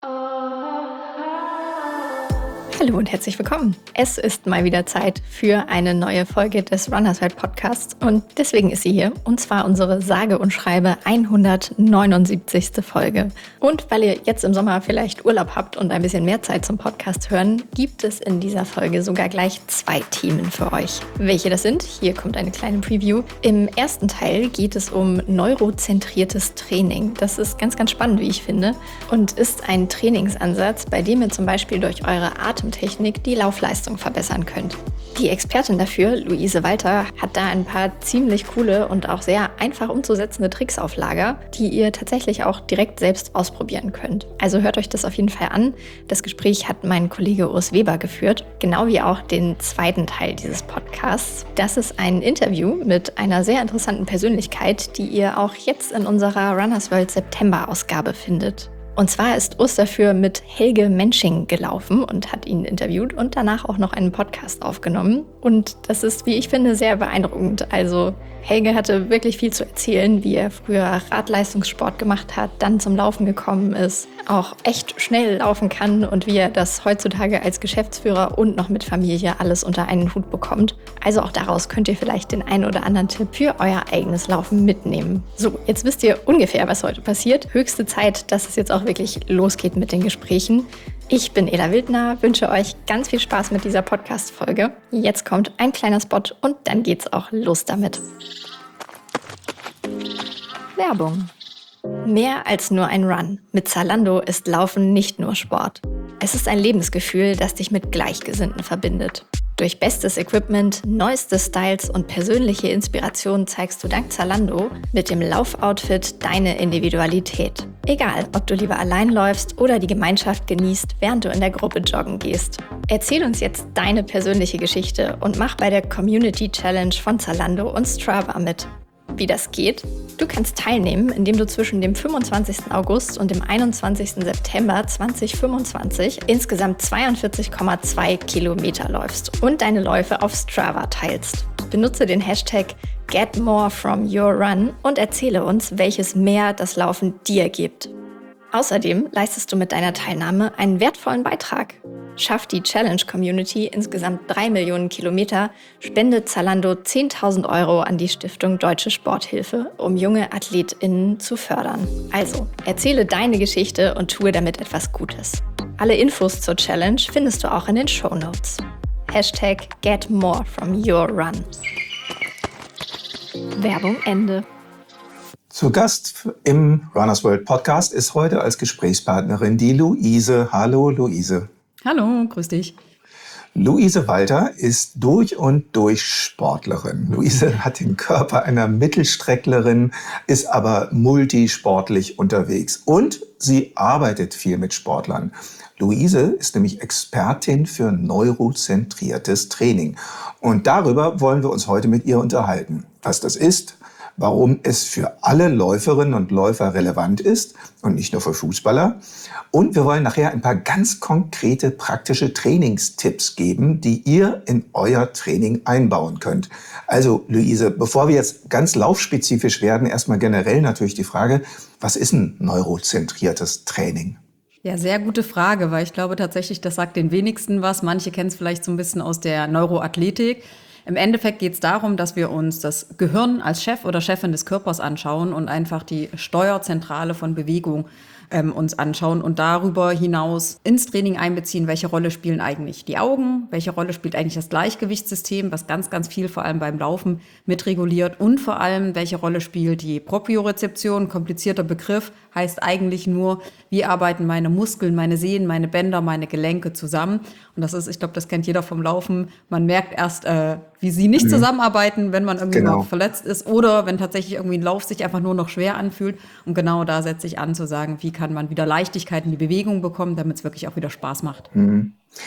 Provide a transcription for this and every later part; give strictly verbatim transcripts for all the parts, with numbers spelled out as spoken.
Hallo und herzlich willkommen. Es ist mal wieder Zeit für eine neue Folge des Runners World Podcasts und deswegen ist sie hier, und zwar unsere sage und schreibe hundertneunundsiebzigste Folge. Und weil ihr jetzt im Sommer vielleicht Urlaub habt und ein bisschen mehr Zeit zum Podcast hören, gibt es in dieser Folge sogar gleich zwei Themen für euch. Welche das sind? Hier kommt eine kleine Preview. Im ersten Teil geht es um neurozentriertes Training. Das ist ganz, ganz spannend, wie ich finde, und ist ein Trainingsansatz, bei dem ihr zum Beispiel durch eure Atem Technik die Laufleistung verbessern könnt. Die Expertin dafür, Luise Walter, hat da ein paar ziemlich coole und auch sehr einfach umzusetzende Tricks auf Lager, die ihr tatsächlich auch direkt selbst ausprobieren könnt. Also hört euch das auf jeden Fall an. Das Gespräch hat mein Kollege Urs Weber geführt, genau wie auch den zweiten Teil dieses Podcasts. Das ist ein Interview mit einer sehr interessanten Persönlichkeit, die ihr auch jetzt in unserer Runners World September-Ausgabe findet. Und zwar ist Urs dafür mit Helge Mensching gelaufen und hat ihn interviewt und danach auch noch einen Podcast aufgenommen. Und das ist, wie ich finde, sehr beeindruckend. Also Helge hatte wirklich viel zu erzählen, wie er früher Radleistungssport gemacht hat, dann zum Laufen gekommen ist, auch echt schnell laufen kann und wie er das heutzutage als Geschäftsführer und noch mit Familie alles unter einen Hut bekommt. Also auch daraus könnt ihr vielleicht den einen oder anderen Tipp für euer eigenes Laufen mitnehmen. So, jetzt wisst ihr ungefähr, was heute passiert. Höchste Zeit, dass es jetzt auch wirklich losgeht mit den Gesprächen. Ich bin Ela Wildner, wünsche euch ganz viel Spaß mit dieser Podcast-Folge. Jetzt kommt ein kleiner Spot und dann geht's auch los damit. Werbung. Mehr als nur ein Run. Mit Zalando ist Laufen nicht nur Sport. Es ist ein Lebensgefühl, das dich mit Gleichgesinnten verbindet. Durch bestes Equipment, neueste Styles und persönliche Inspiration zeigst du dank Zalando mit dem Laufoutfit deine Individualität. Egal, ob du lieber allein läufst oder die Gemeinschaft genießt, während du in der Gruppe joggen gehst. Erzähl uns jetzt deine persönliche Geschichte und mach bei der Community Challenge von Zalando und Strava mit. Wie das geht? Du kannst teilnehmen, indem du zwischen dem fünfundzwanzigsten August und dem einundzwanzigsten September zweitausendfünfundzwanzig insgesamt zweiundvierzig Komma zwei Kilometer läufst und deine Läufe auf Strava teilst. Benutze den Hashtag GetMoreFromYourRun und erzähle uns, welches mehr das Laufen dir gibt. Außerdem leistest du mit deiner Teilnahme einen wertvollen Beitrag. Schafft die Challenge-Community insgesamt drei Millionen Kilometer, spendet Zalando zehntausend Euro an die Stiftung Deutsche Sporthilfe, um junge AthletInnen zu fördern. Also, erzähle deine Geschichte und tue damit etwas Gutes. Alle Infos zur Challenge findest du auch in den Shownotes. Hashtag GetMoreFromYourRun. Werbung Ende. Zu Gast im Runners World Podcast ist heute als Gesprächspartnerin die Luise. Hallo Luise. Hallo, grüß dich. Luise Walter ist durch und durch Sportlerin. Luise hat den Körper einer Mittelstrecklerin, ist aber multisportlich unterwegs und sie arbeitet viel mit Sportlern. Luise ist nämlich Expertin für neurozentriertes Training. Und darüber wollen wir uns heute mit ihr unterhalten. Was das ist, warum es für alle Läuferinnen und Läufer relevant ist und nicht nur für Fußballer. Und wir wollen nachher ein paar ganz konkrete, praktische Trainingstipps geben, die ihr in euer Training einbauen könnt. Also Luise, bevor wir jetzt ganz laufspezifisch werden, erstmal generell natürlich die Frage, was ist ein neurozentriertes Training? Ja, sehr gute Frage, weil ich glaube tatsächlich, das sagt den wenigsten was. Manche kennen es vielleicht so ein bisschen aus der Neuroathletik. Im Endeffekt geht es darum, dass wir uns das Gehirn als Chef oder Chefin des Körpers anschauen und einfach die Steuerzentrale von Bewegung ähm, uns anschauen und darüber hinaus ins Training einbeziehen, welche Rolle spielen eigentlich die Augen, welche Rolle spielt eigentlich das Gleichgewichtssystem, was ganz, ganz viel vor allem beim Laufen mitreguliert und vor allem, welche Rolle spielt die Propriorezeption, komplizierter Begriff, heißt eigentlich nur, wie arbeiten meine Muskeln, meine Sehnen, meine Bänder, meine Gelenke zusammen. Und das ist, ich glaube, das kennt jeder vom Laufen. Man merkt erst, äh, wie sie nicht mhm. zusammenarbeiten, wenn man irgendwie genau. mal verletzt ist oder wenn tatsächlich irgendwie ein Lauf sich einfach nur noch schwer anfühlt. Und genau da setze ich an, zu sagen, wie kann man wieder Leichtigkeit in die Bewegung bekommen, damit es wirklich auch wieder Spaß macht. Mhm.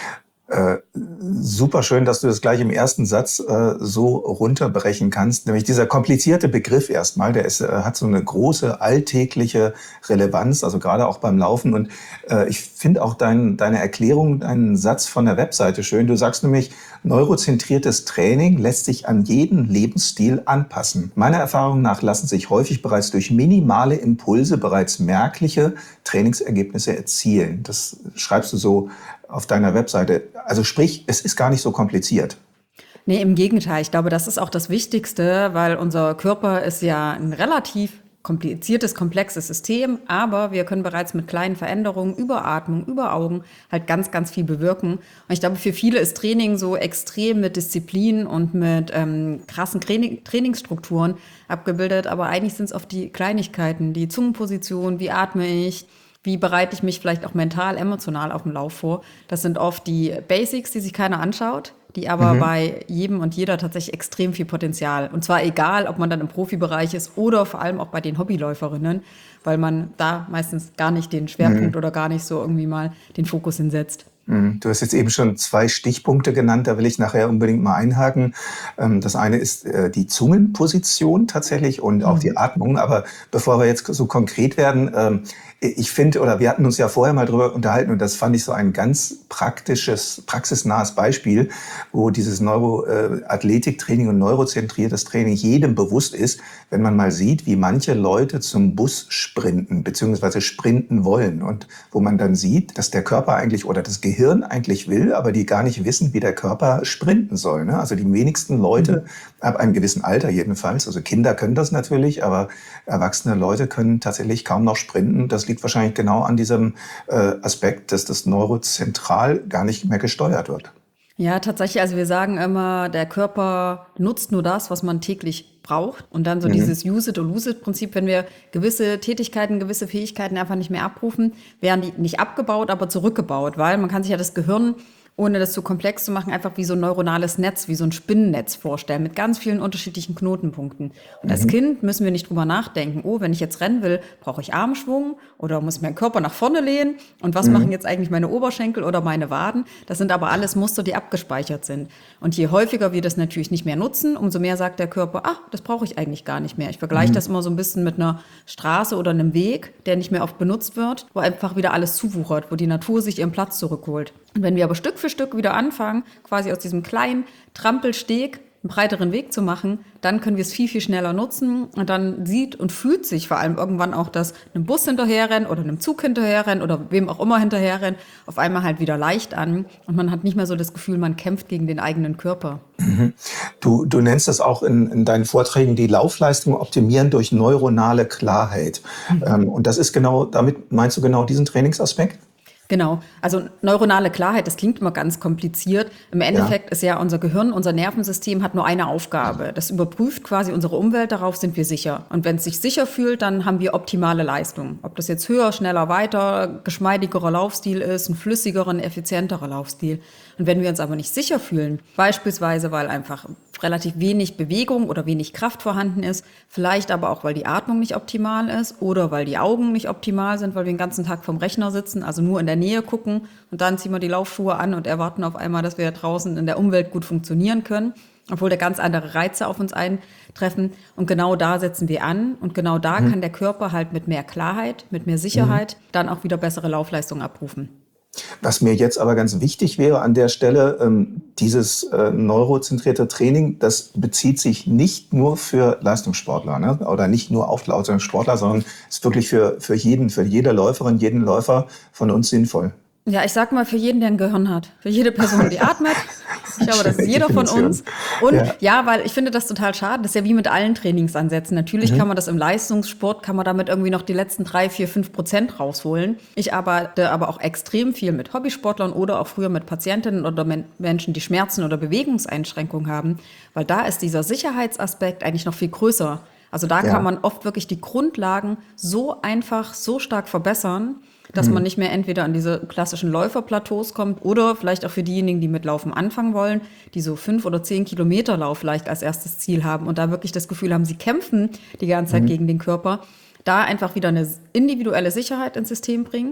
Äh, super schön, dass du das gleich im ersten Satz äh, so runterbrechen kannst. Nämlich dieser komplizierte Begriff erstmal, der ist, äh, hat so eine große alltägliche Relevanz, also gerade auch beim Laufen. Und äh, ich finde auch dein, deine Erklärung, deinen Satz von der Webseite schön. Du sagst nämlich, neurozentriertes Training lässt sich an jeden Lebensstil anpassen. Meiner Erfahrung nach lassen sich häufig bereits durch minimale Impulse bereits merkliche Trainingsergebnisse erzielen. Das schreibst du so auf deiner Webseite. Also sprich, es ist gar nicht so kompliziert. Nee, im Gegenteil. Ich glaube, das ist auch das Wichtigste, weil unser Körper ist ja ein relativ kompliziertes, komplexes System, aber wir können bereits mit kleinen Veränderungen über Atmung, über Augen halt ganz, ganz viel bewirken. Und ich glaube, für viele ist Training so extrem mit Disziplin und mit ähm, krassen Training, Trainingsstrukturen abgebildet, aber eigentlich sind es oft die Kleinigkeiten, die Zungenposition, wie atme ich, wie bereite ich mich vielleicht auch mental, emotional auf dem Lauf vor. Das sind oft die Basics, die sich keiner anschaut, die aber mhm. bei jedem und jeder tatsächlich extrem viel Potenzial. Und zwar egal, ob man dann im Profibereich ist oder vor allem auch bei den Hobbyläuferinnen, weil man da meistens gar nicht den Schwerpunkt mhm. oder gar nicht so irgendwie mal den Fokus hinsetzt. Du hast jetzt eben schon zwei Stichpunkte genannt, da will ich nachher unbedingt mal einhaken. Das eine ist die Zungenposition tatsächlich und auch die Atmung. Aber bevor wir jetzt so konkret werden, ich finde, oder wir hatten uns ja vorher mal drüber unterhalten und das fand ich so ein ganz praktisches, praxisnahes Beispiel, wo dieses Neuroathletiktraining und neurozentriertes Training jedem bewusst ist, wenn man mal sieht, wie manche Leute zum Bus sprinten, beziehungsweise sprinten wollen und wo man dann sieht, dass der Körper eigentlich oder das Gehirn eigentlich will, aber die gar nicht wissen, wie der Körper sprinten soll. Ne? Also die wenigsten Leute, mhm. ab einem gewissen Alter jedenfalls, also Kinder können das natürlich, aber erwachsene Leute können tatsächlich kaum noch sprinten. Das liegt wahrscheinlich genau an diesem äh, Aspekt, dass das neurozentral gar nicht mehr gesteuert wird. Ja, tatsächlich. Also wir sagen immer, der Körper nutzt nur das, was man täglich braucht. Und dann so mhm. dieses Use it or lose it Prinzip, wenn wir gewisse Tätigkeiten, gewisse Fähigkeiten einfach nicht mehr abrufen, werden die nicht abgebaut, aber zurückgebaut. Weil man kann sich ja das Gehirn, ohne das zu komplex zu machen, einfach wie so ein neuronales Netz, wie so ein Spinnennetz vorstellen, mit ganz vielen unterschiedlichen Knotenpunkten. Und mhm. als Kind müssen wir nicht drüber nachdenken, oh, wenn ich jetzt rennen will, brauche ich Armschwung oder muss ich meinen Körper nach vorne lehnen und was mhm. machen jetzt eigentlich meine Oberschenkel oder meine Waden? Das sind aber alles Muster, die abgespeichert sind. Und je häufiger wir das natürlich nicht mehr nutzen, umso mehr sagt der Körper, ach, das brauche ich eigentlich gar nicht mehr. Ich vergleiche mhm. das immer so ein bisschen mit einer Straße oder einem Weg, der nicht mehr oft benutzt wird, wo einfach wieder alles zuwuchert, wo die Natur sich ihren Platz zurückholt. Und wenn wir aber Stück für Stück wieder anfangen, quasi aus diesem kleinen Trampelsteg einen breiteren Weg zu machen, dann können wir es viel, viel schneller nutzen. Und dann sieht und fühlt sich vor allem irgendwann auch, dass einem Bus hinterherrennen oder einem Zug hinterherrennen oder wem auch immer hinterherrennen, auf einmal halt wieder leicht an. Und man hat nicht mehr so das Gefühl, man kämpft gegen den eigenen Körper. Mhm. Du, du nennst das auch in, in deinen Vorträgen, die Laufleistung optimieren durch neuronale Klarheit. Mhm. Ähm, und das ist genau, damit meinst du genau diesen Trainingsaspekt? Genau, also neuronale Klarheit, das klingt immer ganz kompliziert. Im Endeffekt ja. ist ja unser Gehirn, unser Nervensystem hat nur eine Aufgabe. Das überprüft quasi unsere Umwelt, darauf sind wir sicher. Und wenn es sich sicher fühlt, dann haben wir optimale Leistung. Ob das jetzt höher, schneller, weiter, geschmeidigerer Laufstil ist, ein flüssigerer, ein effizienterer Laufstil. Und wenn wir uns aber nicht sicher fühlen, beispielsweise weil einfach relativ wenig Bewegung oder wenig Kraft vorhanden ist, vielleicht aber auch, weil die Atmung nicht optimal ist oder weil die Augen nicht optimal sind, weil wir den ganzen Tag vom Rechner sitzen, also nur in der Nähe gucken und dann ziehen wir die Laufschuhe an und erwarten auf einmal, dass wir draußen in der Umwelt gut funktionieren können, obwohl da ganz andere Reize auf uns eintreffen. Und genau da setzen wir an und genau da mhm. kann der Körper halt mit mehr Klarheit, mit mehr Sicherheit mhm. dann auch wieder bessere Laufleistung abrufen. Was mir jetzt aber ganz wichtig wäre an der Stelle, ähm, dieses äh, neurozentrierte Training, das bezieht sich nicht nur für Leistungssportler, ne? Oder nicht nur auf Leistungssportler, sondern ist wirklich für, für jeden, für jede Läuferin, jeden Läufer von uns sinnvoll. Ja, ich sag mal, für jeden, der ein Gehirn hat. Für jede Person, die atmet. Ich glaube, das ist jeder von uns. Und ja. ja, weil ich finde das total schade. Das ist ja wie mit allen Trainingsansätzen. Natürlich mhm. kann man das im Leistungssport, kann man damit irgendwie noch die letzten drei, vier, fünf Prozent rausholen. Ich arbeite aber auch extrem viel mit Hobbysportlern oder auch früher mit Patientinnen oder Men- Menschen, die Schmerzen oder Bewegungseinschränkungen haben. Weil da ist dieser Sicherheitsaspekt eigentlich noch viel größer. Also da ja. kann man oft wirklich die Grundlagen so einfach, so stark verbessern, dass man nicht mehr entweder an diese klassischen Läuferplateaus kommt oder vielleicht auch für diejenigen, die mit Laufen anfangen wollen, die so fünf oder zehn Kilometer Lauf vielleicht als erstes Ziel haben und da wirklich das Gefühl haben, sie kämpfen die ganze Zeit mhm. gegen den Körper, da einfach wieder eine individuelle Sicherheit ins System bringen,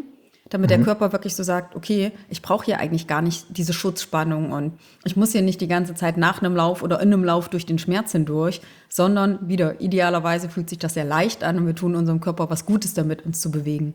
damit der Körper wirklich so sagt, okay, ich brauche hier eigentlich gar nicht diese Schutzspannung und ich muss hier nicht die ganze Zeit nach einem Lauf oder in einem Lauf durch den Schmerz hindurch, sondern wieder, idealerweise fühlt sich das sehr leicht an und wir tun unserem Körper was Gutes damit, uns zu bewegen.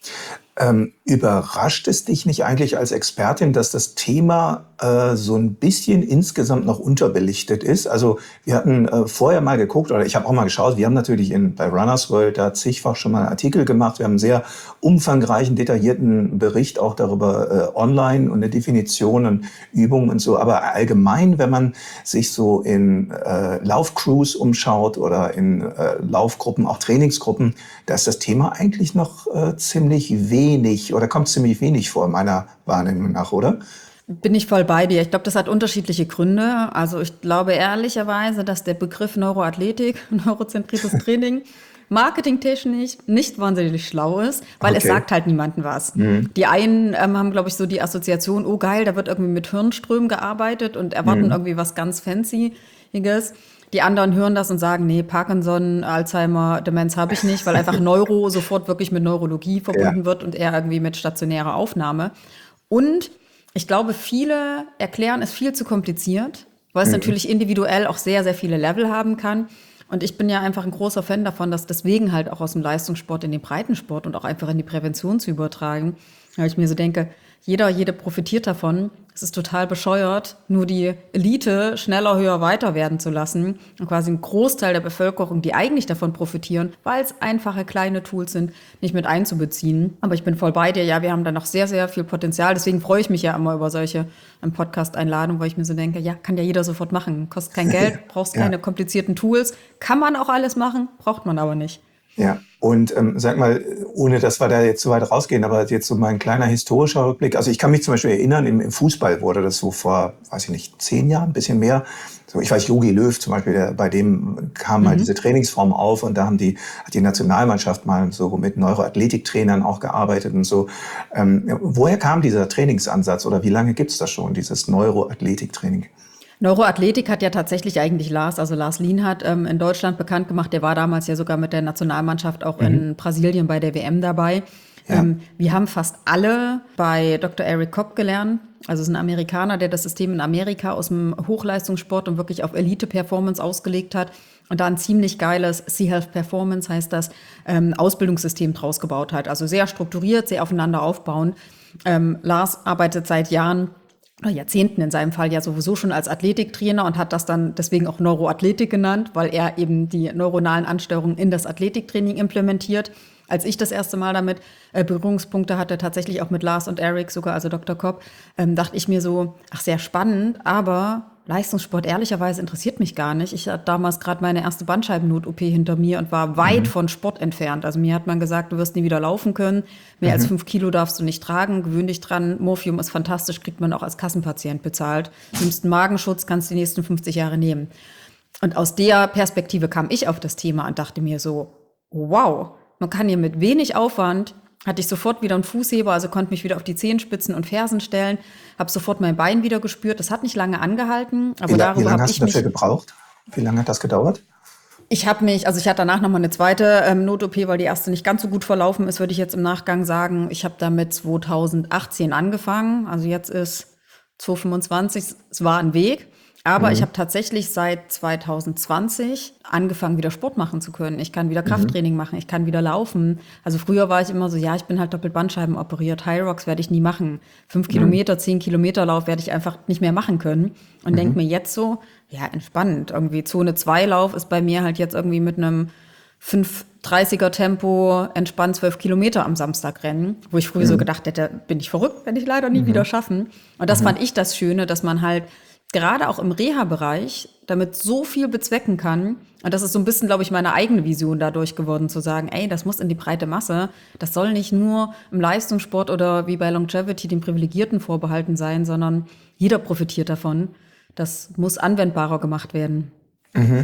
Ähm, überrascht es dich nicht eigentlich als Expertin, dass das Thema äh, so ein bisschen insgesamt noch unterbelichtet ist? Also wir hatten äh, vorher mal geguckt, oder ich habe auch mal geschaut, wir haben natürlich in, bei Runners World da zigfach schon mal einen Artikel gemacht. Wir haben einen sehr umfangreichen, detaillierten Bericht auch darüber äh, online und eine Definition und Übungen und so. Aber allgemein, wenn man sich so in äh, Laufcrews umschaut oder in äh, Laufgruppen, auch Trainingsgruppen, da ist das Thema eigentlich noch äh, ziemlich wenig oder kommt ziemlich wenig vor, meiner Wahrnehmung nach, oder? Bin ich voll bei dir. Ich glaube, das hat unterschiedliche Gründe. Also ich glaube ehrlicherweise, dass der Begriff Neuroathletik, neurozentriertes Training, marketingtechnisch nicht wahnsinnig schlau ist, weil Okay. es sagt halt niemandem was. Mhm. Die einen ähm, haben, glaube ich, so die Assoziation, oh geil, da wird irgendwie mit Hirnströmen gearbeitet und erwarten irgendwie was ganz Fancyes. Die anderen hören das und sagen, nee, Parkinson, Alzheimer, Demenz habe ich nicht, weil einfach Neuro sofort wirklich mit Neurologie verbunden Ja. wird und eher irgendwie mit stationärer Aufnahme. Und ich glaube, viele erklären es viel zu kompliziert, weil es natürlich individuell auch sehr, sehr viele Level haben kann. Und ich bin ja einfach ein großer Fan davon, das deswegen halt auch aus dem Leistungssport in den Breitensport und auch einfach in die Prävention zu übertragen. Weil ich mir so denke, jeder, jede profitiert davon. Es ist total bescheuert, nur die Elite schneller, höher, weiter werden zu lassen und quasi einen Großteil der Bevölkerung, die eigentlich davon profitieren, weil es einfache kleine Tools sind, nicht mit einzubeziehen. Aber ich bin voll bei dir. Ja, wir haben da noch sehr, sehr viel Potenzial. Deswegen freue ich mich ja immer über solche ähm, Podcast-Einladungen, weil ich mir so denke, ja, kann ja jeder sofort machen. Kostet kein Geld, brauchst Ja. keine komplizierten Tools. Kann man auch alles machen, braucht man aber nicht. Ja, und ähm, sag mal, ohne dass wir da jetzt so weit rausgehen, aber jetzt so mal ein kleiner historischer Rückblick. Also ich kann mich zum Beispiel erinnern, im, im Fußball wurde das so vor, weiß ich nicht, zehn Jahren, ein bisschen mehr. So, ich weiß, Jogi Löw zum Beispiel, der, bei dem kam mal diese Trainingsform auf und da haben die, hat die Nationalmannschaft mal so mit Neuroathletiktrainern auch gearbeitet und so. Ähm, woher kam dieser Trainingsansatz oder wie lange gibt's das schon, dieses Neuroathletiktraining? Neuroathletik hat ja tatsächlich eigentlich Lars, also Lars Lienhardt, ähm, in Deutschland bekannt gemacht. Der war damals ja sogar mit der Nationalmannschaft auch in Brasilien bei der W M dabei. Ja. Ähm, wir haben fast alle bei Doktor Eric Kopp gelernt. Also es ist ein Amerikaner, der das System in Amerika aus dem Hochleistungssport und wirklich auf Elite-Performance ausgelegt hat und da ein ziemlich geiles C-Health Performance, heißt das, ähm, Ausbildungssystem draus gebaut hat. Also sehr strukturiert, sehr aufeinander aufbauend. Ähm, Lars arbeitet seit Jahren oder Jahrzehnten in seinem Fall ja sowieso schon als Athletiktrainer und hat das dann deswegen auch Neuroathletik genannt, weil er eben die neuronalen Ansteuerungen in das Athletiktraining implementiert. Als ich das erste Mal damit äh, Berührungspunkte hatte, tatsächlich auch mit Lars und Eric sogar, also Doktor Kopp, ähm, dachte ich mir so, ach, sehr spannend, aber Leistungssport ehrlicherweise interessiert mich gar nicht. Ich hatte damals gerade meine erste Bandscheibennot-O P hinter mir und war weit von Sport entfernt. Also mir hat man gesagt, du wirst nie wieder laufen können. Mehr als fünf Kilo darfst du nicht tragen. Gewöhn dich dran. Morphium ist fantastisch, kriegt man auch als Kassenpatient bezahlt. Nimmst einen Magenschutz, kannst die nächsten fünfzig Jahre nehmen. Und aus der Perspektive kam ich auf das Thema und dachte mir so, wow, man kann hier mit wenig Aufwand, hatte ich sofort wieder einen Fußheber, also konnte mich wieder auf die Zehenspitzen und Fersen stellen, habe sofort mein Bein wieder gespürt. Das hat nicht lange angehalten, aber Wie, la- wie darüber lange habe hast ich du dafür mich... gebraucht? Wie lange hat das gedauert? Ich habe mich, also ich hatte danach nochmal eine zweite ähm, Not-O P, weil die erste nicht ganz so gut verlaufen ist, würde ich jetzt im Nachgang sagen. Ich habe damit zweitausendachtzehn angefangen, also jetzt ist zweitausendfünfundzwanzig, es war ein Weg. Aber ich habe tatsächlich seit zweitausendzwanzig angefangen, wieder Sport machen zu können. Ich kann wieder Krafttraining machen, ich kann wieder laufen. Also früher war ich immer so, ja, ich bin halt doppelt Bandscheiben operiert. High Rocks werde ich nie machen. Fünf Kilometer, zehn Kilometer Lauf werde ich einfach nicht mehr machen können. Und denke mir jetzt so, ja, entspannend. Irgendwie Zone zwei Lauf ist bei mir halt jetzt irgendwie mit einem fünf dreißiger Tempo entspannt zwölf Kilometer am Samstag rennen, wo ich früher so gedacht hätte, bin ich verrückt, werde ich leider nie wieder schaffen. Und das fand ich das Schöne, dass man halt gerade auch im Reha-Bereich damit so viel bezwecken kann. Und das ist so ein bisschen, glaube ich, meine eigene Vision dadurch geworden, zu sagen, ey, das muss in die breite Masse. Das soll nicht nur im Leistungssport oder wie bei Longevity den Privilegierten vorbehalten sein, sondern jeder profitiert davon. Das muss anwendbarer gemacht werden.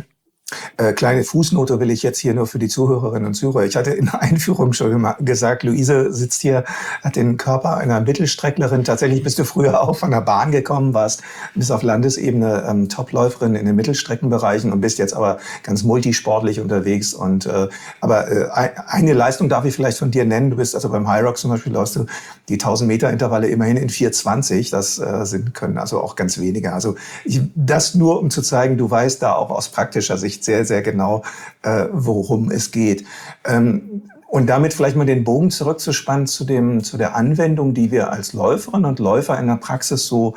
Äh, kleine Fußnote will ich jetzt hier nur für die Zuhörerinnen und Zuhörer. Ich hatte in der Einführung schon mal gesagt, Luise sitzt hier, hat den Körper einer Mittelstrecklerin. Tatsächlich bist du früher auch von der Bahn gekommen, warst bis auf Landesebene ähm, Topläuferin in den Mittelstreckenbereichen und bist jetzt aber ganz multisportlich unterwegs. Und äh, aber äh, eine Leistung darf ich vielleicht von dir nennen. Du bist also beim High Rock zum Beispiel, läufst du die tausend Meter Intervalle immerhin in vier zwanzig. Das äh, sind können also auch ganz wenige. Also ich, das nur, um zu zeigen, du weißt da auch aus praktischer Sicht sehr, sehr genau, äh, worum es geht. Ähm, und damit vielleicht mal den Bogen zurückzuspannen zu dem, zu der Anwendung, die wir als Läuferinnen und Läufer in der Praxis so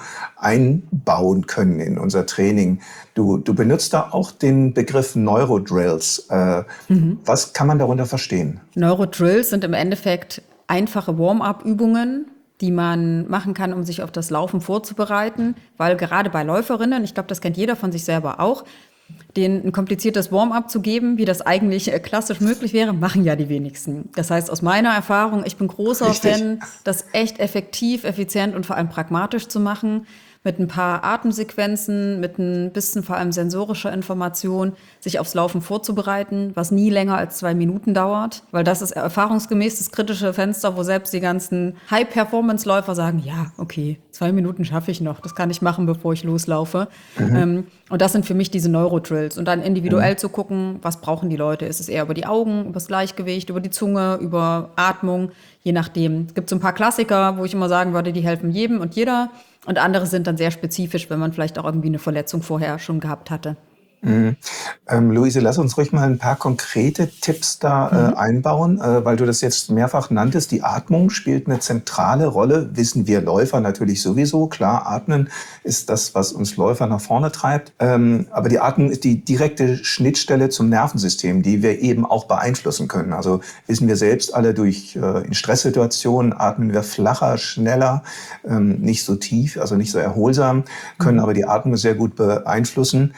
einbauen können in unser Training. Du, du benutzt da auch den Begriff Neurodrills. Äh, mhm. Was kann man darunter verstehen? Neurodrills sind im Endeffekt einfache Warm-up-Übungen, die man machen kann, um sich auf das Laufen vorzubereiten, weil gerade bei Läuferinnen, ich glaube, das kennt jeder von sich selber auch, denen ein kompliziertes Warm-up zu geben, wie das eigentlich klassisch möglich wäre, machen ja die wenigsten. Das heißt, aus meiner Erfahrung, ich bin großer Richtig. Fan, das echt effektiv, effizient und vor allem pragmatisch zu machen, mit ein paar Atemsequenzen, mit ein bisschen vor allem sensorischer Information, sich aufs Laufen vorzubereiten, was nie länger als zwei Minuten dauert, weil das ist erfahrungsgemäß das kritische Fenster, wo selbst die ganzen High-Performance-Läufer sagen, ja, okay, zwei Minuten schaffe ich noch, das kann ich machen, bevor ich loslaufe. Mhm. Ähm, und das sind für mich diese Neurodrills. Und dann individuell mhm. zu gucken, was brauchen die Leute? Ist es eher über die Augen, über das Gleichgewicht, über die Zunge, über Atmung, je nachdem. Es gibt so ein paar Klassiker, wo ich immer sagen würde, die helfen jedem und jeder. Und andere sind dann sehr spezifisch, wenn man vielleicht auch irgendwie eine Verletzung vorher schon gehabt hatte. Mhm. Ähm, Luise, lass uns ruhig mal ein paar konkrete Tipps da äh, mhm. einbauen, äh, weil du das jetzt mehrfach nanntest. Die Atmung spielt eine zentrale Rolle, wissen wir Läufer natürlich sowieso. Klar, Atmen ist das, was uns Läufer nach vorne treibt. Ähm, aber die Atmung ist die direkte Schnittstelle zum Nervensystem, die wir eben auch beeinflussen können. Also wissen wir selbst alle, durch äh, in Stresssituationen atmen wir flacher, schneller, ähm, nicht so tief, also nicht so erholsam, können mhm. aber die Atmung sehr gut beeinflussen.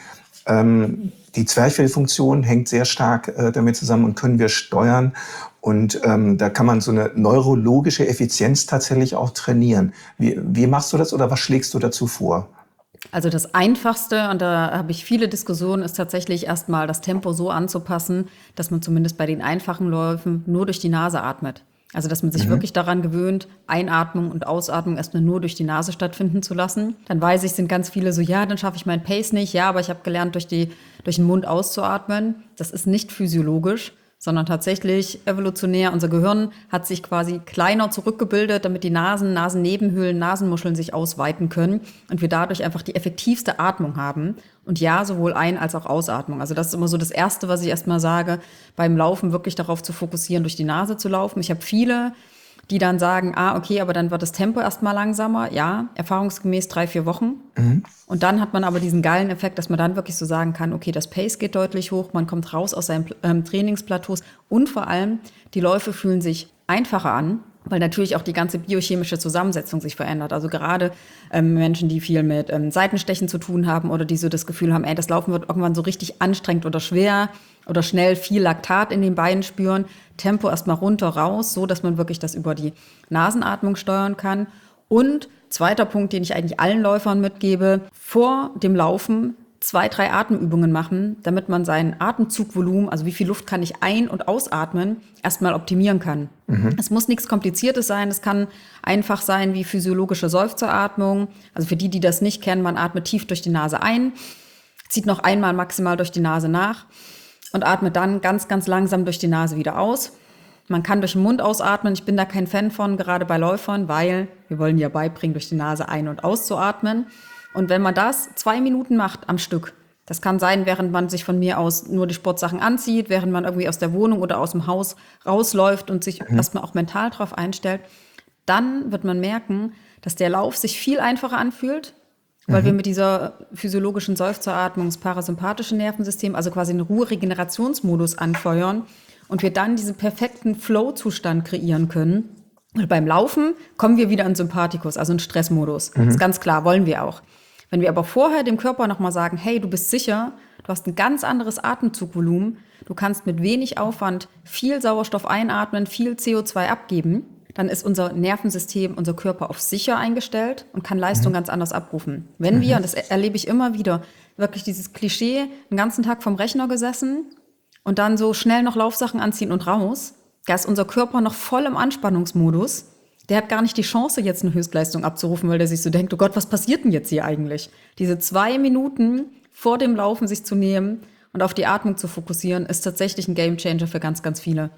Ähm, die Zwerchfellfunktion hängt sehr stark äh, damit zusammen und können wir steuern. Und ähm, da kann man so eine neurologische Effizienz tatsächlich auch trainieren. Wie, wie machst du das oder was schlägst du dazu vor? Also das Einfachste, und da habe ich viele Diskussionen, ist tatsächlich erstmal das Tempo so anzupassen, dass man zumindest bei den einfachen Läufen nur durch die Nase atmet. Also, dass man sich mhm. wirklich daran gewöhnt, Einatmung und Ausatmung erstmal nur durch die Nase stattfinden zu lassen. Dann weiß ich, sind ganz viele so, ja, dann schaffe ich meinen Pace nicht. Ja, aber ich habe gelernt, durch, die, durch den Mund auszuatmen. Das ist nicht physiologisch, sondern tatsächlich evolutionär. Unser Gehirn hat sich quasi kleiner zurückgebildet, damit die Nasen, Nasennebenhöhlen, Nasenmuscheln sich ausweiten können und wir dadurch einfach die effektivste Atmung haben. Und ja, sowohl Ein- als auch Ausatmung. Also das ist immer so das Erste, was ich erstmal sage, beim Laufen wirklich darauf zu fokussieren, durch die Nase zu laufen. Ich habe viele, die dann sagen, ah, okay, aber dann wird das Tempo erstmal langsamer. Ja, erfahrungsgemäß drei, vier Wochen. Mhm. Und dann hat man aber diesen geilen Effekt, dass man dann wirklich so sagen kann, okay, das Pace geht deutlich hoch, man kommt raus aus seinen ähm, Trainingsplateaus und vor allem, die Läufe fühlen sich einfacher an, weil natürlich auch die ganze biochemische Zusammensetzung sich verändert. Also gerade ähm, Menschen, die viel mit ähm, Seitenstechen zu tun haben oder die so das Gefühl haben, ey, das Laufen wird irgendwann so richtig anstrengend oder schwer oder schnell viel Laktat in den Beinen spüren, Tempo erstmal runter, raus, so dass man wirklich das über die Nasenatmung steuern kann. Und zweiter Punkt, den ich eigentlich allen Läufern mitgebe, vor dem Laufen zwei, drei Atemübungen machen, damit man sein Atemzugvolumen, also wie viel Luft kann ich ein- und ausatmen, erstmal optimieren kann. Mhm. Es muss nichts Kompliziertes sein, es kann einfach sein wie physiologische Seufzeratmung. Also für die, die das nicht kennen, man atmet tief durch die Nase ein, zieht noch einmal maximal durch die Nase nach und atmet dann ganz, ganz langsam durch die Nase wieder aus. Man kann durch den Mund ausatmen. Ich bin da kein Fan von, gerade bei Läufern, weil wir wollen ja beibringen, durch die Nase ein- und auszuatmen. Und wenn man das zwei Minuten macht am Stück, das kann sein, während man sich von mir aus nur die Sportsachen anzieht, während man irgendwie aus der Wohnung oder aus dem Haus rausläuft und sich mhm. erstmal auch mental drauf einstellt, dann wird man merken, dass der Lauf sich viel einfacher anfühlt, weil mhm. wir mit dieser physiologischen Seufzeratmung das parasympathische Nervensystem, also quasi einen Ruheregenerationsmodus anfeuern und wir dann diesen perfekten Flow-Zustand kreieren können. Und beim Laufen kommen wir wieder in Sympathikus, also in Stressmodus. Mhm. Das ist ganz klar, wollen wir auch. Wenn wir aber vorher dem Körper nochmal sagen, hey, du bist sicher, du hast ein ganz anderes Atemzugvolumen, du kannst mit wenig Aufwand viel Sauerstoff einatmen, viel C O zwei abgeben, dann ist unser Nervensystem, unser Körper auf sicher eingestellt und kann Leistung mhm. ganz anders abrufen. Wenn wir, und das erlebe ich immer wieder, wirklich dieses Klischee, den ganzen Tag vom Rechner gesessen und dann so schnell noch Laufsachen anziehen und raus. Da ist unser Körper noch voll im Anspannungsmodus. Der hat gar nicht die Chance, jetzt eine Höchstleistung abzurufen, weil der sich so denkt, oh Gott, was passiert denn jetzt hier eigentlich? Diese zwei Minuten vor dem Laufen sich zu nehmen und auf die Atmung zu fokussieren, ist tatsächlich ein Gamechanger für ganz, ganz viele.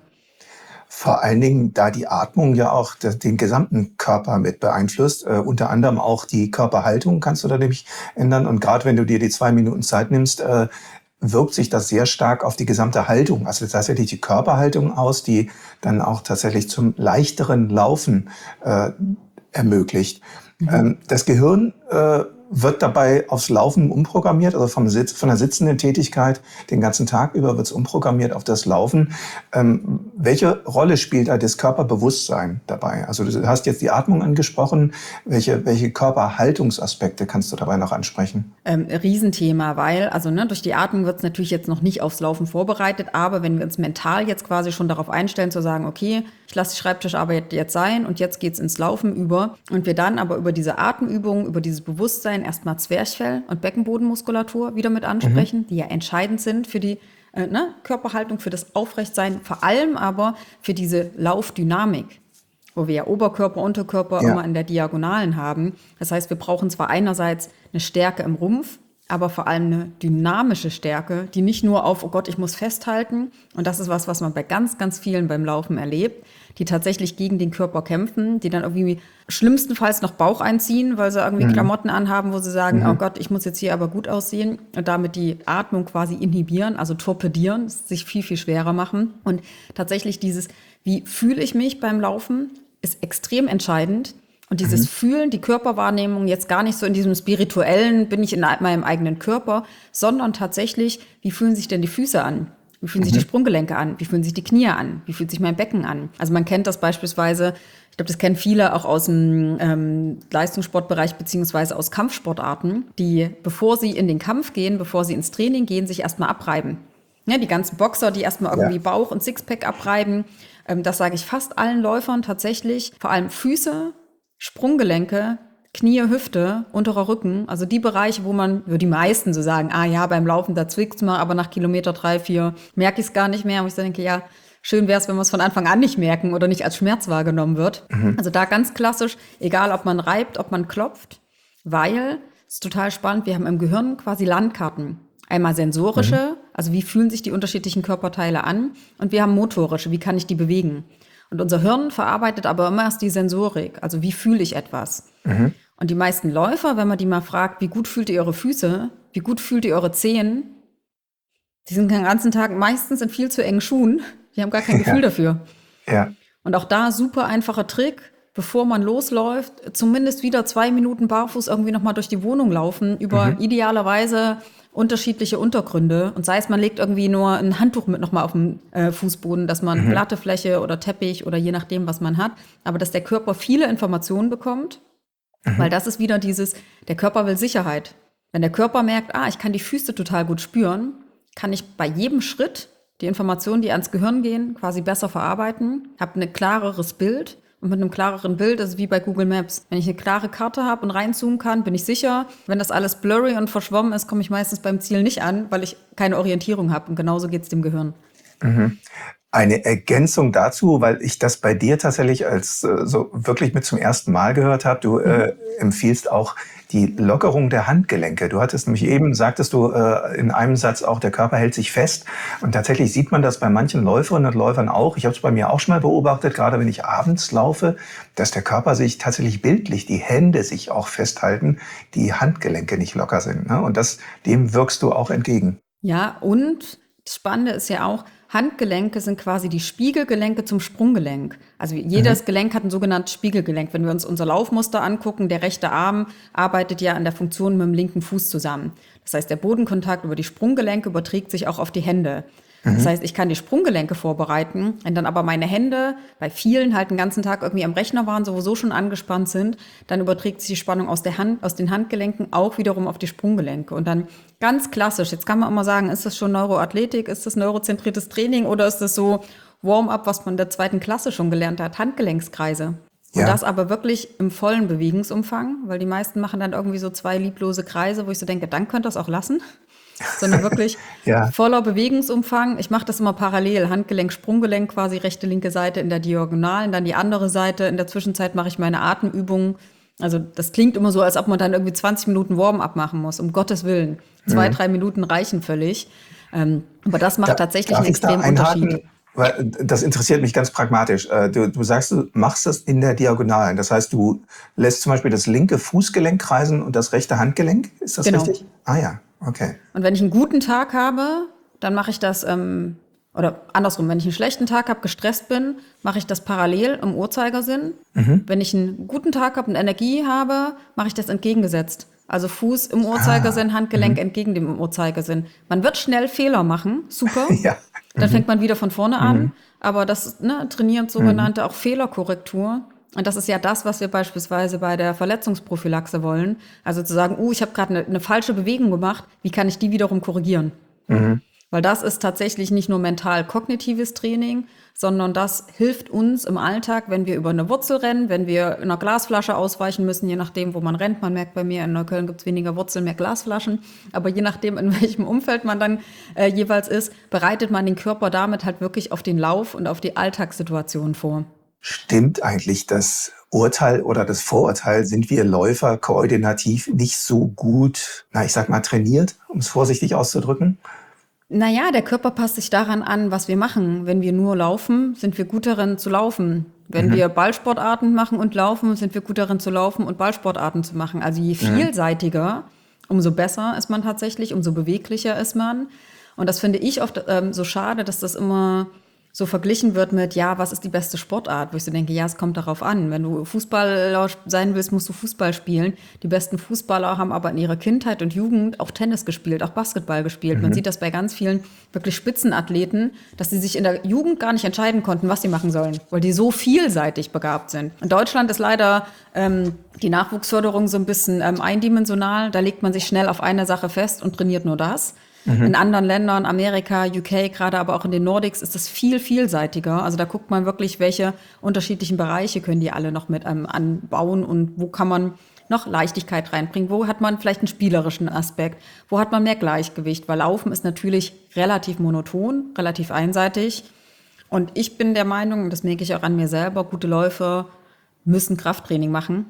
Vor allen Dingen, da die Atmung ja auch den gesamten Körper mit beeinflusst, äh, unter anderem auch die Körperhaltung kannst du da nämlich ändern. Und gerade wenn du dir die zwei Minuten Zeit nimmst, äh, wirkt sich das sehr stark auf die gesamte Haltung, also tatsächlich die Körperhaltung aus, die dann auch tatsächlich zum leichteren Laufen äh, ermöglicht. Mhm. Ähm, das Gehirn äh, wird dabei aufs Laufen umprogrammiert, also vom Sitz, von der sitzenden Tätigkeit den ganzen Tag über wird es umprogrammiert auf das Laufen. Ähm, welche Rolle spielt da das Körperbewusstsein dabei? Also du hast jetzt die Atmung angesprochen. Welche, welche Körperhaltungsaspekte kannst du dabei noch ansprechen? Ähm, Riesenthema, weil also ne, durch die Atmung wird es natürlich jetzt noch nicht aufs Laufen vorbereitet, aber wenn wir uns mental jetzt quasi schon darauf einstellen, zu sagen, okay, ich lasse die Schreibtischarbeit jetzt sein und jetzt geht's ins Laufen über und wir dann aber über diese Atemübungen, über dieses Bewusstsein erstmal Zwerchfell und Beckenbodenmuskulatur wieder mit ansprechen, mhm. die ja entscheidend sind für die äh, ne, Körperhaltung, für das Aufrechtsein, vor allem aber für diese Laufdynamik, wo wir ja Oberkörper, Unterkörper ja. immer in der Diagonalen haben. Das heißt, wir brauchen zwar einerseits eine Stärke im Rumpf, aber vor allem eine dynamische Stärke, die nicht nur auf, oh Gott, ich muss festhalten. Und das ist was, was man bei ganz, ganz vielen beim Laufen erlebt, die tatsächlich gegen den Körper kämpfen, die dann irgendwie schlimmstenfalls noch Bauch einziehen, weil sie irgendwie mhm. Klamotten anhaben, wo sie sagen, mhm. oh Gott, ich muss jetzt hier aber gut aussehen und damit die Atmung quasi inhibieren, also torpedieren, sich viel, viel schwerer machen. Und tatsächlich dieses, wie fühle ich mich beim Laufen, ist extrem entscheidend. Und dieses mhm. Fühlen, die Körperwahrnehmung jetzt gar nicht so in diesem spirituellen, bin ich in meinem eigenen Körper, sondern tatsächlich, wie fühlen sich denn die Füße an? Wie fühlen sich mhm. die Sprunggelenke an? Wie fühlen sich die Knie an? Wie fühlt sich mein Becken an? Also man kennt das beispielsweise, ich glaube, das kennen viele auch aus dem ähm, Leistungssportbereich beziehungsweise aus Kampfsportarten, die, bevor sie in den Kampf gehen, bevor sie ins Training gehen, sich erstmal abreiben. Ja, die ganzen Boxer, die erstmal irgendwie ja. Bauch und Sixpack abreiben. Ähm, das sage ich fast allen Läufern tatsächlich. Vor allem Füße, Sprunggelenke, Knie, Hüfte, unterer Rücken, also die Bereiche, wo man, wo die meisten so sagen, ah ja, beim Laufen, da zwickt's mal, aber nach Kilometer drei, vier merke ich es gar nicht mehr. Und ich denke, ja, schön wäre es, wenn wir es von Anfang an nicht merken oder nicht als Schmerz wahrgenommen wird. Mhm. Also da ganz klassisch, egal ob man reibt, ob man klopft, weil, es ist total spannend, wir haben im Gehirn quasi Landkarten. Einmal sensorische, mhm. also wie fühlen sich die unterschiedlichen Körperteile an, und wir haben motorische, wie kann ich die bewegen. Und unser Hirn verarbeitet aber immer erst die Sensorik, also wie fühle ich etwas. Mhm. Und die meisten Läufer, wenn man die mal fragt, wie gut fühlt ihr eure Füße, wie gut fühlt ihr eure Zehen, die sind den ganzen Tag meistens in viel zu engen Schuhen, die haben gar kein Gefühl ja. dafür. Ja. Und auch da super einfacher Trick, bevor man losläuft, zumindest wieder zwei Minuten barfuß irgendwie nochmal durch die Wohnung laufen, über mhm. idealerweise unterschiedliche Untergründe, und sei es, man legt irgendwie nur ein Handtuch mit nochmal auf den äh, Fußboden, dass man mhm. glatte Fläche oder Teppich oder je nachdem, was man hat, aber dass der Körper viele Informationen bekommt, mhm. weil das ist wieder dieses, der Körper will Sicherheit. Wenn der Körper merkt, ah, ich kann die Füße total gut spüren, kann ich bei jedem Schritt die Informationen, die ans Gehirn gehen, quasi besser verarbeiten, habe ein klareres Bild. Und mit einem klareren Bild, das ist wie bei Google Maps. Wenn ich eine klare Karte habe und reinzoomen kann, bin ich sicher. Wenn das alles blurry und verschwommen ist, komme ich meistens beim Ziel nicht an, weil ich keine Orientierung habe. Und genauso geht es dem Gehirn. Mhm. Eine Ergänzung dazu, weil ich das bei dir tatsächlich als äh, so wirklich mit zum ersten Mal gehört habe. Du äh, empfiehlst auch die Lockerung der Handgelenke. Du hattest nämlich eben, sagtest du äh, in einem Satz auch, der Körper hält sich fest. Und tatsächlich sieht man das bei manchen Läuferinnen und Läufern auch. Ich habe es bei mir auch schon mal beobachtet, gerade wenn ich abends laufe, dass der Körper sich tatsächlich bildlich, die Hände sich auch festhalten, die Handgelenke nicht locker sind. Ne? Und das, dem wirkst du auch entgegen. Ja, und das Spannende ist ja auch, Handgelenke sind quasi die Spiegelgelenke zum Sprunggelenk. Also jedes mhm. Gelenk hat ein sogenanntes Spiegelgelenk. Wenn wir uns unser Laufmuster angucken, der rechte Arm arbeitet ja an der Funktion mit dem linken Fuß zusammen. Das heißt, der Bodenkontakt über die Sprunggelenke überträgt sich auch auf die Hände. Mhm. Das heißt, ich kann die Sprunggelenke vorbereiten, wenn dann aber meine Hände bei vielen halt den ganzen Tag irgendwie am Rechner waren, sowieso schon angespannt sind, dann überträgt sich die Spannung aus der Hand, aus den Handgelenken auch wiederum auf die Sprunggelenke. Und dann ganz klassisch, jetzt kann man immer sagen, ist das schon Neuroathletik, ist das neurozentriertes Training oder ist das so Warm-up, was man in der zweiten Klasse schon gelernt hat, Handgelenkskreise. Und Ja. das aber wirklich im vollen Bewegungsumfang, weil die meisten machen dann irgendwie so zwei lieblose Kreise, wo ich so denke, dann könnt ihr das auch lassen. Sondern wirklich Ja. voller Bewegungsumfang. Ich mache das immer parallel, Handgelenk, Sprunggelenk, quasi rechte, linke Seite in der Diagonalen, dann die andere Seite. In der Zwischenzeit mache ich meine Atemübungen. Also das klingt immer so, als ob man dann irgendwie zwanzig Minuten Warm-up machen muss, um Gottes Willen. Zwei, drei Minuten reichen völlig. Ähm, aber das macht Da- tatsächlich darf einen ich da extremen einhaken? Unterschied. Weil das interessiert mich ganz pragmatisch. Äh, Du, du sagst, du machst das in der Diagonalen. Das heißt, du lässt zum Beispiel das linke Fußgelenk kreisen und das rechte Handgelenk. Ist das Genau. richtig? Ah ja, okay. Und wenn ich einen guten Tag habe, dann mache ich das, ähm, oder andersrum, wenn ich einen schlechten Tag habe, gestresst bin, mache ich das parallel im Uhrzeigersinn. Wenn ich einen guten Tag habe und Energie habe, mache ich das entgegengesetzt. Also Fuß im Uhrzeigersinn, Handgelenk entgegen dem Uhrzeigersinn. Man wird schnell Fehler machen, super. Ja. Dann fängt man wieder von vorne an. Aber das ne, trainiert sogenannte auch Fehlerkorrektur. Und das ist ja das, was wir beispielsweise bei der Verletzungsprophylaxe wollen. Also zu sagen, uh, ich habe gerade eine, eine falsche Bewegung gemacht, wie kann ich die wiederum korrigieren? Weil das ist tatsächlich nicht nur mental-kognitives Training, sondern das hilft uns im Alltag, wenn wir über eine Wurzel rennen, wenn wir in einer Glasflasche ausweichen müssen, je nachdem, wo man rennt. Man merkt bei mir, in Neukölln gibt es weniger Wurzeln, mehr Glasflaschen. Aber je nachdem, in welchem Umfeld man dann äh, jeweils ist, bereitet man den Körper damit halt wirklich auf den Lauf und auf die Alltagssituation vor. Stimmt eigentlich das Urteil oder das Vorurteil, sind wir Läufer koordinativ nicht so gut, na ich sag mal, trainiert, um es vorsichtig auszudrücken? Naja, der Körper passt sich daran an, was wir machen. Wenn wir nur laufen, sind wir gut darin zu laufen. Wenn wir Ballsportarten machen und laufen, sind wir gut darin zu laufen und Ballsportarten zu machen. Also je vielseitiger, umso besser ist man tatsächlich, umso beweglicher ist man. Und das finde ich oft ähm, so schade, dass das immer so verglichen wird mit, ja, was ist die beste Sportart? Wo ich so denke, ja, es kommt darauf an. Wenn du Fußballer sein willst, musst du Fußball spielen. Die besten Fußballer haben aber in ihrer Kindheit und Jugend auch Tennis gespielt, auch Basketball gespielt. Man sieht das bei ganz vielen wirklich Spitzenathleten, dass sie sich in der Jugend gar nicht entscheiden konnten, was sie machen sollen, weil die so vielseitig begabt sind. In Deutschland ist leider ähm, die Nachwuchsförderung so ein bisschen ähm, eindimensional. Da legt man sich schnell auf eine Sache fest und trainiert nur das. In anderen Ländern, Amerika, U K, gerade aber auch in den Nordics, ist das viel vielseitiger. Also da guckt man wirklich, welche unterschiedlichen Bereiche können die alle noch mit ähm, anbauen und wo kann man noch Leichtigkeit reinbringen, wo hat man vielleicht einen spielerischen Aspekt, wo hat man mehr Gleichgewicht, weil Laufen ist natürlich relativ monoton, relativ einseitig. Und ich bin der Meinung, und das merke ich auch an mir selber, gute Läufer müssen Krafttraining machen.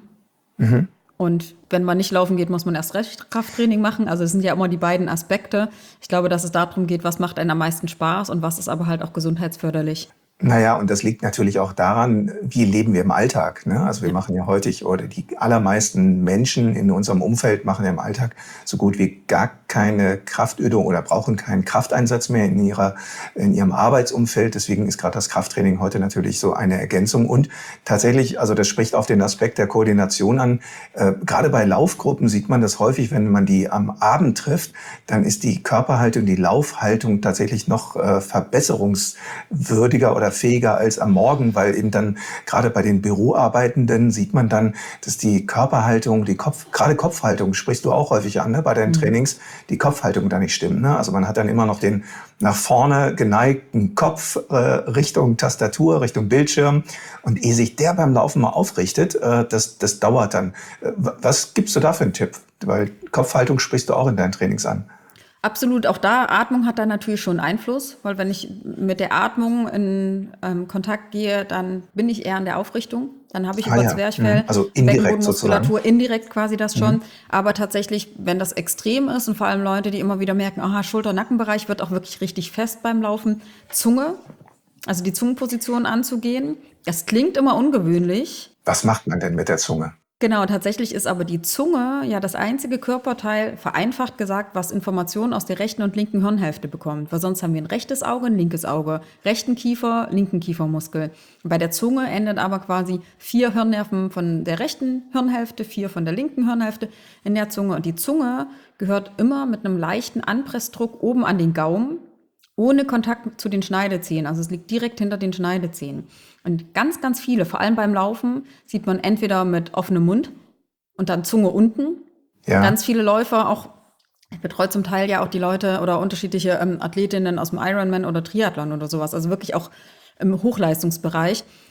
Und wenn man nicht laufen geht, muss man erst recht Krafttraining machen. Also es sind ja immer die beiden Aspekte. Ich glaube, dass es darum geht, was macht einem am meisten Spaß und was ist aber halt auch gesundheitsförderlich. Naja, und das liegt natürlich auch daran, wie leben wir im Alltag. Ne? Also wir machen ja häufig, oder die allermeisten Menschen in unserem Umfeld machen ja im Alltag so gut wie gar keine Kraftübung oder brauchen keinen Krafteinsatz mehr in ihrer, in ihrem Arbeitsumfeld. Deswegen ist gerade das Krafttraining heute natürlich so eine Ergänzung. Und tatsächlich, also das spricht auf den Aspekt der Koordination an. Äh, gerade bei Laufgruppen sieht man das häufig, wenn man die am Abend trifft, dann ist die Körperhaltung, die Laufhaltung tatsächlich noch äh, verbesserungswürdiger oder fähiger als am Morgen, weil eben dann gerade bei den Büroarbeitenden sieht man dann, dass die Körperhaltung, die Kopf, gerade Kopfhaltung sprichst du auch häufig an, ne, bei deinen mhm. Trainings, die Kopfhaltung da nicht stimmt. Ne? Also man hat dann immer noch den nach vorne geneigten Kopf äh, Richtung Tastatur, Richtung Bildschirm und ehe sich der beim Laufen mal aufrichtet, äh, das, das dauert dann. Äh, was gibst du da für einen Tipp? Weil Kopfhaltung sprichst du auch in deinen Trainings an. Absolut, auch da, Atmung hat da natürlich schon Einfluss, weil wenn ich mit der Atmung in ähm, Kontakt gehe, dann bin ich eher in der Aufrichtung. Dann habe ich ah, über ja. Zwerchfell, also indirekt Beckenbodenmuskulatur, sozusagen. indirekt quasi das schon. Mhm. Aber tatsächlich, wenn das extrem ist und vor allem Leute, die immer wieder merken, aha, Schulter-Nackenbereich wird auch wirklich richtig fest beim Laufen, Zunge, also die Zungenposition anzugehen. Das klingt immer ungewöhnlich. Was macht man denn mit der Zunge? Genau, tatsächlich ist aber die Zunge ja das einzige Körperteil, vereinfacht gesagt, was Informationen aus der rechten und linken Hirnhälfte bekommt. Weil sonst haben wir ein rechtes Auge, ein linkes Auge, rechten Kiefer, linken Kiefermuskel. Bei der Zunge enden aber quasi vier Hirnnerven von der rechten Hirnhälfte, vier von der linken Hirnhälfte in der Zunge. Und die Zunge gehört immer mit einem leichten Anpressdruck oben an den Gaumen, ohne Kontakt zu den Schneidezähnen. Also es liegt direkt hinter den Schneidezähnen. Und ganz, ganz viele, vor allem beim Laufen, sieht man entweder mit offenem Mund und dann Zunge unten. Ja. Ganz viele Läufer, auch ich betreue zum Teil ja auch die Leute oder unterschiedliche ähm, Athletinnen aus dem Ironman oder Triathlon oder sowas. Also wirklich auch im Hochleistungsbereich.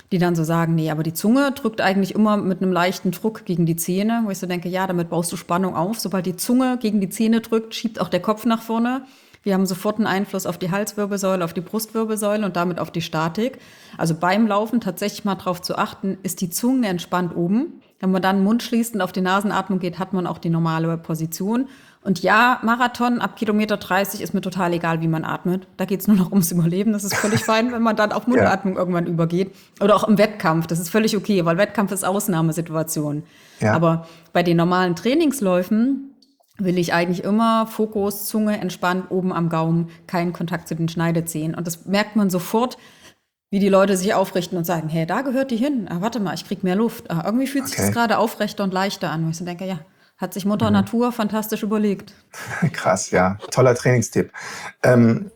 die dann so sagen, nee, aber die Zunge drückt eigentlich immer mit einem leichten Druck gegen die Zähne, wo ich so denke, ja, damit baust du Spannung auf. Sobald die Zunge gegen die Zähne drückt, schiebt auch der Kopf nach vorne. Wir haben sofort einen Einfluss auf die Halswirbelsäule, auf die Brustwirbelsäule und damit auf die Statik. Also beim Laufen tatsächlich mal drauf zu achten, ist die Zunge entspannt oben. Wenn man dann den Mund schließt und auf die Nasenatmung geht, hat man auch die normale Position. Und ja, Marathon ab Kilometer dreißig ist mir total egal, wie man atmet. Da geht's nur noch ums Überleben. Das ist völlig fein, wenn man dann auf Mundatmung ja. irgendwann übergeht. Oder auch im Wettkampf. Das ist völlig okay, weil Wettkampf ist Ausnahmesituation. Ja. Aber bei den normalen Trainingsläufen will ich eigentlich immer Fokus, Zunge entspannt, oben am Gaumen, keinen Kontakt zu den Schneidezähnen. Und das merkt man sofort, wie die Leute sich aufrichten und sagen, hey, da gehört die hin. Ah, warte mal, ich krieg mehr Luft. Ah, irgendwie fühlt sich okay. das gerade aufrechter und leichter an. Wo ich so denke, ja, hat sich Mutter mhm. Natur fantastisch überlegt. Krass, ja. Toller Trainingstipp. Ähm,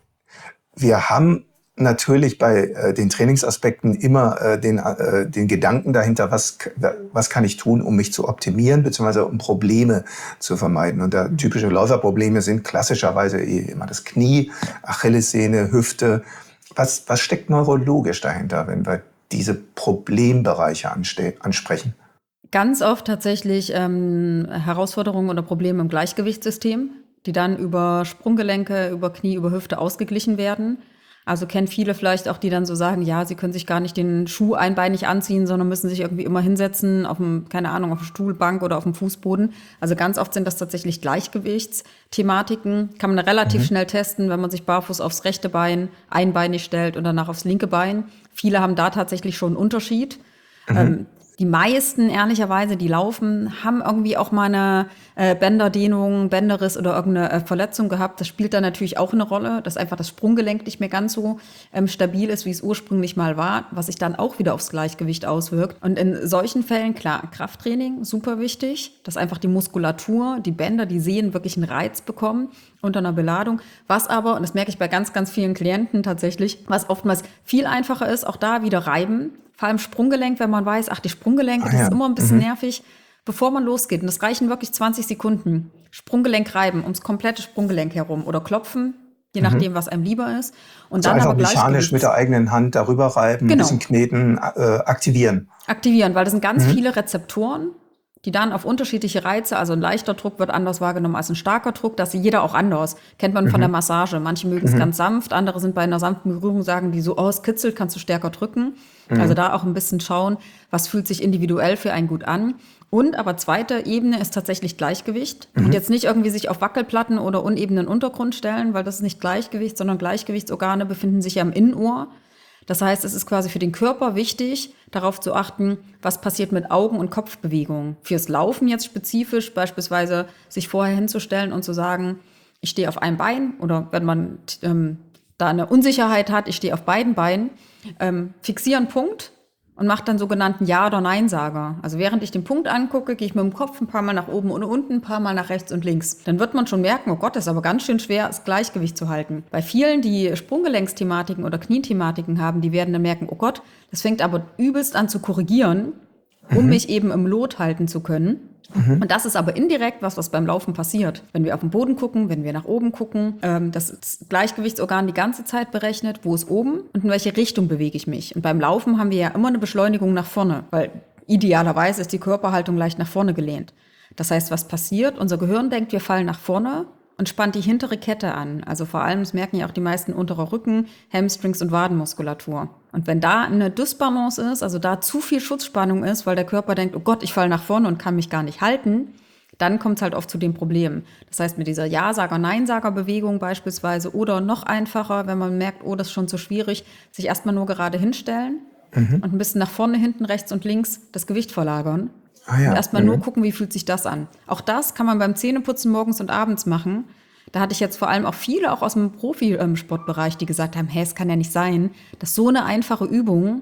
wir haben natürlich bei äh, den Trainingsaspekten immer äh, den, äh, den Gedanken dahinter, was, was kann ich tun, um mich zu optimieren, beziehungsweise um Probleme zu vermeiden. Und da typische Läuferprobleme sind klassischerweise immer das Knie, Achillessehne, Hüfte. Was, was steckt neurologisch dahinter, wenn wir diese Problembereiche anste- ansprechen? Ganz oft tatsächlich ähm, Herausforderungen oder Probleme im Gleichgewichtssystem, die dann über Sprunggelenke, über Knie, über Hüfte ausgeglichen werden. Also kennen viele vielleicht auch, die dann so sagen, ja, sie können sich gar nicht den Schuh einbeinig anziehen, sondern müssen sich irgendwie immer hinsetzen auf dem, keine Ahnung, auf dem Stuhl, Bank oder auf dem Fußboden. Also ganz oft sind das tatsächlich Gleichgewichtsthematiken. Kann man relativ mhm. schnell testen, wenn man sich barfuß aufs rechte Bein einbeinig stellt und danach aufs linke Bein. Viele haben da tatsächlich schon einen Unterschied. Mhm. Ähm, Die meisten, ehrlicherweise, die laufen, haben irgendwie auch mal eine äh, Bänderdehnung, Bänderriss oder irgendeine äh, Verletzung gehabt. Das spielt da natürlich auch eine Rolle, dass einfach das Sprunggelenk nicht mehr ganz so ähm, stabil ist, wie es ursprünglich mal war, was sich dann auch wieder aufs Gleichgewicht auswirkt. Und in solchen Fällen, klar, Krafttraining, super wichtig, dass einfach die Muskulatur, die Bänder, die Sehnen wirklich einen Reiz bekommen unter einer Beladung. Was aber, und das merke ich bei ganz, ganz vielen Klienten tatsächlich, was oftmals viel einfacher ist, auch da wieder reiben. Vor allem Sprunggelenk, wenn man weiß, ach, die Sprunggelenke, ah, das ja. ist immer ein bisschen mhm. nervig, bevor man losgeht. Und das reichen wirklich zwanzig Sekunden. Sprunggelenk reiben, ums komplette Sprunggelenk herum. Oder klopfen, je mhm. nachdem, was einem lieber ist. Und also dann einfach aber mechanisch mit der eigenen Hand darüber reiben, genau. ein bisschen kneten, äh, aktivieren. Aktivieren, weil das sind ganz mhm. viele Rezeptoren, die dann auf unterschiedliche Reize, also ein leichter Druck wird anders wahrgenommen als ein starker Druck, das sieht jeder auch anders. Kennt man mhm. von der Massage. Manche mögen es mhm. ganz sanft, andere sind bei einer sanften Berührung, sagen die so, oh, es kitzelt, kannst du stärker drücken. Mhm. Also da auch ein bisschen schauen, was fühlt sich individuell für einen gut an. Und aber zweite Ebene ist tatsächlich Gleichgewicht. Mhm. Und jetzt nicht irgendwie sich auf Wackelplatten oder unebenen Untergrund stellen, weil das ist nicht Gleichgewicht, sondern Gleichgewichtsorgane befinden sich ja im Innenohr. Das heißt, es ist quasi für den Körper wichtig, darauf zu achten, was passiert mit Augen- und Kopfbewegungen. Fürs Laufen jetzt spezifisch, beispielsweise sich vorher hinzustellen und zu sagen, ich stehe auf einem Bein oder wenn man ähm, da eine Unsicherheit hat, ich stehe auf beiden Beinen, ähm, fixiere einen Punkt und mache dann sogenannten Ja- oder Nein-Sager. Also während ich den Punkt angucke, gehe ich mit dem Kopf ein paar Mal nach oben und unten, ein paar Mal nach rechts und links. Dann wird man schon merken, oh Gott, das ist aber ganz schön schwer, das Gleichgewicht zu halten. Bei vielen, die Sprunggelenksthematiken oder Kniethematiken haben, die werden dann merken, oh Gott, das fängt aber übelst an zu korrigieren, um mhm. mich eben im Lot halten zu können. Mhm. Und das ist aber indirekt was, was beim Laufen passiert. Wenn wir auf den Boden gucken, wenn wir nach oben gucken, ähm, das Gleichgewichtsorgan die ganze Zeit berechnet, wo ist oben und in welche Richtung bewege ich mich. Und beim Laufen haben wir ja immer eine Beschleunigung nach vorne, weil idealerweise ist die Körperhaltung leicht nach vorne gelehnt. Das heißt, was passiert? Unser Gehirn denkt, wir fallen nach vorne und spannt die hintere Kette an. Also vor allem, das merken ja auch die meisten, unterer Rücken, Hamstrings und Wadenmuskulatur. Und wenn da eine Dysbalance ist, also da zu viel Schutzspannung ist, weil der Körper denkt, oh Gott, ich falle nach vorne und kann mich gar nicht halten, dann kommt es halt oft zu dem Problem. Das heißt, mit dieser Ja-Sager-Nein-Sager-Bewegung beispielsweise oder noch einfacher, wenn man merkt, oh, das ist schon zu schwierig, sich erstmal nur gerade hinstellen mhm. und ein bisschen nach vorne, hinten, rechts und links das Gewicht verlagern. Ah ja. Und erstmal mhm. nur gucken, wie fühlt sich das an. Auch das kann man beim Zähneputzen morgens und abends machen. Da hatte ich jetzt vor allem auch viele, auch aus dem Profisportbereich, die gesagt haben, hey, es kann ja nicht sein, dass so eine einfache Übung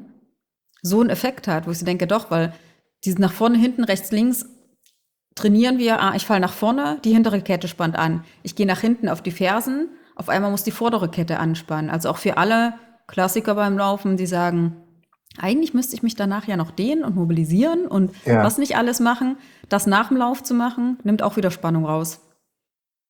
so einen Effekt hat, wo ich so denke, doch, weil dieses nach vorne, hinten, rechts, links trainieren wir, ah, ich falle nach vorne, die hintere Kette spannt an. Ich gehe nach hinten auf die Fersen, auf einmal muss die vordere Kette anspannen. Also auch für alle Klassiker beim Laufen, die sagen, eigentlich müsste ich mich danach ja noch dehnen und mobilisieren und ja. was nicht alles machen, das nach dem Lauf zu machen, nimmt auch wieder Spannung raus.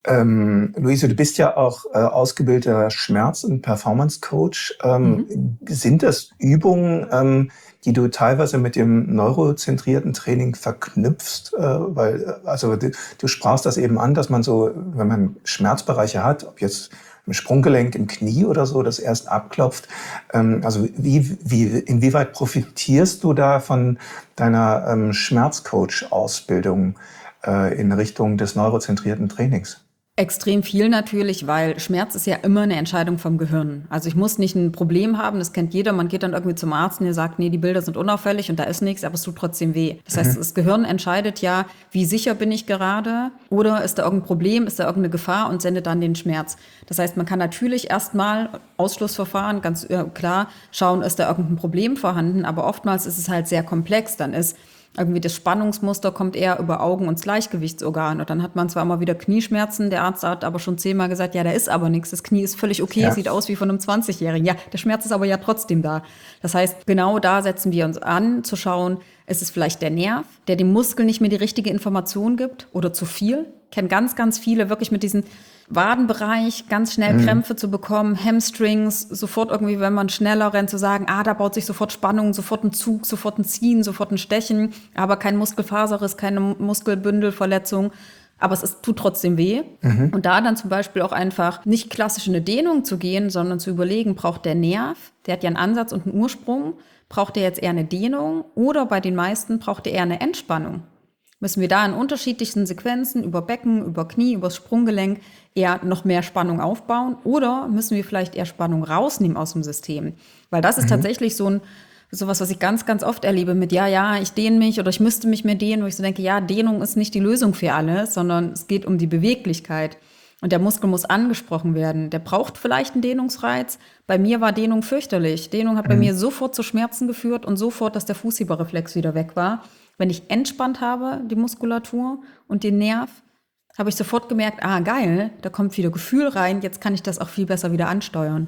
Ähm, Luise, du bist ja auch äh, ausgebildeter Schmerz- und Performance-Coach. Ähm, Mhm. Sind das Übungen, ähm, die du teilweise mit dem neurozentrierten Training verknüpfst? Äh, weil, äh, also du, du sprachst das eben an, dass man so, wenn man Schmerzbereiche hat, ob jetzt im Sprunggelenk, im Knie oder so, das erst abklopft. Ähm, also wie, wie, inwieweit profitierst du da von deiner ähm, Schmerzcoach-Ausbildung äh, in Richtung des neurozentrierten Trainings? Extrem viel natürlich, weil Schmerz ist ja immer eine Entscheidung vom Gehirn. Also ich muss nicht ein Problem haben, das kennt jeder. Man geht dann irgendwie zum Arzt und der sagt, nee, die Bilder sind unauffällig und da ist nichts, aber es tut trotzdem weh. Das heißt, das Gehirn entscheidet ja, wie sicher bin ich gerade oder ist da irgendein Problem, ist da irgendeine Gefahr und sendet dann den Schmerz. Das heißt, man kann natürlich erstmal Ausschlussverfahren, ganz äh, klar, schauen, ist da irgendein Problem vorhanden, aber oftmals ist es halt sehr komplex. Dann ist irgendwie das Spannungsmuster kommt eher über Augen und das Gleichgewichtsorgan. Und dann hat man zwar immer wieder Knieschmerzen, der Arzt hat aber schon zehnmal gesagt, ja, da ist aber nichts, das Knie ist völlig okay, Ja. sieht aus wie von einem zwanzigjährigen. Ja, der Schmerz ist aber ja trotzdem da. Das heißt, genau da setzen wir uns an, zu schauen, ist es vielleicht der Nerv, der dem Muskel nicht mehr die richtige Information gibt oder zu viel? Ich kenne ganz, ganz viele wirklich mit diesem Wadenbereich ganz schnell Krämpfe zu bekommen, Hamstrings, sofort irgendwie, wenn man schneller rennt, zu sagen, ah, da baut sich sofort Spannung, sofort ein Zug, sofort ein Ziehen, sofort ein Stechen, aber kein Muskelfaserriss, keine Muskelbündelverletzung. Aber es ist, tut trotzdem weh. Und da dann zum Beispiel auch einfach nicht klassisch in eine Dehnung zu gehen, sondern zu überlegen, braucht der Nerv, der hat ja einen Ansatz und einen Ursprung, braucht der jetzt eher eine Dehnung oder bei den meisten braucht er eher eine Entspannung? Müssen wir da in unterschiedlichsten Sequenzen über Becken, über Knie, über das Sprunggelenk eher noch mehr Spannung aufbauen oder müssen wir vielleicht eher Spannung rausnehmen aus dem System? Weil das ist tatsächlich so ein sowas, was ich ganz, ganz oft erlebe mit, ja, ja, ich dehne mich oder ich müsste mich mehr dehnen, wo ich so denke, ja, Dehnung ist nicht die Lösung für alles, sondern es geht um die Beweglichkeit. Und der Muskel muss angesprochen werden. Der braucht vielleicht einen Dehnungsreiz. Bei mir war Dehnung fürchterlich. Dehnung hat bei mir sofort zu Schmerzen geführt und sofort, dass der Fußhieberreflex wieder weg war. Wenn ich entspannt habe, die Muskulatur und den Nerv, habe ich sofort gemerkt, ah, geil, da kommt wieder Gefühl rein, jetzt kann ich das auch viel besser wieder ansteuern.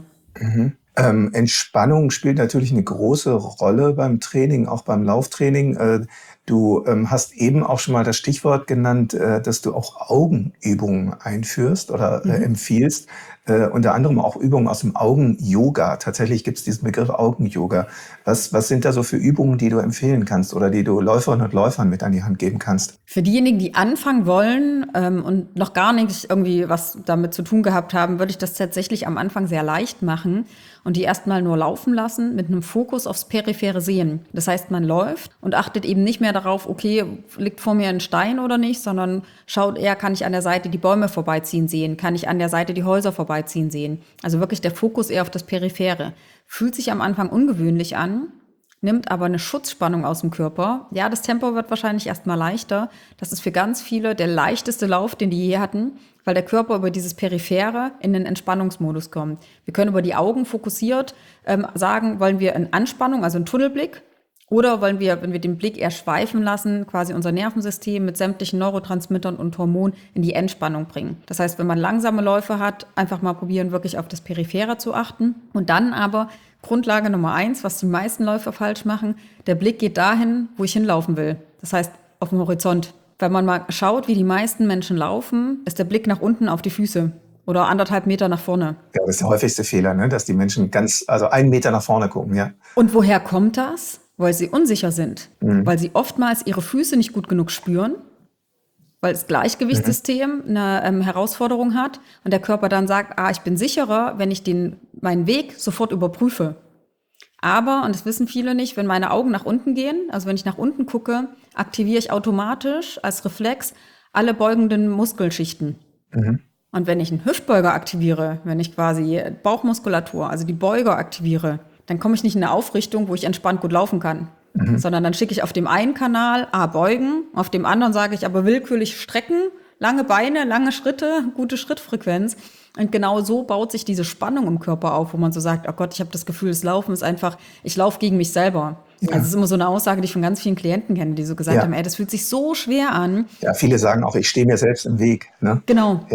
Ähm, Entspannung spielt natürlich eine große Rolle beim Training, auch beim Lauftraining. Äh, du ähm, hast eben auch schon mal das Stichwort genannt, äh, dass du auch Augenübungen einführst oder äh, empfiehlst. Äh, unter anderem auch Übungen aus dem Augen-Yoga. Tatsächlich gibt es diesen Begriff Augen-Yoga. Was, was sind da so für Übungen, die du empfehlen kannst oder die du Läuferinnen und Läufern mit an die Hand geben kannst? Für diejenigen, die anfangen wollen ähm, und noch gar nicht irgendwie was damit zu tun gehabt haben, würde ich das tatsächlich am Anfang sehr leicht machen und die erstmal nur laufen lassen mit einem Fokus aufs periphere Sehen. Das heißt, man läuft und achtet eben nicht mehr darauf, okay, liegt vor mir ein Stein oder nicht, sondern schaut eher, kann ich an der Seite die Bäume vorbeiziehen sehen, kann ich an der Seite die Häuser vorbeiziehen sehen. Also wirklich der Fokus eher auf das Periphere. Fühlt sich am Anfang ungewöhnlich an, nimmt aber eine Schutzspannung aus dem Körper. Ja, das Tempo wird wahrscheinlich erstmal leichter. Das ist für ganz viele der leichteste Lauf, den die je hatten, weil der Körper über dieses Periphere in den Entspannungsmodus kommt. Wir können über die Augen fokussiert ähm, sagen, wollen wir in Anspannung, also einen Tunnelblick, oder wollen wir, wenn wir den Blick eher schweifen lassen, quasi unser Nervensystem mit sämtlichen Neurotransmittern und Hormonen in die Entspannung bringen. Das heißt, wenn man langsame Läufe hat, einfach mal probieren, wirklich auf das Periphere zu achten. Und dann aber Grundlage Nummer eins, was die meisten Läufer falsch machen, der Blick geht dahin, wo ich hinlaufen will. Das heißt, auf dem Horizont. Wenn man mal schaut, wie die meisten Menschen laufen, ist der Blick nach unten auf die Füße oder anderthalb Meter nach vorne. Ja, das ist der häufigste Fehler, ne? Dass die Menschen ganz, also einen Meter nach vorne gucken, ja. Und woher kommt das? Weil sie unsicher sind, mhm. weil sie oftmals ihre Füße nicht gut genug spüren, weil das Gleichgewichtssystem mhm. eine ähm, Herausforderung hat und der Körper dann sagt, ah, ich bin sicherer, wenn ich den, meinen Weg sofort überprüfe. Aber, und das wissen viele nicht, wenn meine Augen nach unten gehen, also wenn ich nach unten gucke, aktiviere ich automatisch als Reflex alle beugenden Muskelschichten. Mhm. Und wenn ich einen Hüftbeuger aktiviere, wenn ich quasi Bauchmuskulatur, also die Beuger aktiviere, dann komme ich nicht in eine Aufrichtung, wo ich entspannt gut laufen kann. Mhm. Sondern dann schicke ich auf dem einen Kanal, ah, beugen, auf dem anderen sage ich aber willkürlich strecken, lange Beine, lange Schritte, gute Schrittfrequenz. Und genau so baut sich diese Spannung im Körper auf, wo man so sagt, oh Gott, ich habe das Gefühl, das Laufen ist einfach, ich laufe gegen mich selber. Ja. Also es ist immer so eine Aussage, die ich von ganz vielen Klienten kenne, die so gesagt ja. haben, ey, das fühlt sich so schwer an. Ja, viele sagen auch, ich stehe mir selbst im Weg. Ne? Genau. Ja.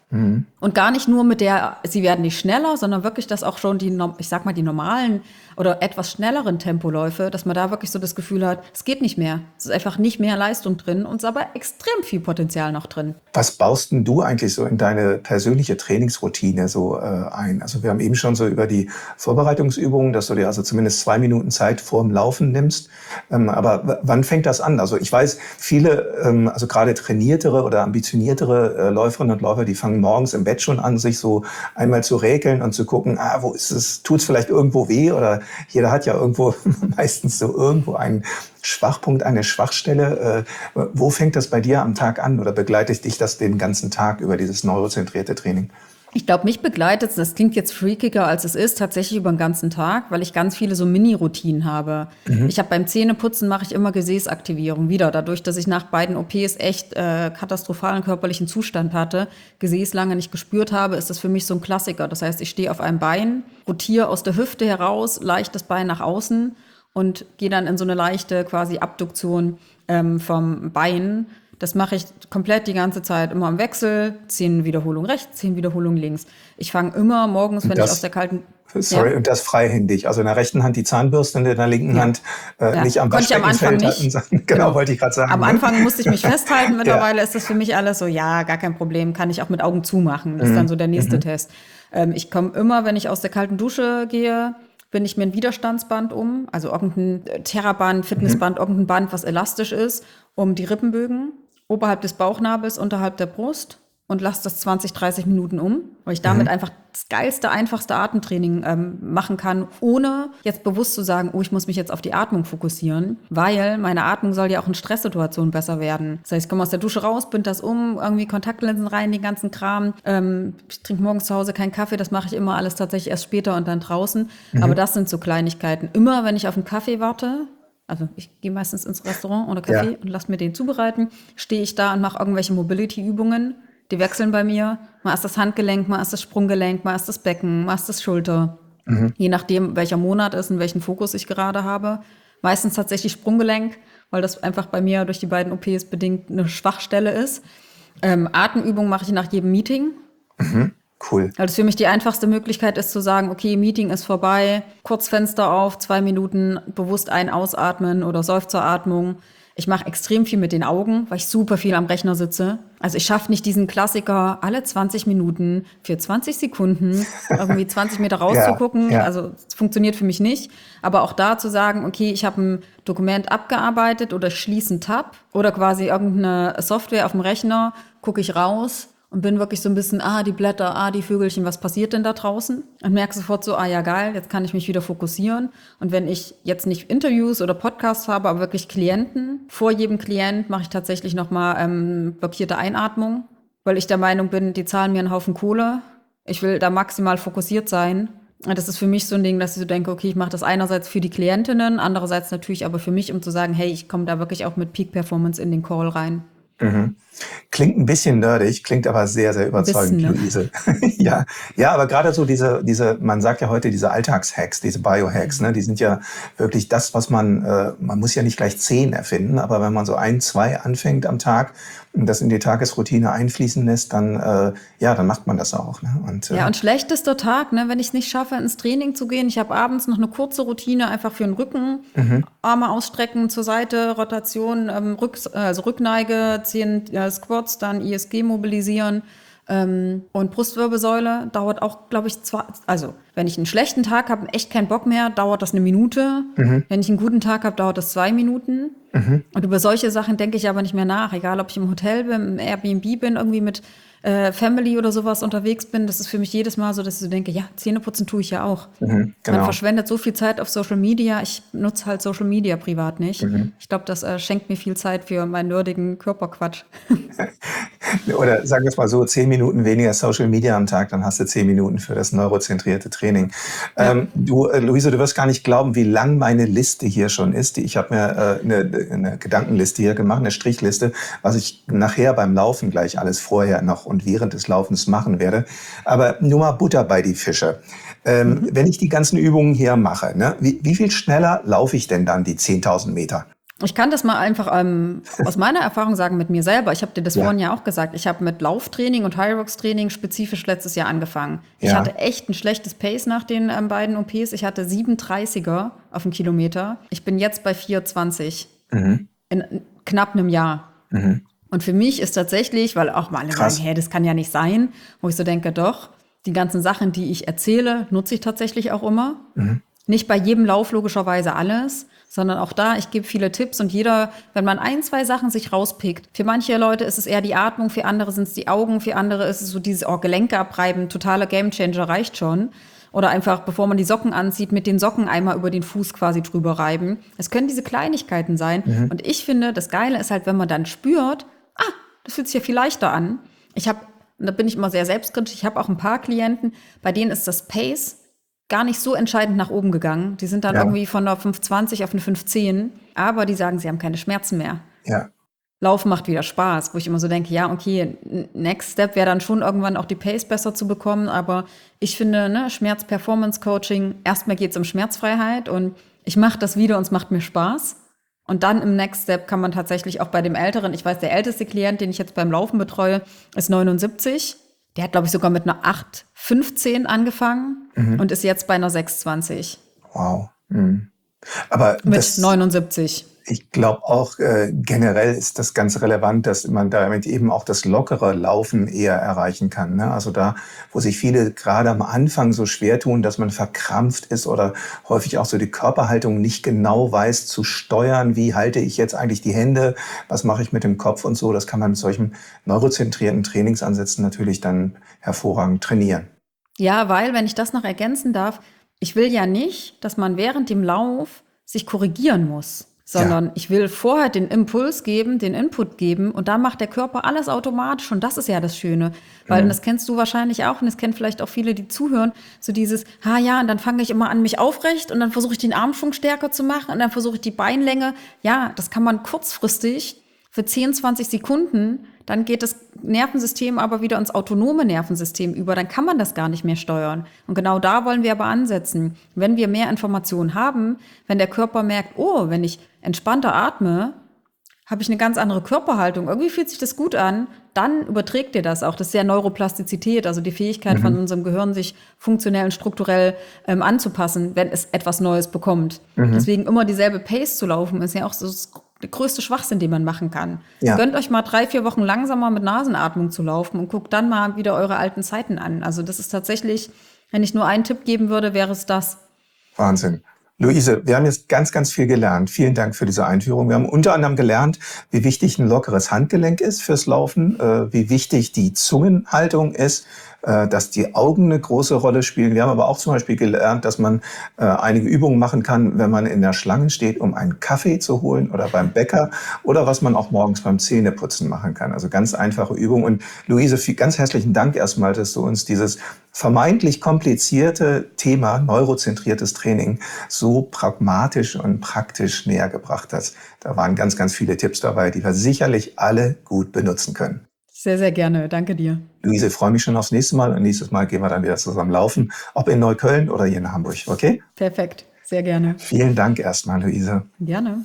Mhm. Und gar nicht nur mit der, sie werden nicht schneller, sondern wirklich, dass auch schon die, ich sag mal, die normalen oder etwas schnelleren Tempoläufe, dass man da wirklich so das Gefühl hat, es geht nicht mehr. Es ist einfach nicht mehr Leistung drin und es ist aber extrem viel Potenzial noch drin. Was baust denn du eigentlich so in deine persönliche Trainingsroutine so äh, ein? Also wir haben eben schon so über die Vorbereitungsübungen, dass du dir also zumindest zwei Minuten Zeit vorm Laufen nimmst. Ähm, aber w- wann fängt das an? Also ich weiß, viele, ähm, also gerade trainiertere oder ambitioniertere äh, Läuferinnen und Läufer, die fangen morgens im Bett schon an, sich so einmal zu räkeln und zu gucken, ah, wo ist es, tut es vielleicht irgendwo weh? Oder jeder hat ja irgendwo meistens so irgendwo einen Schwachpunkt, eine Schwachstelle. Äh, wo fängt das bei dir am Tag an oder begleitet dich das den ganzen Tag über dieses neurozentrierte Training? Ich glaube, mich begleitet, das klingt jetzt freakiger als es ist, tatsächlich über den ganzen Tag, weil ich ganz viele so Mini-Routinen habe. Mhm. Ich habe beim Zähneputzen mache ich immer Gesäßaktivierung wieder. Dadurch, dass ich nach beiden O Ps echt äh, katastrophalen körperlichen Zustand hatte, Gesäß lange nicht gespürt habe, ist das für mich so ein Klassiker. Das heißt, ich stehe auf einem Bein, rotiere aus der Hüfte heraus, leicht das Bein nach außen und gehe dann in so eine leichte quasi Abduktion ähm, vom Bein. Das mache ich komplett die ganze Zeit, immer im Wechsel, zehn Wiederholungen rechts, zehn Wiederholungen links. Ich fange immer morgens, wenn das, ich aus der kalten... Sorry, ja. Und das freihändig, also in der rechten Hand die Zahnbürste und in der linken ja. Hand äh, ja. nicht am Waschbeckenfeld halten. Genau, genau, wollte ich gerade sagen. Am Anfang musste ich mich festhalten, mittlerweile ja. ist das für mich alles so, ja, gar kein Problem, kann ich auch mit Augen zumachen. Das mhm. ist dann so der nächste mhm. Test. Ähm, ich komme immer, wenn ich aus der kalten Dusche gehe, binde ich mir ein Widerstandsband um, also irgendein Theraband, Fitnessband, mhm. irgendein Band, was elastisch ist, um die Rippenbögen, oberhalb des Bauchnabels, unterhalb der Brust und lasse das zwanzig, dreißig Minuten um, weil ich damit mhm. einfach das geilste, einfachste Atemtraining ähm, machen kann, ohne jetzt bewusst zu sagen, oh, ich muss mich jetzt auf die Atmung fokussieren, weil meine Atmung soll ja auch in Stresssituationen besser werden. Das heißt, ich komme aus der Dusche raus, binde das um, irgendwie Kontaktlinsen rein, den ganzen Kram. Ähm, ich trinke morgens zu Hause keinen Kaffee, das mache ich immer alles tatsächlich erst später und dann draußen. Mhm. Aber das sind so Kleinigkeiten. Immer, wenn ich auf einen Kaffee warte, also ich gehe meistens ins Restaurant oder Café ja. und lasse mir den zubereiten, stehe ich da und mache irgendwelche Mobility-Übungen. Die wechseln bei mir. Mal ist das Handgelenk, mal ist das Sprunggelenk, mal ist das Becken, mal ist das Schulter. Mhm. Je nachdem, welcher Monat ist und welchen Fokus ich gerade habe. Meistens tatsächlich Sprunggelenk, weil das einfach bei mir durch die beiden O Ps bedingt eine Schwachstelle ist. Ähm, Atemübungen mache ich nach jedem Meeting. Mhm. Cool. Weil das für mich die einfachste Möglichkeit ist zu sagen, okay, Meeting ist vorbei, kurz Fenster auf, zwei Minuten bewusst ein- ausatmen oder Seufzeratmung. Ich mache extrem viel mit den Augen, weil ich super viel am Rechner sitze. Also ich schaffe nicht diesen Klassiker, alle zwanzig Minuten für zwanzig Sekunden irgendwie zwanzig Meter rauszugucken. Ja, ja. Also es funktioniert für mich nicht. Aber auch da zu sagen, okay, ich habe ein Dokument abgearbeitet oder ich schließe einen Tab oder quasi irgendeine Software auf dem Rechner, gucke ich raus und bin wirklich so ein bisschen, ah, die Blätter, ah, die Vögelchen, was passiert denn da draußen? Und merke sofort so, ah ja, geil, jetzt kann ich mich wieder fokussieren. Und wenn ich jetzt nicht Interviews oder Podcasts habe, aber wirklich Klienten, vor jedem Klient mache ich tatsächlich nochmal ähm, blockierte Einatmung, weil ich der Meinung bin, die zahlen mir einen Haufen Kohle. Ich will da maximal fokussiert sein. Und das ist für mich so ein Ding, dass ich so denke, okay, ich mache das einerseits für die Klientinnen, andererseits natürlich aber für mich, um zu sagen, hey, ich komme da wirklich auch mit Peak Performance in den Call rein. Mhm. Klingt ein bisschen nerdig, klingt aber sehr, sehr überzeugend, bisschen, ne? Luise. ja, ja, aber gerade so diese, diese, man sagt ja heute diese Alltagshacks, diese Biohacks, ne, die sind ja wirklich das, was man, äh, man muss ja nicht gleich zehn erfinden, aber wenn man so ein, zwei anfängt am Tag und das in die Tagesroutine einfließen lässt, dann, äh, ja, dann macht man das auch. Ne? Und, äh, ja, und schlechtester Tag, ne, wenn ich es nicht schaffe, ins Training zu gehen. Ich habe abends noch eine kurze Routine einfach für den Rücken, mhm. Arme ausstrecken zur Seite, Rotation, ähm, Rück, also Rückneige, zehn äh, Squats, dann I S G mobilisieren ähm, und Brustwirbelsäule dauert auch, glaube ich, zwei, also wenn ich einen schlechten Tag habe, echt keinen Bock mehr, dauert das eine Minute. Mhm. Wenn ich einen guten Tag habe, dauert das zwei Minuten. Mhm. Und über solche Sachen denke ich aber nicht mehr nach, egal ob ich im Hotel bin, im Airbnb bin, irgendwie mit äh, Family oder sowas unterwegs bin. Das ist für mich jedes Mal so, dass ich so denke, ja, Zähneputzen tue ich ja auch. Mhm, genau. Man verschwendet so viel Zeit auf Social Media. Ich nutze halt Social Media privat nicht. Mhm. Ich glaube, das äh, schenkt mir viel Zeit für meinen nerdigen Körperquatsch. Oder sagen wir es mal so, zehn Minuten weniger Social Media am Tag, dann hast du zehn Minuten für das neurozentrierte Training. Ja. Ähm, du, äh, Luise, du wirst gar nicht glauben, wie lang meine Liste hier schon ist. Ich habe mir äh, eine, eine Gedankenliste hier gemacht, eine Strichliste, was ich nachher beim Laufen gleich alles vorher noch und während des Laufens machen werde. Aber nur mal Butter bei die Fische. Ähm, mhm. Wenn ich die ganzen Übungen hier mache, ne, wie, wie viel schneller laufe ich denn dann die zehntausend Meter? Ich kann das mal einfach ähm, aus meiner Erfahrung sagen mit mir selber. Ich habe dir das Ja. vorhin ja auch gesagt. Ich habe mit Lauftraining und Hyrox-Training spezifisch letztes Jahr angefangen. Ich Ja. hatte echt ein schlechtes Pace nach den ähm, beiden O Ps. Ich hatte siebenunddreißiger auf den Kilometer. Ich bin jetzt bei vier zwanzig Mhm. in knapp einem Jahr. Mhm. Und für mich ist tatsächlich, weil auch mal alle Krass. sagen, hey, das kann ja nicht sein, wo ich so denke, doch, die ganzen Sachen, die ich erzähle, nutze ich tatsächlich auch immer. Mhm. Nicht bei jedem Lauf logischerweise alles, sondern auch da, ich gebe viele Tipps und jeder, wenn man ein, zwei Sachen sich rauspickt, für manche Leute ist es eher die Atmung, für andere sind es die Augen, für andere ist es so dieses oh, Gelenke abreiben, totaler Gamechanger reicht schon. Oder einfach, bevor man die Socken anzieht, mit den Socken einmal über den Fuß quasi drüber reiben. Es können diese Kleinigkeiten sein. Mhm. Und ich finde, das Geile ist halt, wenn man dann spürt, ah, das fühlt sich ja viel leichter an. Ich habe, und da bin ich immer sehr selbstkritisch, ich habe auch ein paar Klienten, bei denen ist das Pace gar nicht so entscheidend nach oben gegangen. Die sind dann Ja. irgendwie von einer fünf zwanzig auf eine fünf zehn, aber die sagen, sie haben keine Schmerzen mehr. Ja. Laufen macht wieder Spaß, wo ich immer so denke, ja, okay, Next Step wäre dann schon irgendwann auch die Pace besser zu bekommen, aber ich finde, ne, Schmerz-Performance-Coaching, erstmal geht es um Schmerzfreiheit und ich mache das wieder und es macht mir Spaß. Und dann im Next Step kann man tatsächlich auch bei dem Älteren, ich weiß, der älteste Klient, den ich jetzt beim Laufen betreue, ist neunundsiebzig. Der hat, glaube ich, sogar mit einer acht fünfzehn angefangen Mhm. und ist jetzt bei einer sechs zwanzig Wow. Mhm. Aber mit das, neunundsiebzig. ich glaube auch äh, generell ist das ganz relevant, dass man damit eben auch das lockere Laufen eher erreichen kann. Ne? Also da, wo sich viele gerade am Anfang so schwer tun, dass man verkrampft ist oder häufig auch so die Körperhaltung nicht genau weiß zu steuern. Wie halte ich jetzt eigentlich die Hände? Was mache ich mit dem Kopf und so? Das kann man mit solchen neurozentrierten Trainingsansätzen natürlich dann hervorragend trainieren. Ja, weil, wenn ich das noch ergänzen darf, ich will ja nicht, dass man während dem Lauf sich korrigieren muss, sondern Ja. ich will vorher den Impuls geben, den Input geben und dann macht der Körper alles automatisch und das ist ja das Schöne. Weil, Mhm. und das kennst du wahrscheinlich auch und das kennen vielleicht auch viele, die zuhören, so dieses, ha ja, und dann fange ich immer an, mich aufrecht und dann versuche ich den Armschwung stärker zu machen und dann versuche ich die Beinlänge. Ja, das kann man kurzfristig für zehn, zwanzig Sekunden, dann geht das Nervensystem aber wieder ins autonome Nervensystem über, dann kann man das gar nicht mehr steuern. Und genau da wollen wir aber ansetzen. Wenn wir mehr Informationen haben, wenn der Körper merkt, oh, wenn ich entspannter atme, habe ich eine ganz andere Körperhaltung, irgendwie fühlt sich das gut an, dann überträgt dir das auch. Das ist ja Neuroplastizität, also die Fähigkeit Mhm. von unserem Gehirn, sich funktionell und strukturell ähm, anzupassen, wenn es etwas Neues bekommt. Mhm. Deswegen immer dieselbe Pace zu laufen, ist ja auch so das der größte Schwachsinn, den man machen kann. Ja. Gönnt euch mal drei, vier Wochen langsamer mit Nasenatmung zu laufen und guckt dann mal wieder eure alten Zeiten an. Also das ist tatsächlich, wenn ich nur einen Tipp geben würde, wäre es das. Wahnsinn. Luise, wir haben jetzt ganz, ganz viel gelernt. Vielen Dank für diese Einführung. Wir haben unter anderem gelernt, wie wichtig ein lockeres Handgelenk ist fürs Laufen, äh, wie wichtig die Zungenhaltung ist, äh, dass die Augen eine große Rolle spielen. Wir haben aber auch zum Beispiel gelernt, dass man äh, einige Übungen machen kann, wenn man in der Schlange steht, um einen Kaffee zu holen oder beim Bäcker oder was man auch morgens beim Zähneputzen machen kann. Also ganz einfache Übungen. Und Luise, viel, ganz herzlichen Dank erstmal, dass du uns dieses vermeintlich komplizierte Thema neurozentriertes Training so pragmatisch und praktisch näher gebracht hast. Da waren ganz, ganz viele Tipps dabei, die wir sicherlich alle gut benutzen können. Sehr, sehr gerne. Danke dir. Luise, ich freue mich schon aufs nächste Mal und nächstes Mal gehen wir dann wieder zusammen laufen, ob in Neukölln oder hier in Hamburg, okay? Perfekt. Sehr gerne. Vielen Dank erstmal, Luise. Gerne.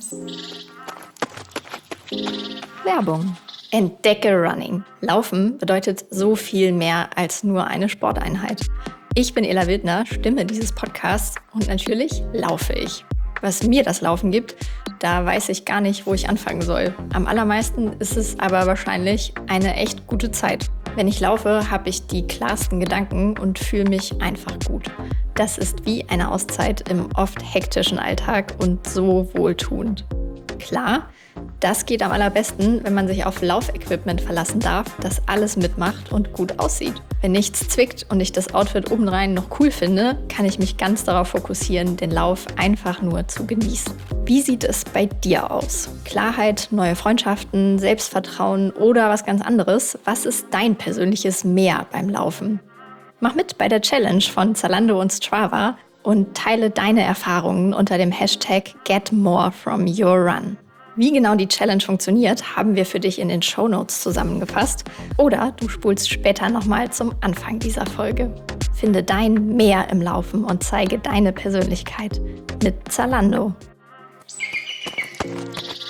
Werbung. Entdecke Running. Laufen bedeutet so viel mehr als nur eine Sporteinheit. Ich bin Ela Wildner, Stimme dieses Podcasts und natürlich laufe ich. Was mir das Laufen gibt, da weiß ich gar nicht, wo ich anfangen soll. Am allermeisten ist es aber wahrscheinlich eine echt gute Zeit. Wenn ich laufe, habe ich die klarsten Gedanken und fühle mich einfach gut. Das ist wie eine Auszeit im oft hektischen Alltag und so wohltuend. Klar, das geht am allerbesten, wenn man sich auf Laufequipment verlassen darf, das alles mitmacht und gut aussieht. Wenn nichts zwickt und ich das Outfit obendrein noch cool finde, kann ich mich ganz darauf fokussieren, den Lauf einfach nur zu genießen. Wie sieht es bei dir aus? Klarheit, neue Freundschaften, Selbstvertrauen oder was ganz anderes? Was ist dein persönliches Mehr beim Laufen? Mach mit bei der Challenge von Zalando und Strava und teile deine Erfahrungen unter dem Hashtag Get More From Your Run. Wie genau die Challenge funktioniert, haben wir für dich in den Shownotes zusammengefasst. Oder du spulst später nochmal zum Anfang dieser Folge. Finde dein Mehr im Laufen und zeige deine Persönlichkeit mit Zalando.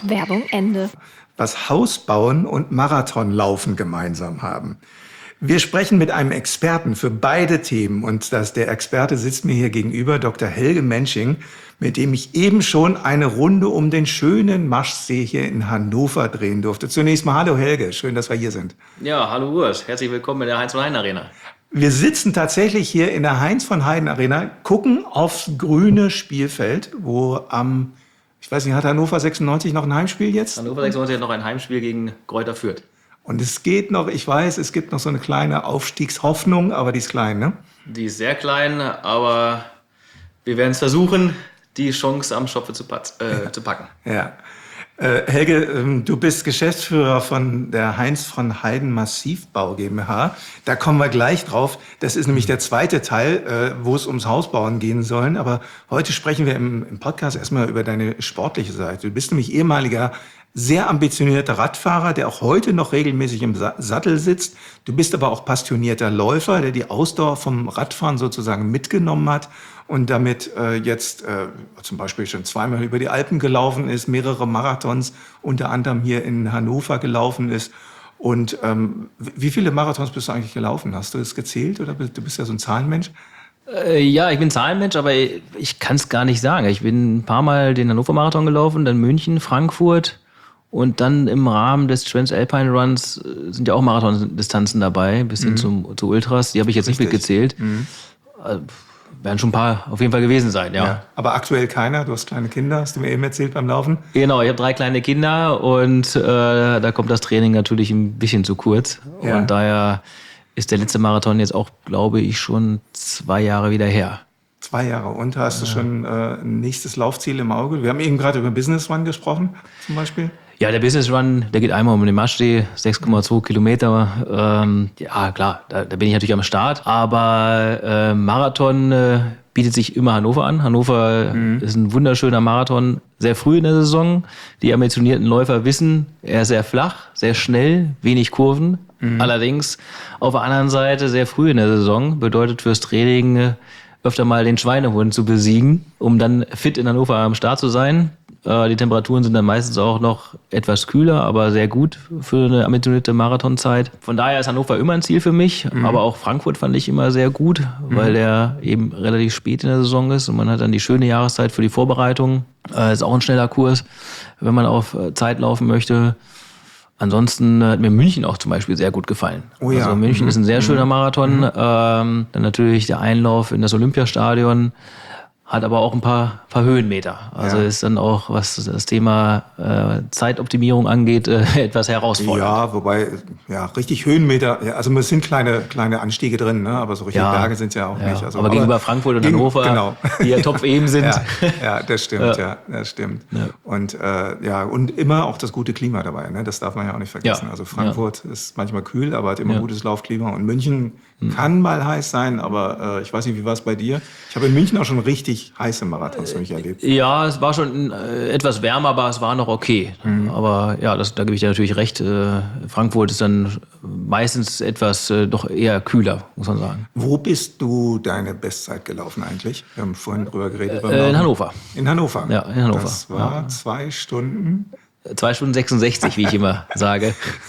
Werbung Ende. Was Hausbauen und Marathonlaufen gemeinsam haben. Wir sprechen mit einem Experten für beide Themen und das, der Experte sitzt mir hier gegenüber, Doktor Helge Mensching, mit dem ich eben schon eine Runde um den schönen Maschsee hier in Hannover drehen durfte. Zunächst mal hallo Helge, schön, dass wir hier sind. Ja, hallo Urs, herzlich willkommen in der Heinz von Heiden Arena. Wir sitzen tatsächlich hier in der Heinz von Heiden Arena, gucken aufs grüne Spielfeld, wo am, ich weiß nicht, hat Hannover sechsundneunzig noch ein Heimspiel jetzt? Hannover sechsundneunzig hat noch ein Heimspiel gegen Greuther Fürth. Und es geht noch, ich weiß, es gibt noch so eine kleine Aufstiegshoffnung, aber die ist klein, ne? Die ist sehr klein, aber wir werden es versuchen, die Chance am Schopfe zu, pat- äh, zu packen. Ja. Äh, Helge, ähm, du bist Geschäftsführer von der Heinz von Heiden Massivbau GmbH. Da kommen wir gleich drauf. Das ist nämlich der zweite Teil, äh, wo es ums Hausbauen gehen soll. Aber heute sprechen wir im, im Podcast erstmal über deine sportliche Seite. Du bist nämlich ehemaliger sehr ambitionierter Radfahrer, der auch heute noch regelmäßig im Sattel sitzt. Du bist aber auch passionierter Läufer, der die Ausdauer vom Radfahren sozusagen mitgenommen hat und damit äh, jetzt äh, zum Beispiel schon zweimal über die Alpen gelaufen ist, mehrere Marathons, unter anderem hier in Hannover gelaufen ist. Und ähm, wie viele Marathons bist du eigentlich gelaufen? Hast du das gezählt oder du bist ja so ein Zahlenmensch? Äh, ja, ich bin Zahlenmensch, aber ich kann es gar nicht sagen. Ich bin ein paar Mal den Hannover-Marathon gelaufen, dann München, Frankfurt. Und dann im Rahmen des Transalpine Runs sind ja auch Marathondistanzen dabei, bis hin mhm. zum, zu Ultras. Die habe ich jetzt Richtig. nicht mitgezählt. Mhm. Also, werden schon ein paar auf jeden Fall gewesen sein, ja. ja. Aber aktuell keiner? Du hast kleine Kinder, hast du mir eben erzählt beim Laufen? Genau, ich habe drei kleine Kinder und äh, da kommt das Training natürlich ein bisschen zu kurz. Ja. Und daher ist der letzte Marathon jetzt auch, glaube ich, schon zwei Jahre wieder her. Zwei Jahre. Und hast ja. du schon äh, ein nächstes Laufziel im Auge? Wir haben eben gerade über Business Run gesprochen, zum Beispiel. Ja, der Business Run, der geht einmal um den Maschsee, sechs Komma zwei Kilometer. Ähm, ja, klar, da, da bin ich natürlich am Start. Aber äh, Marathon äh, bietet sich immer Hannover an. Hannover mhm. ist ein wunderschöner Marathon, sehr früh in der Saison. Die ambitionierten Läufer wissen, er ist sehr flach, sehr schnell, wenig Kurven. Mhm. Allerdings auf der anderen Seite sehr früh in der Saison, bedeutet fürs Training äh, öfter mal den Schweinehund zu besiegen, um dann fit in Hannover am Start zu sein. Die Temperaturen sind dann meistens auch noch etwas kühler, aber sehr gut für eine ambitionierte Marathonzeit. Von daher ist Hannover immer ein Ziel für mich, mhm. aber auch Frankfurt fand ich immer sehr gut, mhm. weil der eben relativ spät in der Saison ist und man hat dann die schöne Jahreszeit für die Vorbereitung. Äh, ist auch ein schneller Kurs, wenn man auf Zeit laufen möchte. Ansonsten hat mir München auch zum Beispiel sehr gut gefallen. Oh ja. Also München mhm. ist ein sehr schöner Marathon. Mhm. Ähm, dann natürlich der Einlauf in das Olympiastadion. Hat aber auch ein paar, paar Höhenmeter. Also ja. ist dann auch, was das Thema äh, Zeitoptimierung angeht, äh, etwas herausfordernd. Ja, wobei, ja, richtig Höhenmeter, ja, also es sind kleine, kleine Anstiege drin, ne? Aber so richtig ja. Berge sind es ja auch ja. nicht. Also, aber, aber gegenüber Frankfurt und gegen, Hannover, genau. die ja top eben sind. Ja, ja, das stimmt, ja, ja das stimmt. Ja. Und äh, ja, und immer auch das gute Klima dabei, ne? Das darf man ja auch nicht vergessen. Ja. Also Frankfurt ja. ist manchmal kühl, aber hat immer ja. gutes Laufklima. Und München hm. kann mal heiß sein, aber äh, ich weiß nicht, wie war es bei dir? Ich habe in München auch schon richtig heiße Marathons für mich erlebt. Ja, es war schon äh, etwas wärmer, aber es war noch okay. Mhm. Aber ja, das, da gebe ich dir natürlich recht. Äh, Frankfurt ist dann meistens etwas äh, doch eher kühler, muss man sagen. Wo bist du deine Bestzeit gelaufen eigentlich? Wir haben vorhin drüber geredet. Äh, in Hannover. In Hannover? Ja, in Hannover. Das war ja. zwei Stunden... Zwei Stunden sechsundsechzig, wie ich immer sage.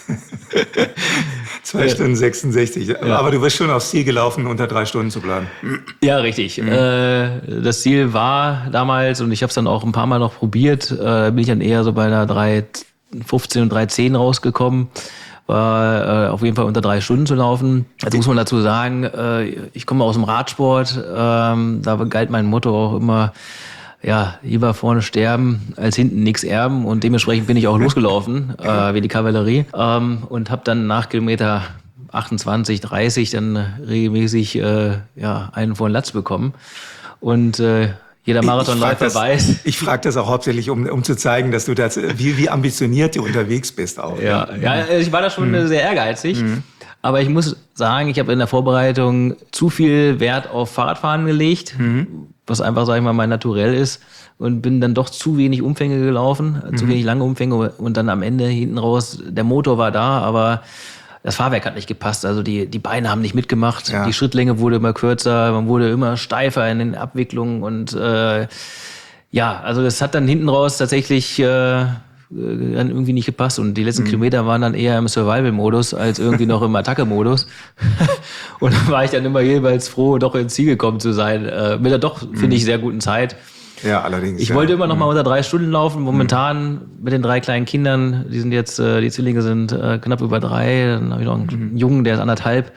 Zwei Stunden sechsundsechzig. Ja. Aber du bist schon aufs Ziel gelaufen, unter drei Stunden zu bleiben. Ja, richtig. Mhm. Äh, das Ziel war damals, und ich habe es dann auch ein paar Mal noch probiert, äh, bin ich dann eher so bei einer drei fünfzehn und drei zehn rausgekommen. War äh, auf jeden Fall unter drei Stunden zu laufen. Jetzt muss man dazu sagen, äh, ich komme aus dem Radsport. Äh, da galt mein Motto auch immer, ja, lieber vorne sterben als hinten nichts erben, und dementsprechend bin ich auch losgelaufen, äh, wie die Kavallerie, ähm, und habe dann nach Kilometer achtundzwanzig, dreißig dann regelmäßig äh, ja, einen vor den Latz bekommen. Und äh, jeder Marathonläufer weiß. Ich frage das auch hauptsächlich, um, um zu zeigen, dass du das, wie, wie ambitioniert du unterwegs bist auch. Ja, ja, ja, ich war da schon mhm. sehr ehrgeizig. Mhm. Aber ich muss sagen, ich habe in der Vorbereitung zu viel Wert auf Fahrradfahren gelegt, mhm. was einfach, sag ich mal, mein Naturell ist, und bin dann doch zu wenig Umfänge gelaufen, mhm. zu wenig lange Umfänge, und dann am Ende hinten raus, der Motor war da, aber das Fahrwerk hat nicht gepasst, also die, die Beine haben nicht mitgemacht, ja. Die Schrittlänge wurde immer kürzer, man wurde immer steifer in den Abwicklungen, und äh, ja, also das hat dann hinten raus tatsächlich äh, äh, dann irgendwie nicht gepasst. Und die letzten mhm. Kilometer waren dann eher im Survival-Modus als irgendwie noch im Attacke-Modus. Und da war ich dann immer jeweils froh, doch ins Ziel gekommen zu sein. Äh, mit der doch, mhm. finde ich, sehr guten Zeit. Ja, allerdings. Ich ja. wollte immer noch mal unter drei Stunden laufen. Momentan mhm. mit den drei kleinen Kindern, die sind jetzt, äh, die Zwillinge sind äh, knapp über drei. Dann habe ich noch einen mhm. Jungen, der ist anderthalb.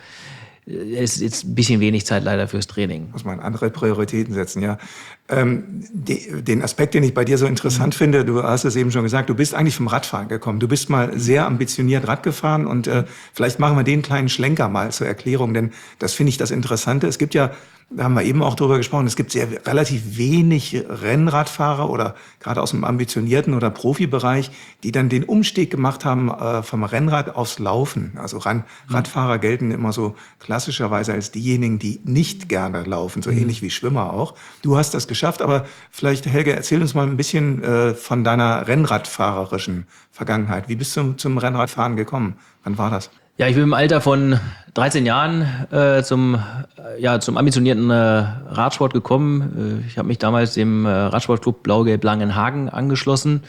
Es ist jetzt ein bisschen wenig Zeit leider fürs Training. Muss man andere Prioritäten setzen, ja. Ähm, die, den Aspekt, den ich bei dir so interessant mhm. finde, du hast es eben schon gesagt, du bist eigentlich vom Radfahren gekommen. Du bist mal sehr ambitioniert Rad gefahren und äh, vielleicht machen wir den kleinen Schlenker mal zur Erklärung, denn das finde ich das Interessante. Es gibt ja, da haben wir eben auch drüber gesprochen, es gibt sehr relativ wenig Rennradfahrer oder gerade aus dem ambitionierten oder Profibereich, die dann den Umstieg gemacht haben äh, vom Rennrad aufs Laufen. Also Ran- Radfahrer gelten immer so klassischerweise als diejenigen, die nicht gerne laufen, so mhm. ähnlich wie Schwimmer auch. Du hast das geschafft, aber vielleicht, Helge, erzähl uns mal ein bisschen äh, von deiner rennradfahrerischen Vergangenheit. Wie bist du zum Rennradfahren gekommen? Wann war das? Ja, ich bin im Alter von dreizehn Jahren äh, zum, äh, ja, zum ambitionierten äh, Radsport gekommen. Äh, ich habe mich damals dem äh, Radsportclub Blau-Gelb-Langenhagen angeschlossen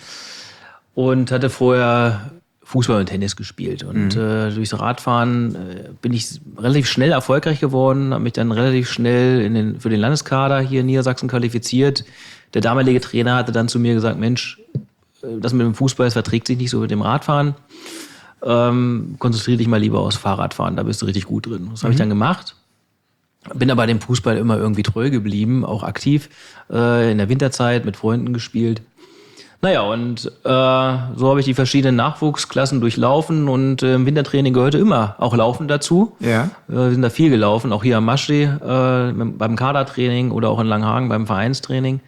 und hatte vorher Fußball und Tennis gespielt. Und mhm. äh, durchs Radfahren äh, bin ich relativ schnell erfolgreich geworden, habe mich dann relativ schnell in den, für den Landeskader hier in Niedersachsen qualifiziert. Der damalige Trainer hatte dann zu mir gesagt, Mensch, das mit dem Fußball, das verträgt sich nicht so mit dem Radfahren. Ähm, konzentriere dich mal lieber aufs Fahrradfahren, da bist du richtig gut drin. Das habe ich dann gemacht. Bin aber dem Fußball immer irgendwie treu geblieben, auch aktiv äh, in der Winterzeit mit Freunden gespielt. Naja, und äh, so habe ich die verschiedenen Nachwuchsklassen durchlaufen und äh, im Wintertraining gehörte immer auch Laufen dazu. Ja. Äh, wir sind da viel gelaufen, auch hier am Maschsee äh, beim Kadertraining oder auch in Langhagen beim Vereinstraining.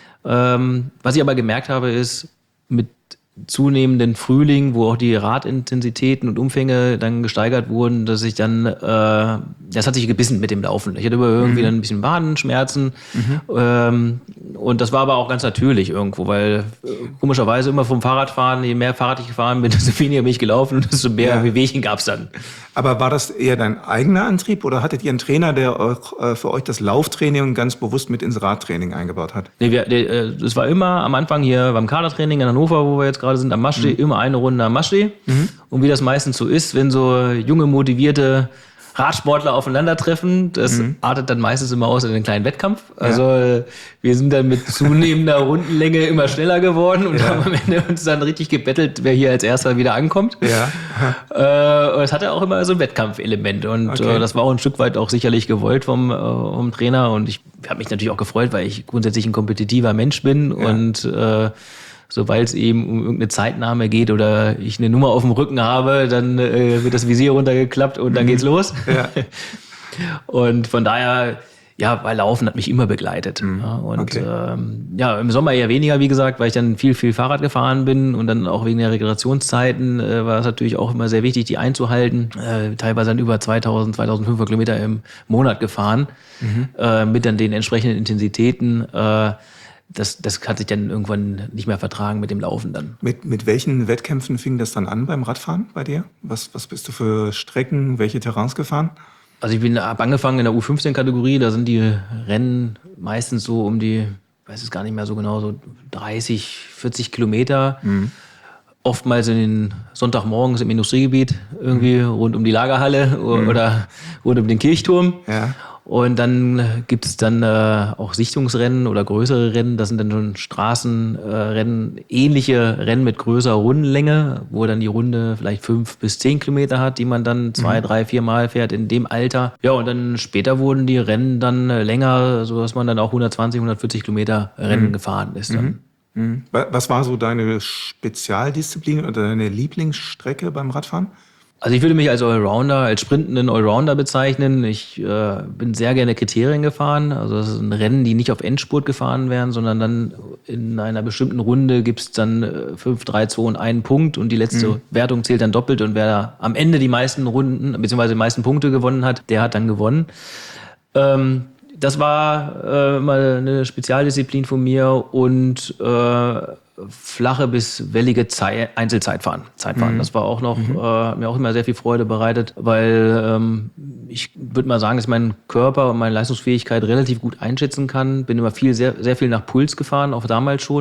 Ähm, was ich aber gemerkt habe, ist, mit zunehmenden Frühling, wo auch die Radintensitäten und Umfänge dann gesteigert wurden, dass ich dann, äh, das hat sich gebissen mit dem Laufen. Ich hatte irgendwie mhm. dann ein bisschen Wadenschmerzen mhm. ähm, und das war aber auch ganz natürlich irgendwo, weil äh, komischerweise immer vom Fahrradfahren, je mehr Fahrrad ich gefahren bin, desto weniger bin ich gelaufen und desto mehr ja. Wehwehchen gab's dann. Aber war das eher dein eigener Antrieb oder hattet ihr einen Trainer, der auch, äh, für euch das Lauftraining ganz bewusst mit ins Radtraining eingebaut hat? Nee, wir, äh, das war immer am Anfang hier beim Kadertraining in Hannover, wo wir jetzt gerade sind, am Maschsee, mhm. immer eine Runde am Maschsee. Mhm. Und wie das meistens so ist, wenn so junge, motivierte Radsportler aufeinandertreffen, das mhm. artet dann meistens immer aus in einen kleinen Wettkampf. Also ja. wir sind dann mit zunehmender Rundenlänge immer schneller geworden und ja. haben am Ende uns dann richtig gebettelt, wer hier als Erster wieder ankommt. Ja. Äh, und es hatte auch immer so ein Wettkampfelement und okay. äh, das war auch ein Stück weit auch sicherlich gewollt vom, äh, vom Trainer und ich habe mich natürlich auch gefreut, weil ich grundsätzlich ein kompetitiver Mensch bin ja. und äh, sobald es eben um irgendeine Zeitnahme geht oder ich eine Nummer auf dem Rücken habe, dann äh, wird das Visier runtergeklappt und dann geht's los. Ja. Und von daher, ja, weil Laufen hat mich immer begleitet. Mhm. Ja, und okay. ähm, ja, im Sommer eher weniger, wie gesagt, weil ich dann viel, viel Fahrrad gefahren bin und dann auch wegen der Regenerationszeiten äh, war es natürlich auch immer sehr wichtig, die einzuhalten. Äh, teilweise dann über zweitausend, zweitausendfünfhundert Kilometer im Monat gefahren, mhm. äh, mit dann den entsprechenden Intensitäten. Äh, Das, das hat sich dann irgendwann nicht mehr vertragen mit dem Laufen dann. Mit, mit welchen Wettkämpfen fing das dann an beim Radfahren bei dir? Was, was bist du für Strecken, welche Terrains gefahren? Also ich bin ab angefangen in der U fünfzehn Kategorie, da sind die Rennen meistens so um die, ich weiß es gar nicht mehr so genau, so dreißig, vierzig Kilometer. Mhm. Oftmals in den Sonntagmorgens im Industriegebiet, irgendwie mhm. rund um die Lagerhalle mhm. oder rund um den Kirchturm. Ja. Und dann gibt es dann äh, auch Sichtungsrennen oder größere Rennen. Das sind dann schon Straßenrennen, äh, ähnliche Rennen mit größerer Rundenlänge, wo dann die Runde vielleicht fünf bis zehn Kilometer hat, die man dann zwei, mhm. drei, vier Mal fährt in dem Alter. Ja, und dann später wurden die Rennen dann länger, sodass man dann auch hundertzwanzig, hundertvierzig Kilometer Rennen mhm. gefahren ist. Dann. Mhm. Was war so deine Spezialdisziplin oder deine Lieblingsstrecke beim Radfahren? Also ich würde mich als Allrounder, als sprintenden Allrounder bezeichnen. Ich äh, bin sehr gerne Kriterien gefahren. Also das sind Rennen, die nicht auf Endspurt gefahren werden, sondern dann in einer bestimmten Runde gibt es dann fünf, drei, zwei und einen Punkt und die letzte mhm. Wertung zählt dann doppelt und wer da am Ende die meisten Runden bzw. die meisten Punkte gewonnen hat, der hat dann gewonnen. Ähm, das war äh, mal eine Spezialdisziplin von mir und äh, flache bis wellige Zei- Einzelzeitfahren. Zeitfahren. Mhm. Das war auch noch, mhm. äh, hat mir auch immer sehr viel Freude bereitet, weil ähm, ich würde mal sagen, dass mein Körper und meine Leistungsfähigkeit relativ gut einschätzen kann. Bin immer viel, sehr, sehr viel nach Puls gefahren, auch damals schon.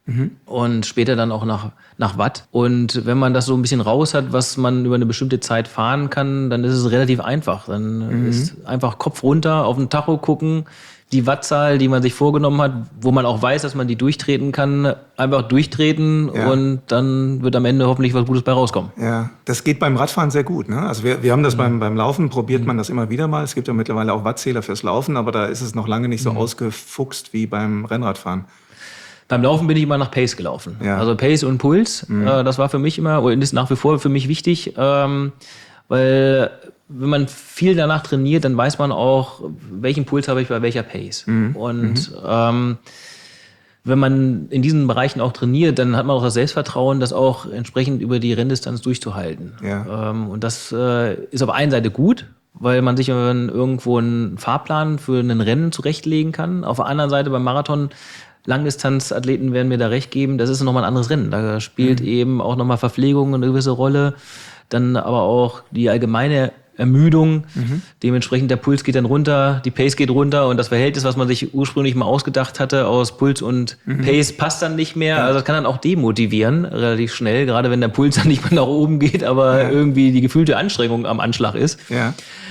Mhm. Und später dann auch nach, nach Watt. Und wenn man das so ein bisschen raus hat, was man über eine bestimmte Zeit fahren kann, dann ist es relativ einfach. Dann mhm. ist einfach Kopf runter, auf den Tacho gucken, die Wattzahl, die man sich vorgenommen hat, wo man auch weiß, dass man die durchtreten kann, einfach durchtreten ja. und dann wird am Ende hoffentlich was Gutes bei rauskommen. Ja, das geht beim Radfahren sehr gut. Ne? Also wir, wir haben das mhm. beim, beim Laufen, probiert mhm. man das immer wieder mal. Es gibt ja mittlerweile auch Wattzähler fürs Laufen, aber da ist es noch lange nicht so mhm. ausgefuchst wie beim Rennradfahren. Beim Laufen bin ich immer nach Pace gelaufen. Ja. Also Pace und Puls, mhm. äh, das war für mich immer, und ist nach wie vor für mich wichtig, ähm, weil wenn man viel danach trainiert, dann weiß man auch, welchen Puls habe ich bei welcher Pace. Mhm. Und mhm. Ähm, wenn man in diesen Bereichen auch trainiert, dann hat man auch das Selbstvertrauen, das auch entsprechend über die Renndistanz durchzuhalten. Ja. Ähm, und das äh, ist auf einer Seite gut, weil man sich irgendwo einen Fahrplan für ein Rennen zurechtlegen kann. Auf der anderen Seite beim Marathon, Langdistanzathleten werden mir da recht geben, das ist nochmal ein anderes Rennen. Da spielt mhm. eben auch nochmal Verpflegung eine gewisse Rolle. Dann aber auch die allgemeine Ermüdung. Mhm. Dementsprechend der Puls geht dann runter, die Pace geht runter und das Verhältnis, was man sich ursprünglich mal ausgedacht hatte aus Puls und mhm. Pace, passt dann nicht mehr. Ja. Also das kann dann auch demotivieren, relativ schnell, gerade wenn der Puls dann nicht mehr nach oben geht, aber ja. irgendwie die gefühlte Anstrengung am Anschlag ist. Ja.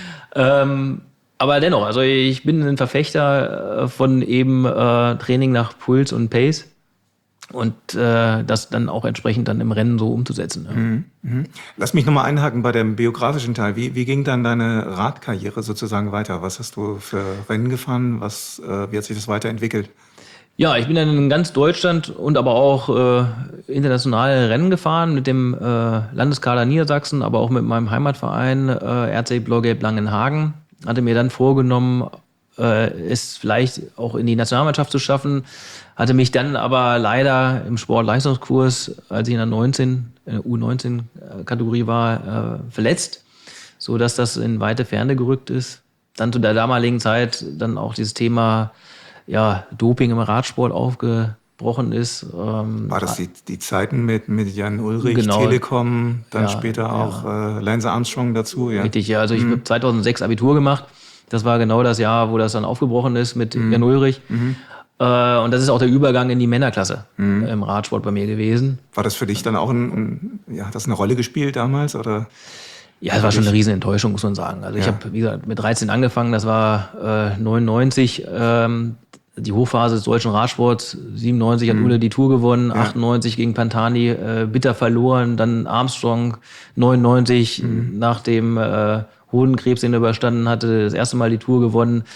Ähm, aber dennoch, also ich bin ein Verfechter von eben äh, Training nach Puls und Pace. Und äh, das dann auch entsprechend dann im Rennen so umzusetzen. Ja. Mhm. Mhm. Lass mich nochmal einhaken bei dem biografischen Teil. Wie, wie ging dann deine Radkarriere sozusagen weiter? Was hast du für Rennen gefahren? Was, äh, wie hat sich das weiterentwickelt? Ja, ich bin dann in ganz Deutschland und aber auch äh, internationale Rennen gefahren mit dem äh, Landeskader Niedersachsen, aber auch mit meinem Heimatverein äh, R C Blau-Gelb Langenhagen. Hatte mir dann vorgenommen, äh, es vielleicht auch in die Nationalmannschaft zu schaffen. Hatte mich dann aber leider im Sportleistungskurs, als ich in der neunzehn, in der U neunzehn-Kategorie war, äh, verletzt, so dass das in weite Ferne gerückt ist. Dann zu der damaligen Zeit dann auch dieses Thema ja, Doping im Radsport aufgebrochen ist. Ähm, war das die, die Zeiten mit, mit Jan Ullrich, genau. Telekom, dann ja, später auch ja. äh, Lance Armstrong dazu? Ja. Richtig, ja. Also ich mhm. habe zweitausendsechs Abitur gemacht. Das war genau das Jahr, wo das dann aufgebrochen ist mit mhm. Jan Ullrich. Mhm. Und das ist auch der Übergang in die Männerklasse mhm. im Radsport bei mir gewesen. War das für dich dann auch ein, ein ja, hat das eine Rolle gespielt damals? Oder? Ja, es war schon eine riesen Enttäuschung, muss man sagen. Also ja. ich habe, wie gesagt, mit dreizehn angefangen, das war äh, neunundneunzig, ähm, die Hochphase des deutschen Radsports. siebenundneunzig mhm. hat Ulle die Tour gewonnen, ja. achtundneunzig gegen Pantani äh, bitter verloren, dann Armstrong, neunundneunzig mhm. nach dem äh, Hodenkrebs, den er überstanden hatte, das erste Mal die Tour gewonnen.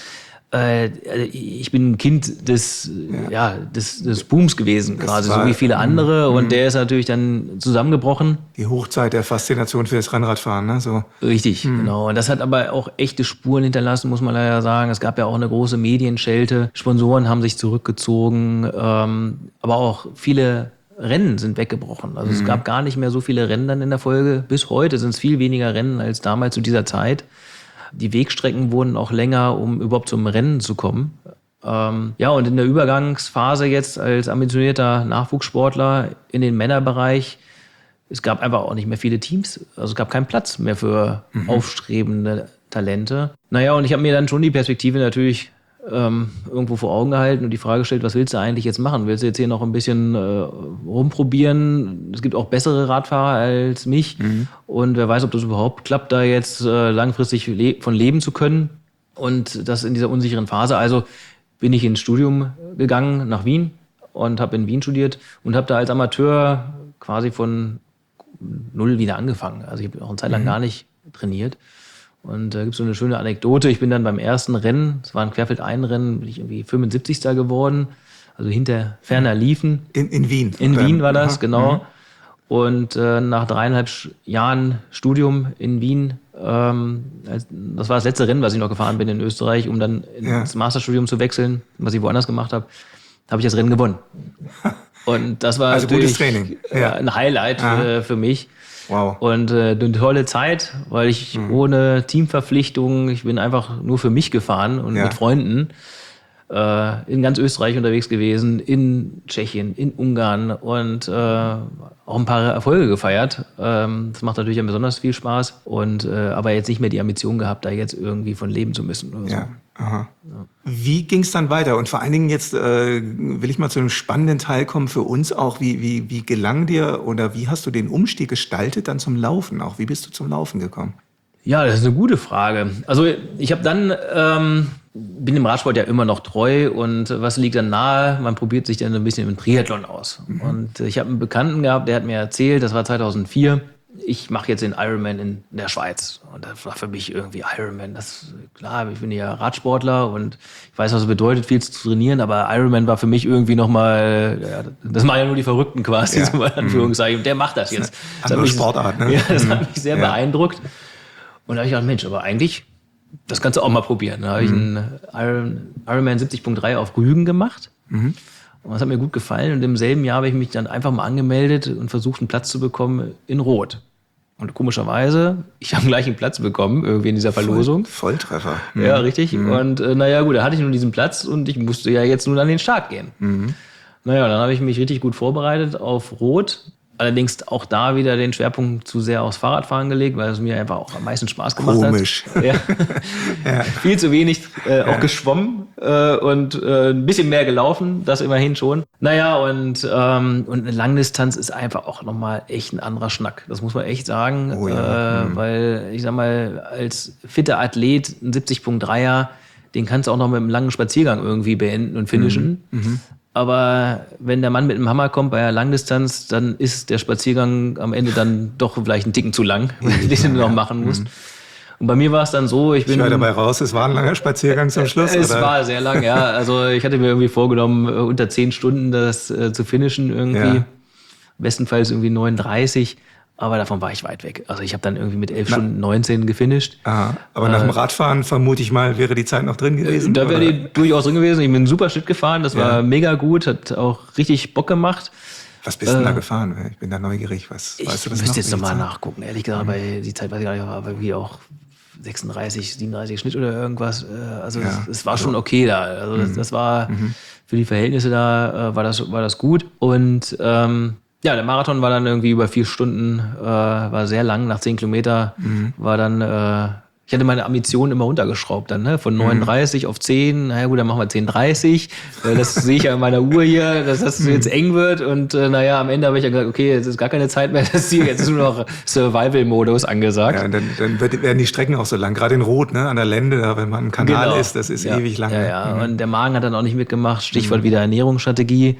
Ich bin ein Kind des, ja. ja des, des Booms gewesen, das quasi, war, so wie viele andere. Und der ist natürlich dann zusammengebrochen. Die Hochzeit der Faszination für das Rennradfahren, ne? So. Richtig, mhm. genau. Und das hat aber auch echte Spuren hinterlassen, muss man leider sagen. Es gab ja auch eine große Medienschelte. Sponsoren haben sich zurückgezogen. Ähm, aber auch viele Rennen sind weggebrochen. Also mhm. es gab gar nicht mehr so viele Rennen dann in der Folge. Bis heute sind es viel weniger Rennen als damals zu dieser Zeit. Die Wegstrecken wurden auch länger, um überhaupt zum Rennen zu kommen. Ähm, ja, und in der Übergangsphase jetzt als ambitionierter Nachwuchssportler in den Männerbereich, es gab einfach auch nicht mehr viele Teams. Also es gab keinen Platz mehr für mhm. aufstrebende Talente. Naja, und ich habe mir dann schon die Perspektive natürlich ähm, irgendwo vor Augen gehalten und die Frage gestellt, was willst du eigentlich jetzt machen? Willst du jetzt hier noch ein bisschen äh, rumprobieren? Es gibt auch bessere Radfahrer als mich mhm. und wer weiß, ob das überhaupt klappt, da jetzt äh, langfristig le- von leben zu können und das in dieser unsicheren Phase. Also bin ich ins Studium gegangen nach Wien und habe in Wien studiert und habe da als Amateur quasi von null wieder angefangen. Also ich habe auch eine Zeit lang mhm. gar nicht trainiert. Und da gibt es so eine schöne Anekdote. Ich bin dann beim ersten Rennen, es war ein Querfeld-ein-Rennen, bin ich irgendwie fünfundsiebzigster geworden, also hinter Ferner Liefen. In, in Wien? In Oder? Wien war das, Aha. genau. Mhm. Und äh, nach dreieinhalb Jahren Studium in Wien, ähm, das war das letzte Rennen, was ich noch gefahren bin in Österreich, um dann ja. ins Masterstudium zu wechseln, was ich woanders gemacht habe, habe ich das Rennen gewonnen. Und das war also natürlich gutes Training. Ja. ein Highlight äh, für mich. Wow. Und äh, eine tolle Zeit, weil ich mhm. ohne Teamverpflichtung, ich bin einfach nur für mich gefahren und ja. mit Freunden äh, in ganz Österreich unterwegs gewesen, in Tschechien, in Ungarn und äh, auch ein paar Erfolge gefeiert. Ähm, das macht natürlich besonders viel Spaß und äh, aber jetzt nicht mehr die Ambition gehabt, da jetzt irgendwie von leben zu müssen. Oder ja. so. Aha. Ja. Wie ging es dann weiter? Und vor allen Dingen jetzt äh, will ich mal zu einem spannenden Teil kommen für uns auch. Wie, wie, wie gelang dir oder wie hast du den Umstieg gestaltet dann zum Laufen auch? Wie bist du zum Laufen gekommen? Ja, das ist eine gute Frage. Also ich habe dann, ähm, bin dem Radsport ja immer noch treu und was liegt dann nahe? Man probiert sich dann ein bisschen im Triathlon aus. Mhm. Und ich habe einen Bekannten gehabt, der hat mir erzählt, das war zweitausendvier, ich mache jetzt den Ironman in der Schweiz. Und das war für mich irgendwie Ironman. Das, klar, ich bin ja Radsportler und ich weiß, was es bedeutet, viel zu trainieren, aber Ironman war für mich irgendwie nochmal, ja, das machen ja nur die Verrückten quasi, ja. so in Anführungszeichen. Und der macht das jetzt. Das andere Sportart, ne? Ja, das hat mich sehr ja. beeindruckt. Und da habe ich gedacht, Mensch, aber eigentlich, das kannst du auch mal probieren. Da habe ich einen Iron, Ironman siebzig Punkt drei auf Rügen gemacht. Mhm. Und das hat mir gut gefallen. Und im selben Jahr habe ich mich dann einfach mal angemeldet und versucht, einen Platz zu bekommen in Rot. Und komischerweise, ich habe gleich einen Platz bekommen, irgendwie in dieser Verlosung. Voll, Volltreffer. Mhm. Ja, richtig. Mhm. Und äh, naja, gut, da hatte ich nun diesen Platz und ich musste ja jetzt nun an den Start gehen. Mhm. Naja, dann habe ich mich richtig gut vorbereitet auf Rot. Allerdings auch da wieder den Schwerpunkt zu sehr aufs Fahrradfahren gelegt, weil es mir einfach auch am meisten Spaß gemacht Komisch. hat. Ja. ja. Viel zu wenig äh, auch ja. geschwommen äh, und äh, ein bisschen mehr gelaufen, das immerhin schon. Naja, und, ähm, und eine Langdistanz ist einfach auch nochmal echt ein anderer Schnack. Das muss man echt sagen, oh ja. äh, mhm. weil ich sag mal, als fitter Athlet, ein siebzig Punkt dreier, den kannst du auch noch mit einem langen Spaziergang irgendwie beenden und finishen. Mhm. Mhm. Aber wenn der Mann mit dem Hammer kommt bei einer Langdistanz, dann ist der Spaziergang am Ende dann doch vielleicht einen Ticken zu lang, den du noch machen musst. Und bei mir war es dann so, ich bin... Ich höre dabei raus, es war ein langer Spaziergang zum Schluss, Es oder? war sehr lang, ja. Also ich hatte mir irgendwie vorgenommen, unter zehn Stunden das äh, zu finishen irgendwie. Ja. Bestenfalls irgendwie neununddreißig. Aber davon war ich weit weg. Also ich habe dann irgendwie mit elf Na, Stunden neunzehn gefinisht. Aha. Aber nach dem Radfahren, vermute ich mal, wäre die Zeit noch drin gewesen? Da wäre die durchaus drin gewesen. Ich bin einen super Schritt gefahren. Das ja. war mega gut. Hat auch richtig Bock gemacht. Was bist du äh, da gefahren? Ich bin da neugierig. Was, ich weißt du das müsste noch, jetzt nochmal nachgucken. Ehrlich gesagt, mhm. bei die Zeit weiß ich gar nicht, aber wie auch sechsunddreißig, siebenunddreißig Schnitt oder irgendwas. Also ja. es, es war schon okay da. Also mhm. das, das war mhm. für die Verhältnisse da, war das, war das gut. Und ähm, ja, der Marathon war dann irgendwie über vier Stunden, äh, war sehr lang, nach zehn Kilometer mhm. war dann, äh, ich hatte meine Ambitionen immer runtergeschraubt dann, ne? Von neununddreißig mhm. auf zehn, naja gut, dann machen wir zehn dreißig, äh, das sehe ich ja in meiner Uhr hier, dass das jetzt eng wird und äh, naja, am Ende habe ich ja gesagt, okay, jetzt ist gar keine Zeit mehr, das Ziel, jetzt ist nur noch Survival-Modus angesagt. Ja, dann, dann werden die Strecken auch so lang, gerade in Rot, ne, an der Lende, da, wenn man im Kanal genau. ist, das ist ja. ewig lang. Ja, ja, mhm. und der Magen hat dann auch nicht mitgemacht, Stichwort mhm. wieder Ernährungsstrategie.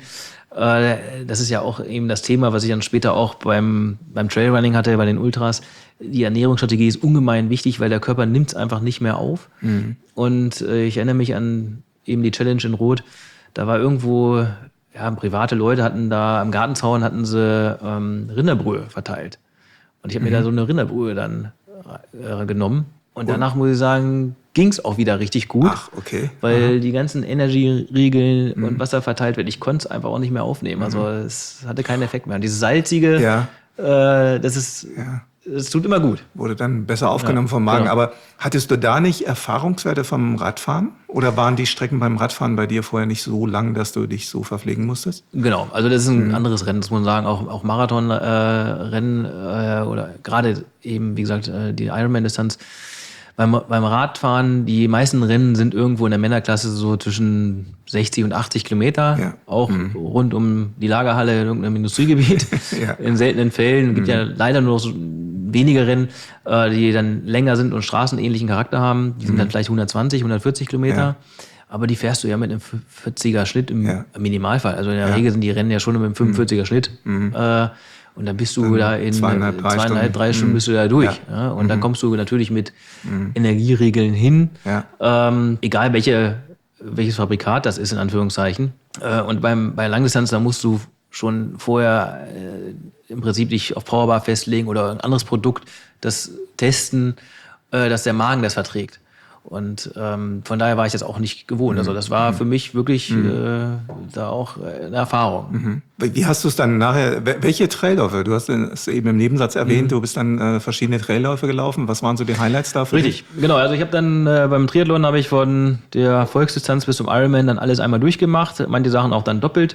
Das ist ja auch eben das Thema, was ich dann später auch beim, beim Trailrunning hatte, bei den Ultras. Die Ernährungsstrategie ist ungemein wichtig, weil der Körper nimmt es einfach nicht mehr auf. Mhm. Und äh, ich erinnere mich an eben die Challenge in Rot. Da war irgendwo, ja, private Leute hatten da am Gartenzaun hatten sie ähm, Rinderbrühe verteilt. Und ich habe mhm. mir da so eine Rinderbrühe dann äh, genommen. Und danach muss ich sagen, ging es auch wieder richtig gut. Ach, okay. Weil Aha. die ganzen Energy-Riegel mhm. und Wasser verteilt wird, ich konnte es einfach auch nicht mehr aufnehmen. Also es hatte keinen Effekt mehr. Und dieses Salzige, ja. äh, das ist, ja. das tut immer gut. Wurde dann besser aufgenommen ja, vom Magen. Genau. Aber hattest du da nicht Erfahrungswerte vom Radfahren? Oder waren die Strecken beim Radfahren bei dir vorher nicht so lang, dass du dich so verpflegen musstest? Genau, also das ist ein mhm. anderes Rennen, das muss man sagen. Auch, auch Marathonrennen äh, äh, oder gerade eben, wie gesagt, äh, die Ironman-Distanz. Beim, beim Radfahren, die meisten Rennen sind irgendwo in der Männerklasse so zwischen sechzig und achtzig Kilometer. Ja. Auch mhm. rund um die Lagerhalle in irgendeinem Industriegebiet. ja. In seltenen Fällen. Es gibt mhm. ja leider nur noch so wenige Rennen, äh, die dann länger sind und straßenähnlichen Charakter haben. Die sind mhm. dann vielleicht hundertzwanzig, hundertvierzig Kilometer. Ja. Aber die fährst du ja mit einem vierziger Schnitt im ja. Minimalfall. Also in der ja. Regel sind die Rennen ja schon mit einem fünfundvierziger mhm. Schnitt. Mhm. Äh, Und dann bist du dann da in zweieinhalb, drei zweieinhalb Stunden. drei Stunden bist du da durch. Ja. Ja? Und mhm. dann kommst du natürlich mit mhm. Energieregeln hin, ja. ähm, egal welche, welches Fabrikat das ist, in Anführungszeichen. Äh, und beim, bei Langdistanz, da musst du schon vorher äh, im Prinzip dich auf Powerbar festlegen oder ein anderes Produkt, das testen, äh, dass der Magen das verträgt. Und ähm, von daher war ich das auch nicht gewohnt. Also das war für mich wirklich mhm. äh, da auch eine Erfahrung. Mhm. Wie hast du es dann nachher, welche Trailläufe? Du hast es eben im Nebensatz erwähnt, mhm. du bist dann äh, verschiedene Trailläufe gelaufen. Was waren so die Highlights da für Richtig, dich? Genau. Also ich habe dann äh, beim Triathlon habe ich von der Volksdistanz bis zum Ironman dann alles einmal durchgemacht. Manche Sachen auch dann doppelt.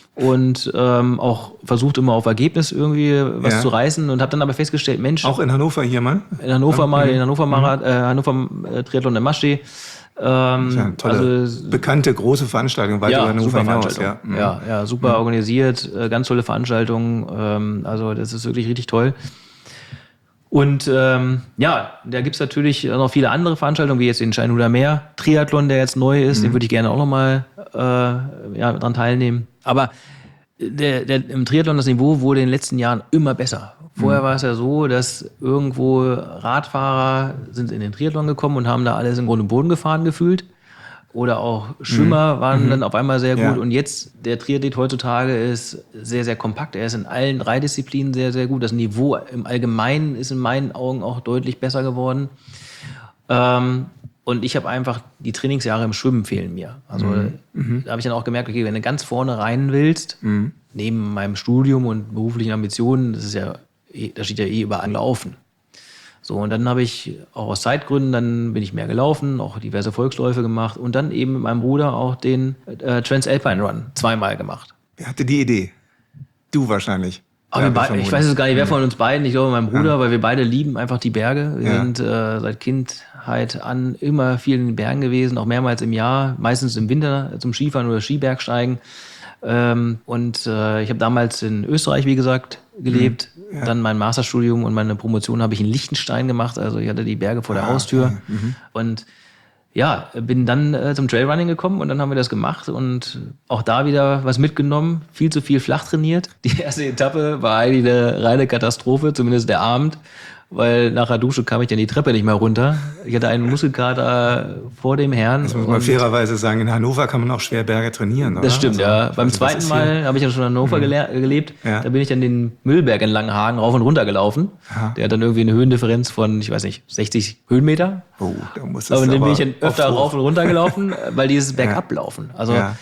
Und ähm, auch versucht immer auf Ergebnis irgendwie was ja. zu reißen und habe dann aber festgestellt, Mensch... Auch in Hannover hier mal? In Hannover mal, in Hannover, Marath- äh, Hannover äh, Triathlon der Maschsee. Ähm, ja eine tolle, also, bekannte, große Veranstaltung, weit ja, über Hannover super hinaus. Ja. ja, ja, super mhm. organisiert, ganz tolle Veranstaltung. Ähm, also das ist wirklich richtig toll. Und ähm, ja, da gibt's natürlich noch viele andere Veranstaltungen, wie jetzt den Steinhuder Meer Triathlon, der jetzt neu ist. Mhm. Den würde ich gerne auch nochmal äh, ja, dran teilnehmen. Aber der, der, im Triathlon das Niveau wurde in den letzten Jahren immer besser. Vorher mhm. war es ja so, dass irgendwo Radfahrer sind in den Triathlon gekommen und haben da alles im Grund und Boden gefahren gefühlt. Oder auch Schwimmer mhm. waren mhm. dann auf einmal sehr gut. Ja. Und jetzt, der Triathlet heutzutage ist sehr, sehr kompakt. Er ist in allen drei Disziplinen sehr, sehr gut. Das Niveau im Allgemeinen ist in meinen Augen auch deutlich besser geworden. Ähm, und ich habe einfach, die Trainingsjahre im Schwimmen fehlen mir. Also mhm. da habe ich dann auch gemerkt, okay, wenn du ganz vorne rein willst, mhm. neben meinem Studium und beruflichen Ambitionen, das ist ja, da steht ja eh überall Laufen. So, und dann habe ich auch aus Zeitgründen, dann bin ich mehr gelaufen, auch diverse Volksläufe gemacht und dann eben mit meinem Bruder auch den äh, Transalpine Run zweimal gemacht. Wer hatte die Idee? Du wahrscheinlich. Aber wir beide, ich weiß es gar nicht, wer von uns beiden, ich glaube mein Bruder, ja. weil wir beide lieben einfach die Berge. Wir ja. sind äh, seit Kindheit an immer viel in den Bergen gewesen, auch mehrmals im Jahr, meistens im Winter zum Skifahren oder Skibergsteigen. Ähm, und äh, ich habe damals in Österreich, wie gesagt, gelebt. Ja. Dann mein Masterstudium und meine Promotion habe ich in Liechtenstein gemacht. Also ich hatte die Berge vor der ah, Haustür. Okay. Mhm. Und ja, bin dann äh, zum Trailrunning gekommen und dann haben wir das gemacht und auch da wieder was mitgenommen. Viel zu viel flach trainiert. Die erste Etappe war eigentlich eine reine Katastrophe, zumindest der Abend. Weil nach der Dusche kam ich dann die Treppe nicht mehr runter. Ich hatte einen Muskelkater vor dem Herrn. Das muss man fairerweise sagen, in Hannover kann man auch schwer Berge trainieren, oder? Das stimmt, also, ja. Beim zweiten Mal habe ich ja schon in Hannover mhm. gelebt. Ja. Da bin ich dann den Müllberg in Langenhagen rauf und runter gelaufen. Aha. Der hat dann irgendwie eine Höhendifferenz von, ich weiß nicht, sechzig Höhenmeter. Oh, da muss es aber dann bin ich dann öfter rauf und runter gelaufen, weil dieses Bergablaufen. Also ja.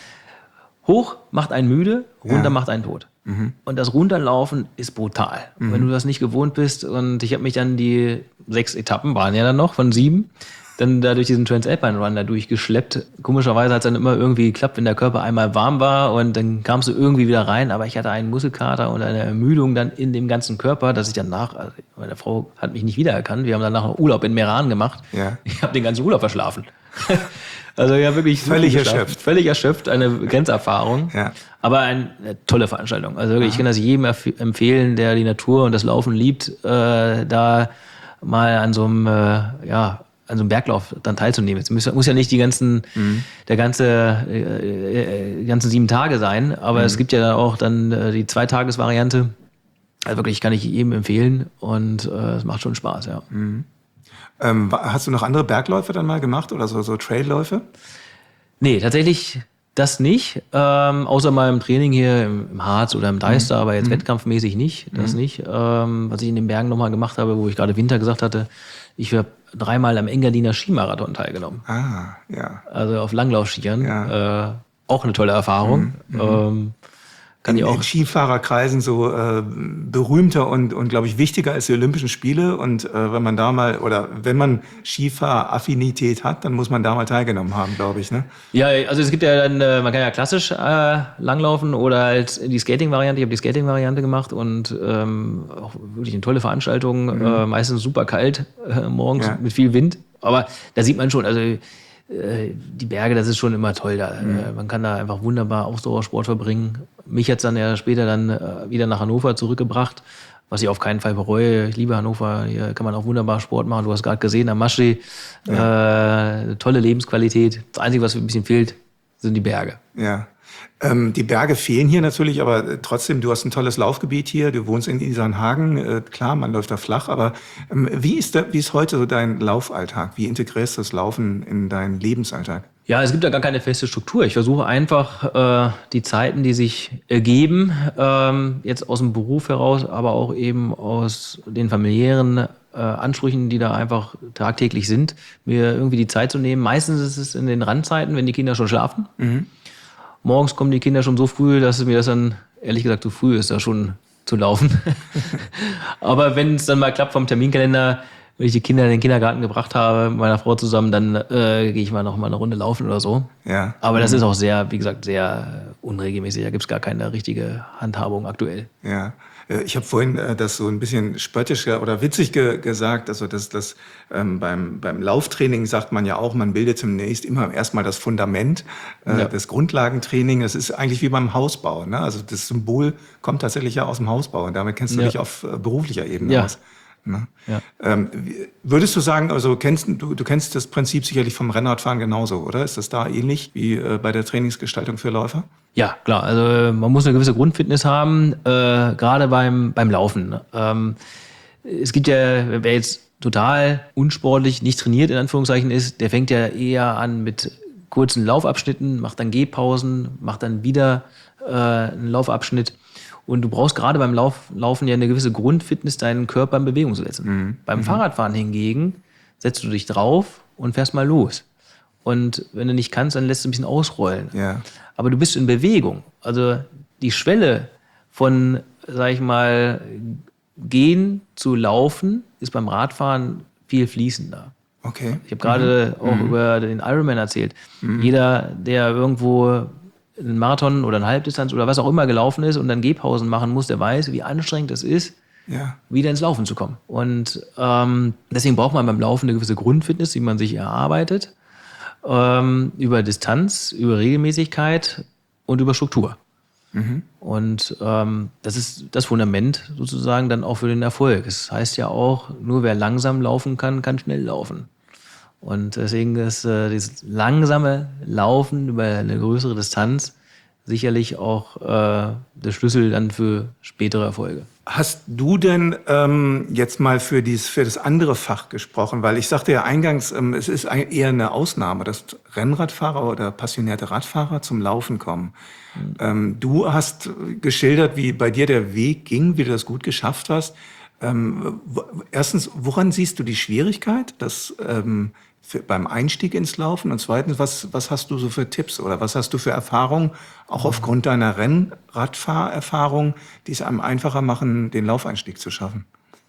hoch macht einen müde, runter ja. macht einen tot. Mhm. Und das Runterlaufen ist brutal. Mhm. Wenn du das nicht gewohnt bist. Und ich habe mich dann die sechs Etappen, waren ja dann noch von sieben, dann da durch diesen Transalpine Run da durchgeschleppt. Komischerweise hat es dann immer irgendwie geklappt, wenn der Körper einmal warm war und dann kamst du irgendwie wieder rein. Aber ich hatte einen Muskelkater und eine Ermüdung dann in dem ganzen Körper, dass ich danach, also meine Frau hat mich nicht wiedererkannt. Wir haben danach einen Urlaub in Meran gemacht. Ja. Ich habe den ganzen Urlaub verschlafen. Also ja, wirklich völlig erschöpft. Völlig erschöpft, eine Grenzerfahrung. Ja. Aber eine tolle Veranstaltung. Also wirklich, ich kann das jedem empfehlen, der die Natur und das Laufen liebt, äh, da mal an so einem, äh, ja, an so einem Berglauf dann teilzunehmen. Es muss, muss ja nicht die ganzen, mhm. der ganze, äh, die ganzen sieben Tage sein, aber mhm. es gibt ja auch dann äh, die Zweitagesvariante. Also wirklich kann ich jedem empfehlen und äh, es macht schon Spaß, ja. Mhm. Ähm, hast du noch andere Bergläufe dann mal gemacht oder so, so Trailläufe? Nee, tatsächlich das nicht. Ähm, außer mal im Training hier im, im Harz oder im Deister, mhm. aber jetzt mhm. wettkampfmäßig nicht. Das mhm. nicht. Ähm, was ich in den Bergen nochmal gemacht habe, wo ich gerade Winter gesagt hatte, ich habe dreimal am Engadiner Skimarathon teilgenommen. Ah, ja. Also auf Langlaufskiern. Ja. Äh, auch eine tolle Erfahrung. Mhm. Ähm, Kann in, ich auch in Skifahrerkreisen so äh, berühmter und, und glaube ich, wichtiger als die Olympischen Spiele. Und äh, wenn man da mal, oder wenn man Skifahraffinität hat, dann muss man da mal teilgenommen haben, glaube ich. Ne? Ja, also es gibt ja dann, äh, man kann ja klassisch äh, langlaufen oder halt die Skating-Variante. Ich habe die Skating-Variante gemacht und ähm, auch wirklich eine tolle Veranstaltung. Mhm. Äh, meistens super kalt, äh, morgens ja. mit viel Wind. Aber da sieht man schon, also die Berge, das ist schon immer toll da. Mhm. Man kann da einfach wunderbar Ausdauersport verbringen. Mich hat's dann ja später dann wieder nach Hannover zurückgebracht, was ich auf keinen Fall bereue. Ich liebe Hannover, hier kann man auch wunderbar Sport machen. Du hast gerade gesehen, am Maschsee, ja. äh, tolle Lebensqualität. Das Einzige, was ein bisschen fehlt, sind die Berge. Ja. Ähm, die Berge fehlen hier natürlich, aber trotzdem, du hast ein tolles Laufgebiet hier, du wohnst in Isernhagen, äh, klar, man läuft da flach, aber ähm, wie ist da, wie ist heute so dein Laufalltag? Wie integrierst du das Laufen in deinen Lebensalltag? Ja, es gibt ja gar keine feste Struktur. Ich versuche einfach äh, die Zeiten, die sich ergeben, ähm, jetzt aus dem Beruf heraus, aber auch eben aus den familiären äh, Ansprüchen, die da einfach tagtäglich sind, mir irgendwie die Zeit zu nehmen. Meistens ist es in den Randzeiten, wenn die Kinder schon schlafen. Mhm. Morgens kommen die Kinder schon so früh, dass mir das dann, ehrlich gesagt, zu früh ist, da schon zu laufen. Aber wenn es dann mal klappt vom Terminkalender, wenn ich die Kinder in den Kindergarten gebracht habe, mit meiner Frau zusammen, dann äh, gehe ich mal noch mal eine Runde laufen oder so. Ja. Aber das ist auch sehr, wie gesagt, sehr unregelmäßig. Da gibt es gar keine richtige Handhabung aktuell. Ja. Ich habe vorhin äh, das so ein bisschen spöttisch oder witzig ge- gesagt, also dass das ähm, beim beim Lauftraining sagt man ja auch, man bildet zunächst immer erstmal das Fundament, äh, Ja. das Grundlagentraining. Das ist eigentlich wie beim Hausbau, ne? Also das Symbol kommt tatsächlich ja aus dem Hausbau und damit kennst du Ja. dich auf äh, beruflicher Ebene Ja. aus. Ne? Ja. Ähm, wie- würdest du sagen, also kennst du, du kennst das Prinzip sicherlich vom Rennradfahren genauso, oder? Ist das da ähnlich wie äh, bei der Trainingsgestaltung für Läufer? Ja, klar. Also äh, man muss eine gewisse Grundfitness haben, äh, gerade beim, beim Laufen. Ne? Ähm, es gibt ja, wer jetzt total unsportlich, nicht trainiert in Anführungszeichen ist, der fängt ja eher an mit kurzen Laufabschnitten, macht dann Gehpausen, macht dann wieder äh, einen Laufabschnitt. Und du brauchst gerade beim Lauf, Laufen ja eine gewisse Grundfitness, deinen Körper in Bewegung zu setzen. Mhm. Beim Fahrradfahren hingegen setzt du dich drauf und fährst mal los. Und wenn du nicht kannst, dann lässt du ein bisschen ausrollen. Ja. Aber du bist in Bewegung. Also die Schwelle von, sag ich mal, gehen zu laufen ist beim Radfahren viel fließender. Okay. Ich habe gerade auch über den Ironman erzählt. Jeder, der irgendwo einen Marathon oder eine Halbdistanz oder was auch immer gelaufen ist und dann Gehpausen machen muss, der weiß, wie anstrengend es ist, Ja. wieder ins Laufen zu kommen. Und ähm, deswegen braucht man beim Laufen eine gewisse Grundfitness, die man sich erarbeitet, ähm, über Distanz, über Regelmäßigkeit und über Struktur. Und ähm, das ist das Fundament sozusagen dann auch für den Erfolg. Es heißt ja auch, nur wer langsam laufen kann, kann schnell laufen. Und deswegen ist äh, dieses langsame Laufen über eine größere Distanz sicherlich auch äh, der Schlüssel dann für spätere Erfolge. Hast du denn ähm, jetzt mal für, dies, für das andere Fach gesprochen? Weil ich sagte ja eingangs, ähm, es ist ein, eher eine Ausnahme, dass Rennradfahrer oder passionierte Radfahrer zum Laufen kommen. Mhm. Ähm, du hast geschildert, wie bei dir der Weg ging, wie du das gut geschafft hast. Ähm, wo, erstens, woran siehst du die Schwierigkeit, dass ähm, für, beim Einstieg ins Laufen? Und zweitens, was, was hast du so für Tipps oder was hast du für Erfahrungen, auch aufgrund deiner Rennradfahrerfahrung, die es einem einfacher machen, den Laufeinstieg zu schaffen?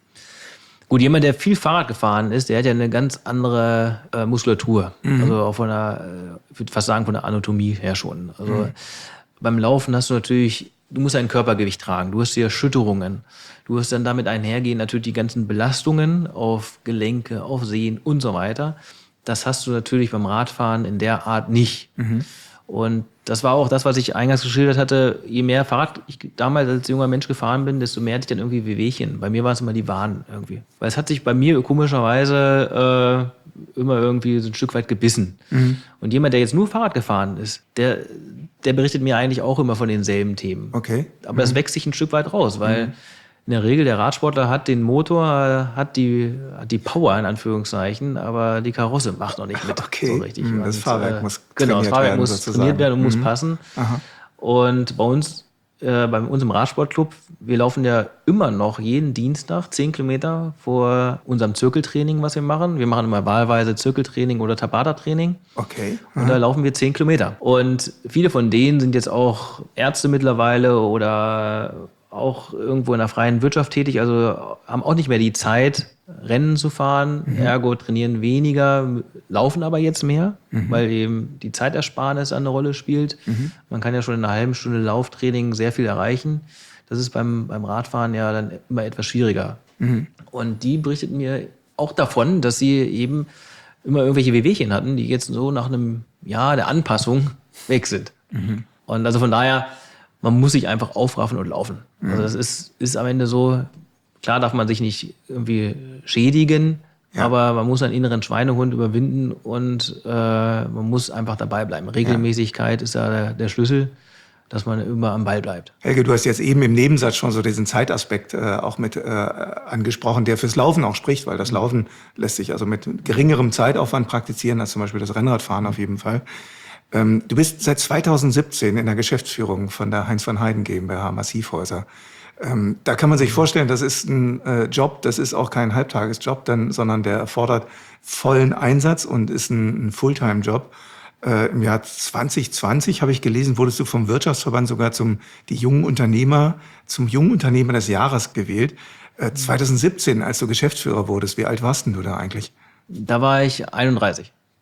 Gut, jemand, der viel Fahrrad gefahren ist, der hat ja eine ganz andere äh, Muskulatur. Mhm. Also auch von der, ich würde fast sagen, von der Anatomie her schon. Also mhm. beim Laufen hast du natürlich, du musst ein Körpergewicht tragen, du hast die Erschütterungen. Du hast dann damit einhergehen natürlich die ganzen Belastungen auf Gelenke, auf Sehnen und so weiter. Das hast du natürlich beim Radfahren in der Art nicht. Mhm. Und das war auch das, was ich eingangs geschildert hatte. Je mehr Fahrrad ich damals als junger Mensch gefahren bin, desto mehr hatte ich dann irgendwie Wehwehchen. Bei mir waren es immer die Wahn irgendwie. Weil es hat sich bei mir komischerweise äh, immer irgendwie so ein Stück weit gebissen. Mhm. Und jemand, der jetzt nur Fahrrad gefahren ist, der, der berichtet mir eigentlich auch immer von denselben Themen. Okay. Aber mhm. das wächst sich ein Stück weit raus, weil mhm. in der Regel der Radsportler hat den Motor, hat die, hat die Power in Anführungszeichen, aber die Karosse macht noch nicht mit okay. so richtig. Mm, das und, Fahrwerk äh, muss genau, trainiert das Fahrwerk werden, muss sozusagen. trainiert werden und mhm. muss passen. Aha. Und bei uns, äh, bei uns im Radsportclub, wir laufen ja immer noch jeden Dienstag zehn Kilometer vor unserem Zirkeltraining, was wir machen. Wir machen immer wahlweise Zirkeltraining oder Tabata-Training. Okay. Und da laufen wir zehn Kilometer. Und viele von denen sind jetzt auch Ärzte mittlerweile oder auch irgendwo in der freien Wirtschaft tätig, also haben auch nicht mehr die Zeit, Rennen zu fahren, mhm. ergo trainieren weniger, laufen aber jetzt mehr, mhm. weil eben die Zeitersparnis eine Rolle spielt. Mhm. Man kann ja schon in einer halben Stunde Lauftraining sehr viel erreichen. Das ist beim, beim Radfahren ja dann immer etwas schwieriger. Mhm. Und die berichteten mir auch davon, dass sie eben immer irgendwelche Wehwehchen hatten, die jetzt so nach einem Jahr der Anpassung weg sind. Mhm. Und also von daher, man muss sich einfach aufraffen und laufen. Mhm. Also das ist, ist am Ende so, klar darf man sich nicht irgendwie schädigen, ja. aber man muss einen inneren Schweinehund überwinden und äh, man muss einfach dabei bleiben. Regelmäßigkeit ja. ist da der, der Schlüssel, dass man immer am Ball bleibt. Helge, du hast jetzt eben im Nebensatz schon so diesen Zeitaspekt äh, auch mit äh, angesprochen, der fürs Laufen auch spricht, weil das Laufen lässt sich also mit geringerem Zeitaufwand praktizieren als zum Beispiel das Rennradfahren auf jeden Fall. Ähm, du bist seit zweitausendsiebzehn in der Geschäftsführung von der Heinz von Heiden GmbH Massivhäuser. Ähm, da kann man sich vorstellen, das ist ein äh, Job, das ist auch kein Halbtagesjob, dann, sondern der erfordert vollen Einsatz und ist ein, ein Fulltime-Job. Äh, Im Jahr zwanzig zwanzig, habe ich gelesen, wurdest du vom Wirtschaftsverband sogar zum die jungen Unternehmer, zum jungen Unternehmer des Jahres gewählt. Äh, zweitausendsiebzehn, als du Geschäftsführer wurdest, wie alt warst denn du da eigentlich? Da war ich einunddreißig.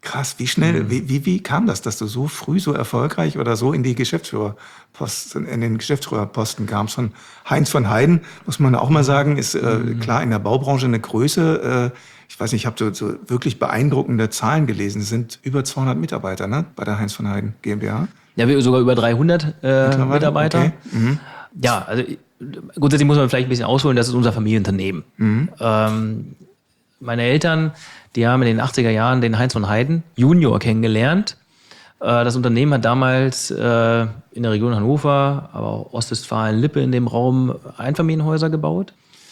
Krass, wie schnell, mhm. wie, wie, wie kam das, dass du so früh so erfolgreich oder so in die Geschäftsführerposten, in den Geschäftsführerposten kamst? Von Heinz von Heiden, muss man auch mal sagen, ist äh, mhm. klar in der Baubranche eine Größe. Äh, ich weiß nicht, ich habe so, so wirklich beeindruckende Zahlen gelesen. Es sind über zweihundert Mitarbeiter, ne, bei der Heinz von Heiden GmbH. Ja, wir sogar über dreihundert äh, Mitarbeiter. Okay. Mhm. Ja, also grundsätzlich muss man vielleicht ein bisschen ausholen, das ist unser Familienunternehmen. Mhm. Ähm, meine Eltern, die haben in den achtziger Jahren den Heinz von Heiden Junior kennengelernt. Das Unternehmen hat damals in der Region Hannover, aber auch Ostwestfalen, Lippe in dem Raum Einfamilienhäuser gebaut.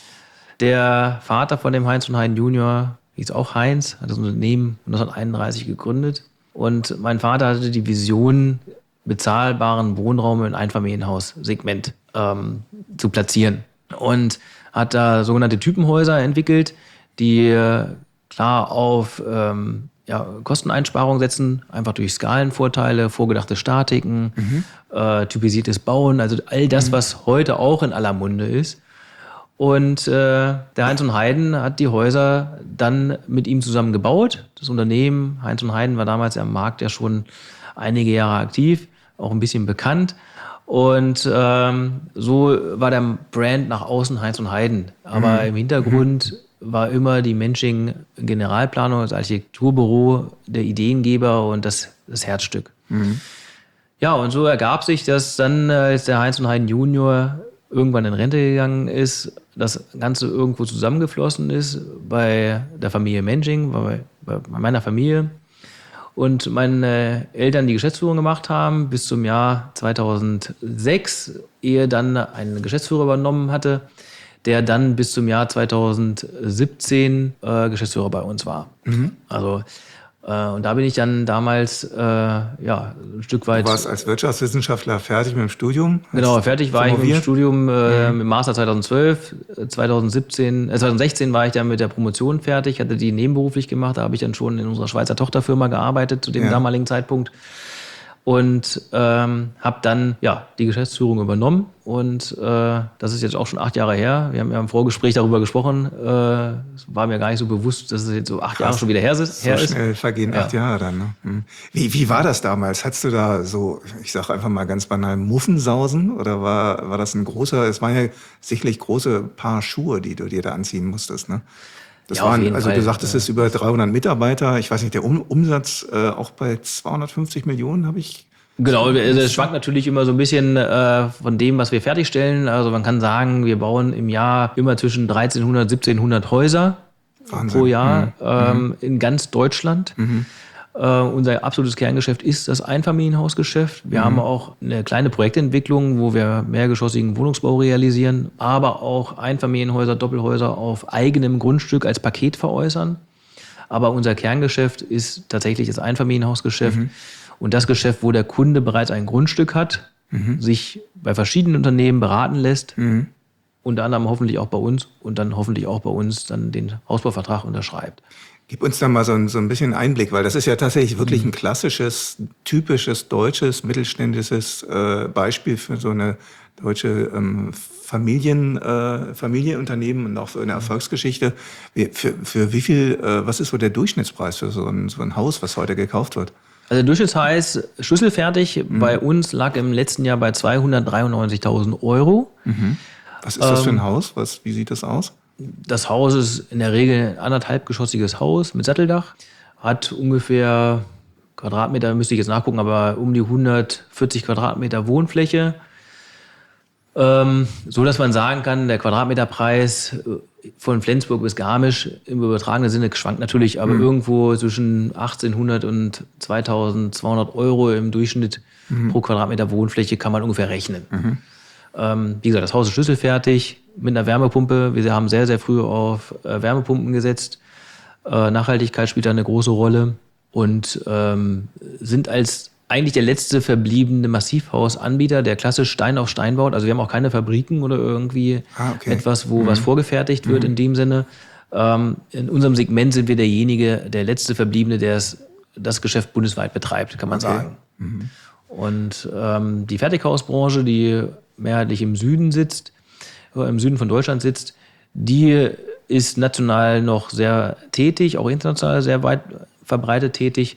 Der Vater von dem Heinz von Heiden Junior hieß auch Heinz, hat das Unternehmen neunzehnhunderteinunddreißig gegründet. Und mein Vater hatte die Vision, bezahlbaren Wohnraum im Einfamilienhaussegment ähm, zu platzieren. Und hat da sogenannte Typenhäuser entwickelt, die klar auf ähm, ja, Kosteneinsparungen setzen, einfach durch Skalenvorteile, vorgedachte Statiken, mhm. äh, typisiertes Bauen, also all das, mhm. was heute auch in aller Munde ist. Und äh, der Heinz und Heiden hat die Häuser dann mit ihm zusammen gebaut. Das Unternehmen Heinz und Heiden war damals am Markt ja schon einige Jahre aktiv, auch ein bisschen bekannt. Und ähm, so war der Brand nach außen Heinz und Heiden. Aber mhm. im Hintergrund mhm. war immer die Mensching Generalplanung, das Architekturbüro, der Ideengeber und das, das Herzstück. Mhm. Ja, und so ergab sich, dass dann, als der Heinz und Heiden Junior irgendwann in Rente gegangen ist, das Ganze irgendwo zusammengeflossen ist bei der Familie Mensching, bei, bei meiner Familie. Und meine Eltern die Geschäftsführung gemacht haben bis zum Jahr zweitausendsechs, ehe dann ein Geschäftsführer übernommen hatte, der dann bis zum Jahr zweitausendsiebzehn äh, Geschäftsführer bei uns war. Mhm. Also äh, und da bin ich dann damals äh, ja ein Stück weit. Du warst als Wirtschaftswissenschaftler fertig mit dem Studium? Genau, fertig war promoviert? Ich mit dem Studium äh, mhm. im Master zweitausendzwölf. zweitausendsiebzehn, äh, zweitausendsechzehn war ich dann mit der Promotion fertig, hatte die nebenberuflich gemacht. Da habe ich dann schon in unserer Schweizer Tochterfirma gearbeitet zu dem ja. damaligen Zeitpunkt. Und ähm, habe dann ja die Geschäftsführung übernommen und äh, das ist jetzt auch schon acht Jahre her. Wir haben ja im Vorgespräch darüber gesprochen. Äh, es war mir gar nicht so bewusst, dass es jetzt so acht Krass. Jahre schon wieder her ist. So schnell vergehen ja. acht Jahre dann. Ne? Hm. Wie, wie war das damals? Hattest du da so, ich sage einfach mal ganz banal, Muffensausen? Oder war, war das ein großer, es waren ja sicherlich große Paar Schuhe, die du dir da anziehen musstest, ne? Das ja, waren, also Fall. Du sagtest, es ist über dreihundert Mitarbeiter. Ich weiß nicht, der um, Umsatz äh, auch bei zweihundertfünfzig Millionen habe ich. Genau, es schwankt natürlich immer so ein bisschen äh, von dem, was wir fertigstellen. Also man kann sagen, wir bauen im Jahr immer zwischen dreizehnhundert, siebzehnhundert Häuser Wahnsinn. Pro Jahr mhm. ähm, in ganz Deutschland. Mhm. Uh, unser absolutes Kerngeschäft ist das Einfamilienhausgeschäft. Wir mhm. haben auch eine kleine Projektentwicklung, wo wir mehrgeschossigen Wohnungsbau realisieren, aber auch Einfamilienhäuser, Doppelhäuser auf eigenem Grundstück als Paket veräußern. Aber unser Kerngeschäft ist tatsächlich das Einfamilienhausgeschäft mhm. und das Geschäft, wo der Kunde bereits ein Grundstück hat, mhm. sich bei verschiedenen Unternehmen beraten lässt, mhm. unter anderem hoffentlich auch bei uns und dann hoffentlich auch bei uns dann den Hausbauvertrag unterschreibt. Gib uns da mal so ein, so ein bisschen Einblick, weil das ist ja tatsächlich wirklich ein klassisches, typisches deutsches, mittelständisches äh, Beispiel für so eine deutsche ähm, Familien, äh, Familienunternehmen und auch so eine Erfolgsgeschichte. Wie, für, für wie viel, äh, was ist so der Durchschnittspreis für so ein, so ein Haus, was heute gekauft wird? Also der Durchschnittspreis schlüsselfertig mhm. bei uns lag im letzten Jahr bei zweihundertdreiundneunzigtausend Euro. Mhm. Was ist das für ein ähm, Haus? Was, wie sieht das aus? Das Haus ist in der Regel ein anderthalbgeschossiges Haus mit Satteldach, hat ungefähr Quadratmeter, müsste ich jetzt nachgucken, aber um die hundertvierzig Quadratmeter Wohnfläche. Ähm, so dass man sagen kann, der Quadratmeterpreis von Flensburg bis Garmisch im übertragenen Sinne schwankt natürlich, aber mhm. irgendwo zwischen achtzehnhundert und zweitausendzweihundert Euro im Durchschnitt mhm. pro Quadratmeter Wohnfläche kann man ungefähr rechnen. Mhm. Ähm, wie gesagt, das Haus ist schlüsselfertig mit einer Wärmepumpe. Wir haben sehr, sehr früh auf äh, Wärmepumpen gesetzt. Äh, Nachhaltigkeit spielt da eine große Rolle und ähm, sind als eigentlich der letzte verbliebene Massivhausanbieter, der klassisch Stein auf Stein baut. Also wir haben auch keine Fabriken oder irgendwie ah, okay. etwas, wo mhm. was vorgefertigt wird mhm. in dem Sinne. Ähm, in unserem Segment sind wir derjenige, der letzte Verbliebene, der es, das Geschäft bundesweit betreibt, kann man okay. sagen. Mhm. Und ähm, die Fertighausbranche, die mehrheitlich im Süden sitzt, im Süden von Deutschland sitzt, die ist national noch sehr tätig, auch international sehr weit verbreitet tätig.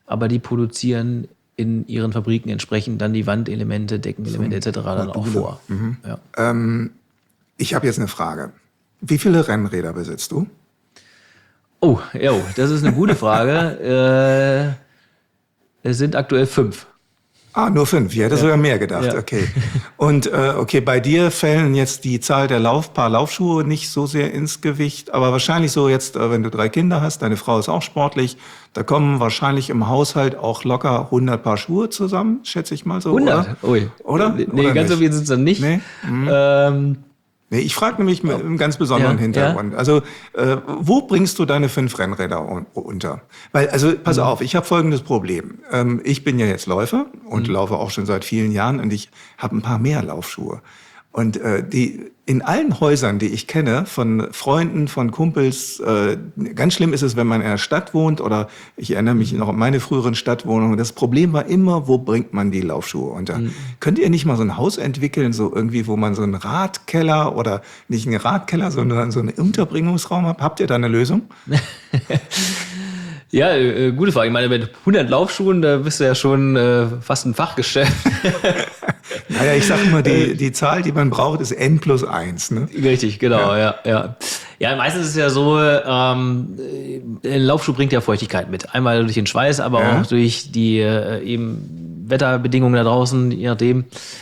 aber die produzieren in ihren Fabriken entsprechend dann die Wandelemente, Deckenelemente et cetera dann auch vor. Mhm. Ja. Ähm, ich habe jetzt eine Frage. Wie viele Rennräder besitzt du? Oh, ja, das ist eine gute Frage. äh, es sind aktuell fünf. Ah, nur fünf. Ich hätte Ja. sogar mehr gedacht. Ja. Okay. Und äh, okay, bei dir fällen jetzt die Zahl der Lauf Paar Laufschuhe nicht so sehr ins Gewicht, aber wahrscheinlich so jetzt, äh, wenn du drei Kinder hast, deine Frau ist auch sportlich, da kommen wahrscheinlich im Haushalt auch locker hundert Paar Schuhe zusammen, schätze ich mal so, hundert? oder? Ui. Oder? Nee, Oder ganz so nicht? viel sind es dann nicht. Nee? Mhm. Ähm, Nee, ich frage nämlich mit einem ganz besonderen Ja, Hintergrund. Also, äh, wo bringst du deine fünf Rennräder un unter? Weil, also, pass Mhm. auf, ich habe folgendes Problem. Ähm, ich bin ja jetzt Läufer und Mhm. laufe auch schon seit vielen Jahren und ich habe ein paar mehr Laufschuhe. Und äh, die in allen Häusern, die ich kenne, von Freunden, von Kumpels, äh, ganz schlimm ist es, wenn man in der Stadt wohnt oder ich erinnere mich noch an meine früheren Stadtwohnungen. Das Problem war immer, wo bringt man die Laufschuhe unter? Mhm. Könnt ihr nicht mal so ein Haus entwickeln, so irgendwie, wo man so einen Radkeller oder nicht einen Radkeller, sondern so einen Unterbringungsraum hat? Habt ihr da eine Lösung? Ja, äh, gute Frage. Ich meine, mit hundert Laufschuhen, da bist du ja schon äh, fast ein Fachgeschäft. Naja, ich sag immer, die, die Zahl, die man braucht, ist n plus eins. Ne? Richtig, genau, Ja. ja. ja, ja. meistens ist es ja so, ähm, ein Laufschuh bringt ja Feuchtigkeit mit. Einmal durch den Schweiß, aber Ja. auch durch die äh, eben Wetterbedingungen da draußen, je nachdem.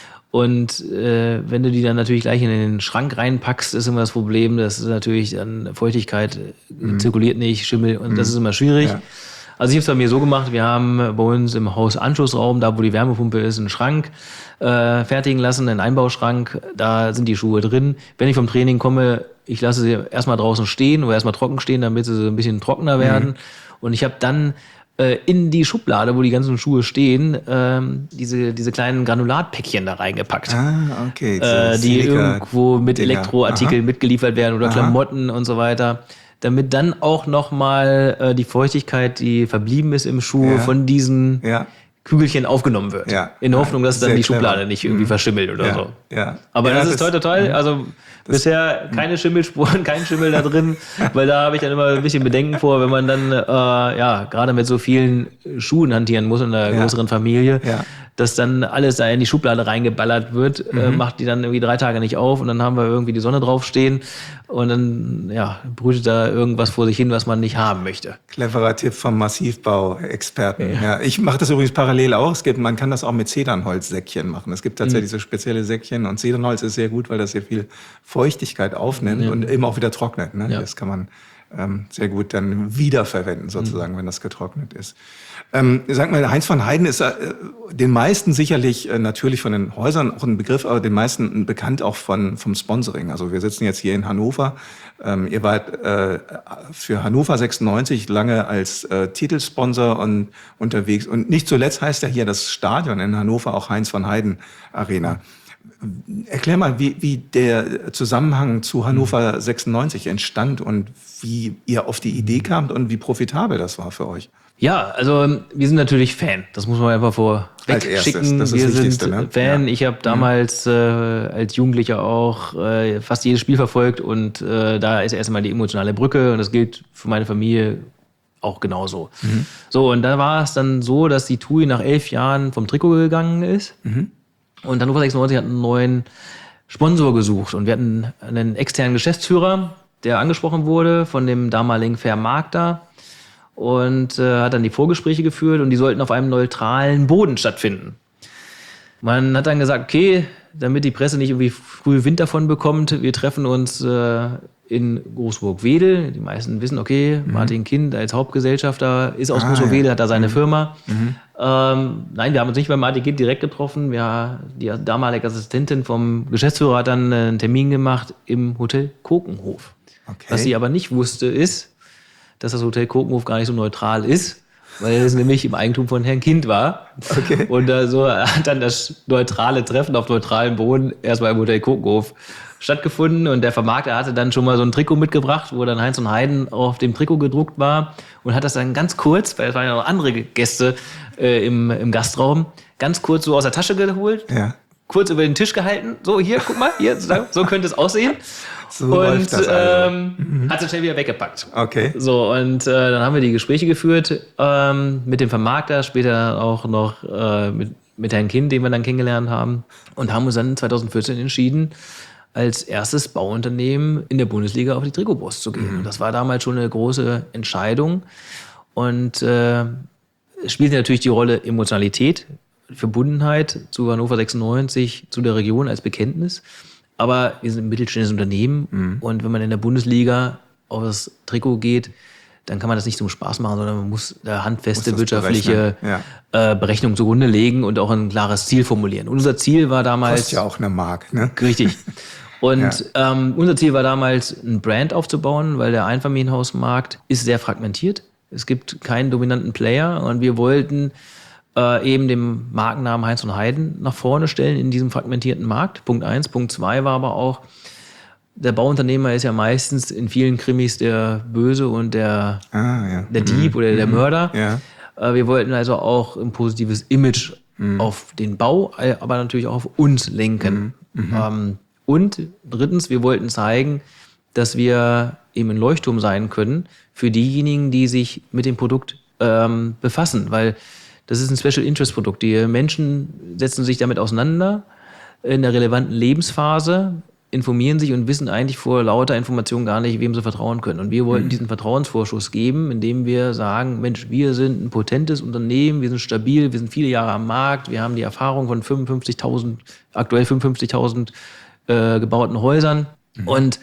Und äh, wenn du die dann natürlich gleich in den Schrank reinpackst, ist immer das Problem, dass natürlich dann Feuchtigkeit äh, zirkuliert nicht, Schimmel und das ist immer schwierig. Ja. Also ich habe es bei mir so gemacht, wir haben bei uns im Haus Anschlussraum, da wo die Wärmepumpe ist, einen Schrank äh, fertigen lassen, einen Einbauschrank, da sind die Schuhe drin. Wenn ich vom Training komme, ich lasse sie erstmal draußen stehen oder erstmal trocken stehen, damit sie so ein bisschen trockener werden. Mhm. Und ich habe dann äh, in die Schublade, wo die ganzen Schuhe stehen, ähm, diese, diese kleinen Granulatpäckchen da reingepackt. Ah, okay. So äh, die Silika- irgendwo mit Dinger. Elektroartikeln Aha. mitgeliefert werden oder Aha. Klamotten und so weiter. Damit dann auch nochmal äh, die Feuchtigkeit, die verblieben ist im Schuh, Ja. von diesen Ja. Kügelchen aufgenommen wird. Ja. In der Hoffnung, dass dann Sehr die clever. Schublade nicht irgendwie Mhm. verschimmelt oder Ja. so. Ja. Aber Ja, das ist toll, toll, toll. Also bisher keine Schimmelspuren, kein Schimmel da drin, weil da habe ich dann immer ein bisschen Bedenken vor, wenn man dann äh, ja gerade mit so vielen Schuhen hantieren muss in einer Ja. größeren Familie, Ja. dass dann alles da in die Schublade reingeballert wird, äh, macht die dann irgendwie drei Tage nicht auf und dann haben wir irgendwie die Sonne draufstehen und dann ja brütet da irgendwas vor sich hin, was man nicht haben möchte. Cleverer Tipp vom Massivbau-Experten. Ja. Ja, ich mache das übrigens parallel auch. Es gibt, man kann das auch mit Zedernholzsäckchen machen. Es gibt tatsächlich so spezielle Säckchen und Zedernholz ist sehr gut, weil das sehr viel Feuchtigkeit aufnimmt Ja. und eben auch wieder trocknet. Ne? Ja. Das kann man ähm, sehr gut dann wiederverwenden, sozusagen, wenn das getrocknet ist. Ähm, sag mal, Heinz von Heiden ist äh, den meisten sicherlich äh, natürlich von den Häusern auch ein Begriff, aber den meisten bekannt auch von, vom Sponsoring. Also wir sitzen jetzt hier in Hannover. Ähm, ihr wart äh, für Hannover sechsundneunzig lange als äh, Titelsponsor und unterwegs. Und nicht zuletzt heißt ja hier das Stadion in Hannover auch Heinz von Heiden Arena. Erklär mal, wie, wie der Zusammenhang zu Hannover sechsundneunzig entstand und wie ihr auf die Idee kamt und wie profitabel das war für euch. Ja, also wir sind natürlich Fan. Das muss man einfach vorweg Als erstes, schicken. das ist Wir das Wichtigste, sind ne? Fan. Ja. Ich habe damals äh, als Jugendlicher auch äh, fast jedes Spiel verfolgt und äh, da ist erstmal die emotionale Brücke und das gilt für meine Familie auch genauso. Mhm. So, und da war es dann so, dass die T U I nach elf Jahren vom Trikot gegangen ist Mhm. und Hannover sechsundneunzig hat einen neuen Sponsor gesucht und wir hatten einen externen Geschäftsführer, der angesprochen wurde von dem damaligen Vermarkter und äh, hat dann die Vorgespräche geführt und die sollten auf einem neutralen Boden stattfinden. Man hat dann gesagt, okay, damit die Presse nicht irgendwie früh Wind davon bekommt, wir treffen uns äh, in Großburg-Wedel. Die meisten wissen, okay, mhm. Martin Kind als Hauptgesellschafter ist aus Ah, Großburg-Wedel, ja. hat da seine Mhm. Firma. Mhm. Ähm, nein, wir haben uns nicht bei Martin Kind direkt getroffen. Wir, die damalige Assistentin vom Geschäftsführer hat dann einen Termin gemacht im Hotel Kokenhof. Okay. Was sie aber nicht wusste, ist, dass das Hotel Kokenhof gar nicht so neutral ist, weil es nämlich im Eigentum von Herrn Kind war. Okay. Und äh, so hat dann das neutrale Treffen auf neutralem Boden erstmal im Hotel Kokenhof stattgefunden. Und der Vermarkter hatte dann schon mal so ein Trikot mitgebracht, wo dann Heinz und Heiden auf dem Trikot gedruckt war und hat das dann ganz kurz, weil es waren ja noch andere Gäste äh, im, im Gastraum, ganz kurz so aus der Tasche geholt. Ja. kurz über den Tisch gehalten. So, hier, guck mal, hier, so könnte es aussehen. So und läuft das also. ähm, mhm. hat es schnell wieder weggepackt. Okay. So, und äh, dann haben wir die Gespräche geführt ähm, mit dem Vermarkter, später auch noch äh, mit, mit Herrn Kind, den wir dann kennengelernt haben. Und haben uns dann zwanzig vierzehn entschieden, als erstes Bauunternehmen in der Bundesliga auf die Trikotbrust zu gehen. Mhm. Und das war damals schon eine große Entscheidung. Und äh, spielte natürlich die Rolle Emotionalität, Verbundenheit zu Hannover sechsundneunzig, zu der Region als Bekenntnis. Aber wir sind ein mittelständisches Unternehmen mhm. und wenn man in der Bundesliga auf das Trikot geht, dann kann man das nicht zum Spaß machen, sondern man muss da handfeste muss wirtschaftliche ja. äh, Berechnungen zugrunde legen und auch ein klares Ziel formulieren. Und unser Ziel war damals... Kostet ja auch eine Mark, ne? Richtig. Und ja. ähm, unser Ziel war damals, ein Brand aufzubauen, weil der Einfamilienhausmarkt ist sehr fragmentiert. Es gibt keinen dominanten Player und wir wollten äh, eben den Markennamen Heinz und Heiden nach vorne stellen in diesem fragmentierten Markt. Punkt eins. Punkt zwei war aber auch, der Bauunternehmer ist ja meistens in vielen Krimis der Böse und der, ah, ja. der Dieb mhm. oder der Mörder. Ja. Äh, wir wollten also auch ein positives Image mhm. auf den Bau, aber natürlich auch auf uns lenken. Mhm. Ähm, und drittens, wir wollten zeigen, dass wir eben ein Leuchtturm sein können für diejenigen, die sich mit dem Produkt ähm, befassen, weil das ist ein Special-Interest-Produkt. Die Menschen setzen sich damit auseinander in der relevanten Lebensphase, informieren sich und wissen eigentlich vor lauter Informationen gar nicht, wem sie vertrauen können. Und wir wollten mhm. diesen Vertrauensvorschuss geben, indem wir sagen, Mensch, wir sind ein potentes Unternehmen, wir sind stabil, wir sind viele Jahre am Markt, wir haben die Erfahrung von fünfundfünfzigtausend, aktuell fünfundfünfzigtausend äh, gebauten Häusern mhm. und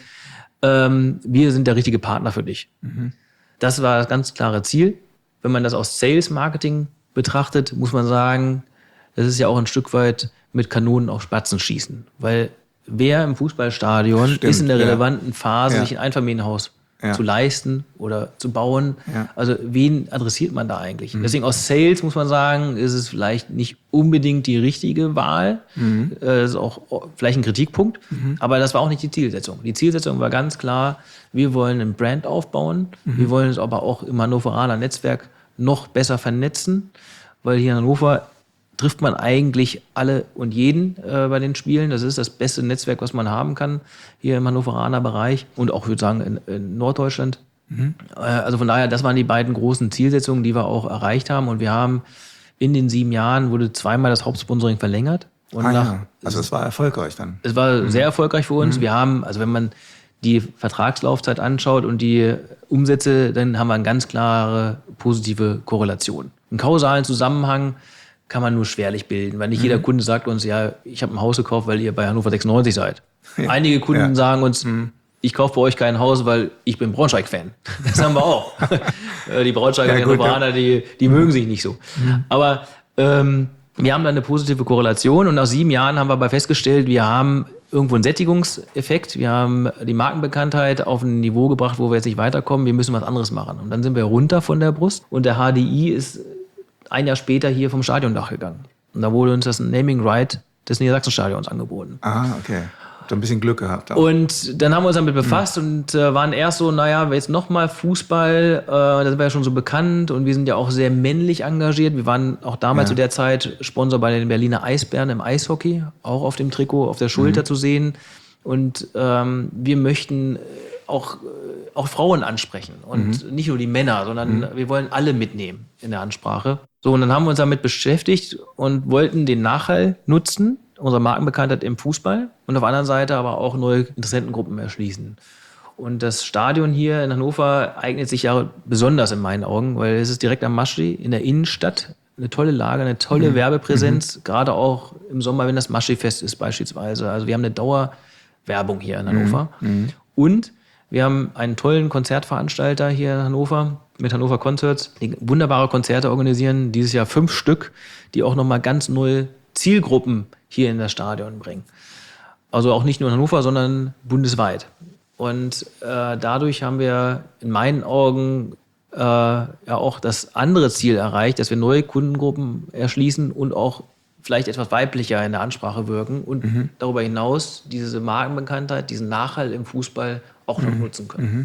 ähm, wir sind der richtige Partner für dich. Mhm. Das war das ganz klare Ziel. Wenn man das aus Sales Marketing betrachtet, muss man sagen, das ist ja auch ein Stück weit mit Kanonen auf Spatzen schießen. Weil wer im Fußballstadion Stimmt, ist in der relevanten ja. Phase, ja. sich ein Einfamilienhaus ja. zu leisten oder zu bauen. Ja. Also wen adressiert man da eigentlich? Mhm. Deswegen aus Sales muss man sagen, ist es vielleicht nicht unbedingt die richtige Wahl. Mhm. Das ist auch vielleicht ein Kritikpunkt. Mhm. Aber das war auch nicht die Zielsetzung. Die Zielsetzung war ganz klar, wir wollen ein Brand aufbauen. Mhm. Wir wollen es aber auch im Hannoveraner Netzwerk noch besser vernetzen, weil hier in Hannover trifft man eigentlich alle und jeden äh, bei den Spielen. Das ist das beste Netzwerk, was man haben kann hier im Hannoveraner Bereich und auch, würde ich sagen, in, in Norddeutschland. Mhm. Äh, also von daher, das waren die beiden großen Zielsetzungen, die wir auch erreicht haben. Und wir haben in den sieben Jahren wurde zweimal das Hauptsponsoring verlängert. Und ah, nach, ja. Also es war erfolgreich dann. Es war mhm. sehr erfolgreich für uns. Mhm. Wir haben, also wenn man die Vertragslaufzeit anschaut und die Umsätze, dann haben wir eine ganz klare positive Korrelation. Einen kausalen Zusammenhang kann man nur schwerlich bilden, weil nicht mhm. jeder Kunde sagt uns, ja, ich habe ein Haus gekauft, weil ihr bei Hannover sechsundneunzig seid. Ja. Einige Kunden ja. sagen uns, mhm. ich kaufe bei euch kein Haus, weil ich bin Braunschweig-Fan. Das haben wir auch. Die Braunschweiger ja, Hannoveraner, ja. die, die mhm. mögen sich nicht so. Mhm. Aber ähm, wir haben da eine positive Korrelation und nach sieben Jahren haben wir aber festgestellt, wir haben irgendwo einen Sättigungseffekt. Wir haben die Markenbekanntheit auf ein Niveau gebracht, wo wir jetzt nicht weiterkommen. Wir müssen was anderes machen. Und dann sind wir runter von der Brust und der H D I ist ein Jahr später hier vom Stadiondach gegangen. Und da wurde uns das Naming Right des Niedersachsenstadions angeboten. Ah, okay. Habt ihr ein bisschen Glück gehabt. Auch. Und dann haben wir uns damit befasst mhm. und äh, waren erst so, naja, jetzt nochmal Fußball, äh, da sind wir ja schon so bekannt und wir sind ja auch sehr männlich engagiert. Wir waren auch damals ja. zu der Zeit Sponsor bei den Berliner Eisbären im Eishockey, auch auf dem Trikot, auf der Schulter mhm. zu sehen. Und ähm, wir möchten auch, auch Frauen ansprechen und mhm. nicht nur die Männer, sondern mhm. wir wollen alle mitnehmen in der Ansprache. So, und dann haben wir uns damit beschäftigt und wollten den Nachhall nutzen, unsere Markenbekanntheit im Fußball und auf der anderen Seite aber auch neue Interessentengruppen erschließen. Und das Stadion hier in Hannover eignet sich ja besonders in meinen Augen, weil es ist direkt am Maschsee in der Innenstadt. Eine tolle Lage, eine tolle mhm. Werbepräsenz, mhm. gerade auch im Sommer, wenn das Maschsee-Fest ist beispielsweise. Also wir haben eine Dauerwerbung hier in Hannover. Mhm. Und wir haben einen tollen Konzertveranstalter hier in Hannover mit Hannover Concerts, die wunderbare Konzerte organisieren. Dieses Jahr fünf Stück, die auch nochmal ganz neue Zielgruppen hier in das Stadion bringen. Also auch nicht nur in Hannover, sondern bundesweit. Und äh, dadurch haben wir in meinen Augen äh, ja auch das andere Ziel erreicht, dass wir neue Kundengruppen erschließen und auch vielleicht etwas weiblicher in der Ansprache wirken und mhm. darüber hinaus diese Markenbekanntheit, diesen Nachhall im Fußball auch noch mhm. nutzen können.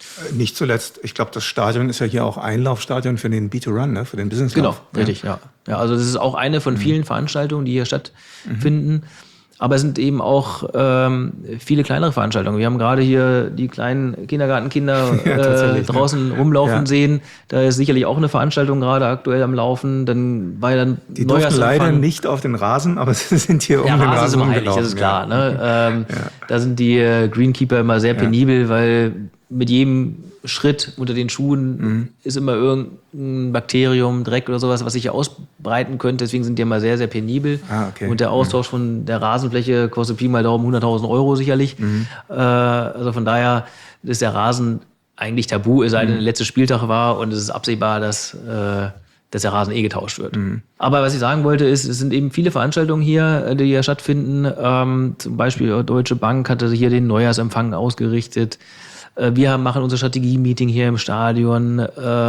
Nicht zuletzt, ich glaube, das Stadion ist ja hier auch Einlaufstadion für den B zwei Run, ne? Für den Business Genau, Lauf. richtig, ja. ja. Also das ist auch eine von vielen Veranstaltungen, die hier stattfinden. Mhm. Aber es sind eben auch ähm, viele kleinere Veranstaltungen. Wir haben gerade hier die kleinen Kindergartenkinder ja, äh, draußen ne? rumlaufen ja. sehen. Da ist sicherlich auch eine Veranstaltung gerade aktuell am Laufen. Dann war ja dann die durften leider nicht auf den Rasen, aber sie sind hier ja, um den Rasen Rasen rumgelaufen. Das ist klar. Ja. Ne? Ähm, ja. Da sind die äh, Greenkeeper immer sehr penibel, ja. weil mit jedem Schritt unter den Schuhen mhm. ist immer irgendein Bakterium, Dreck oder sowas, was sich ausbreiten könnte. Deswegen sind die immer sehr, sehr penibel. Ah, okay. Und der Austausch mhm. von der Rasenfläche kostet Pi mal Daumen hunderttausend Euro sicherlich. Mhm. Äh, also von daher ist der Rasen eigentlich tabu, es sei denn, der letzte Spieltag war und es ist absehbar, dass, äh, dass der Rasen eh getauscht wird. Mhm. Aber was ich sagen wollte ist, es sind eben viele Veranstaltungen hier, die hier stattfinden. Ähm, zum Beispiel Deutsche Bank hatte hier den Neujahrsempfang ausgerichtet. Wir machen unser Strategie-Meeting hier im Stadion.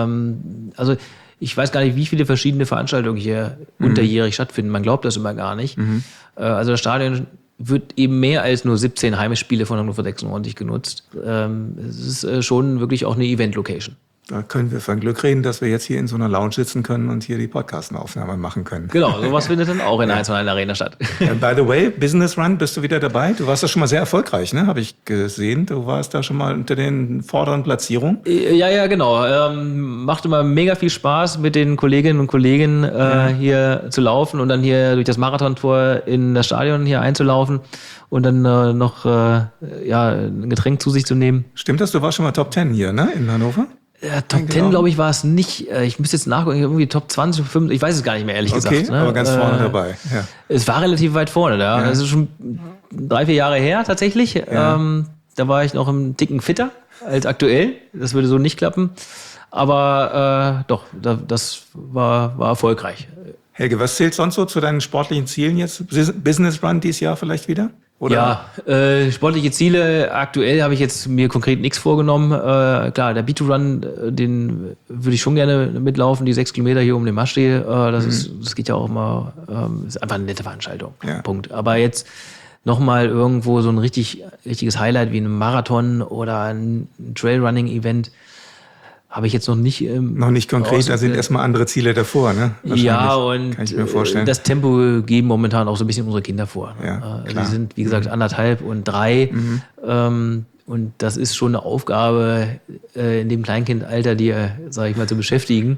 Also ich weiß gar nicht, wie viele verschiedene Veranstaltungen hier mhm. unterjährig stattfinden. Man glaubt das immer gar nicht. Mhm. Also das Stadion wird eben mehr als nur siebzehn Heimspiele von Hannover sechsundneunzig genutzt. Es ist schon wirklich auch eine Event-Location. Da können wir von Glück reden, dass wir jetzt hier in so einer Lounge sitzen können und hier die Podcast-Aufnahme machen können. Genau, sowas findet dann auch in der eins null eins Arena statt. And by the way, Business Run, bist du wieder dabei? Du warst da schon mal sehr erfolgreich, ne? Habe ich gesehen. Du warst da schon mal unter den vorderen Platzierungen. Ja, ja, genau. Ähm, macht immer mega viel Spaß, mit den Kolleginnen und Kollegen äh, ja. hier zu laufen und dann hier durch das Marathontor in das Stadion hier einzulaufen und dann äh, noch äh, ja, ein Getränk zu sich zu nehmen. Stimmt das? Du warst schon mal Top zehn hier, ne? In Hannover? Ja, Top zehn, glaube ich, war es nicht. Ich müsste jetzt nachgucken, irgendwie Top zwanzig, fünfzig, ich weiß es gar nicht mehr, ehrlich okay, gesagt. Ne? Aber ganz vorne äh, dabei. Ja. Es war relativ weit vorne, da. Ja. Das ist schon drei, vier Jahre her tatsächlich. Ja. Ähm, da war ich noch im Ticken fitter als aktuell. Das würde so nicht klappen. Aber äh, doch, da, das war, war erfolgreich. Helge, was zählt sonst so zu deinen sportlichen Zielen jetzt? Business Run dieses Jahr vielleicht wieder? Oder? Ja, äh, sportliche Ziele. Aktuell habe ich jetzt mir konkret nichts vorgenommen. Äh, klar, der B zwei Run, den würde ich schon gerne mitlaufen, die sechs Kilometer hier um den Maschsee. Äh, das, mhm. ist, das geht ja auch immer, ähm, ist einfach eine nette Veranstaltung. Ja. Punkt. Aber jetzt nochmal irgendwo so ein richtig, richtiges Highlight wie ein Marathon oder ein Trailrunning-Event habe ich jetzt noch nicht. Ähm, noch nicht konkret, da sind erstmal andere Ziele davor, ne? Ja, und kann ich mir vorstellen. Das Tempo geben momentan auch so ein bisschen unsere Kinder vor. Ja, äh, die sind, wie gesagt, anderthalb und drei. Mhm. Ähm, und das ist schon eine Aufgabe, äh, in dem Kleinkindalter, die, äh, sage ich mal, zu beschäftigen.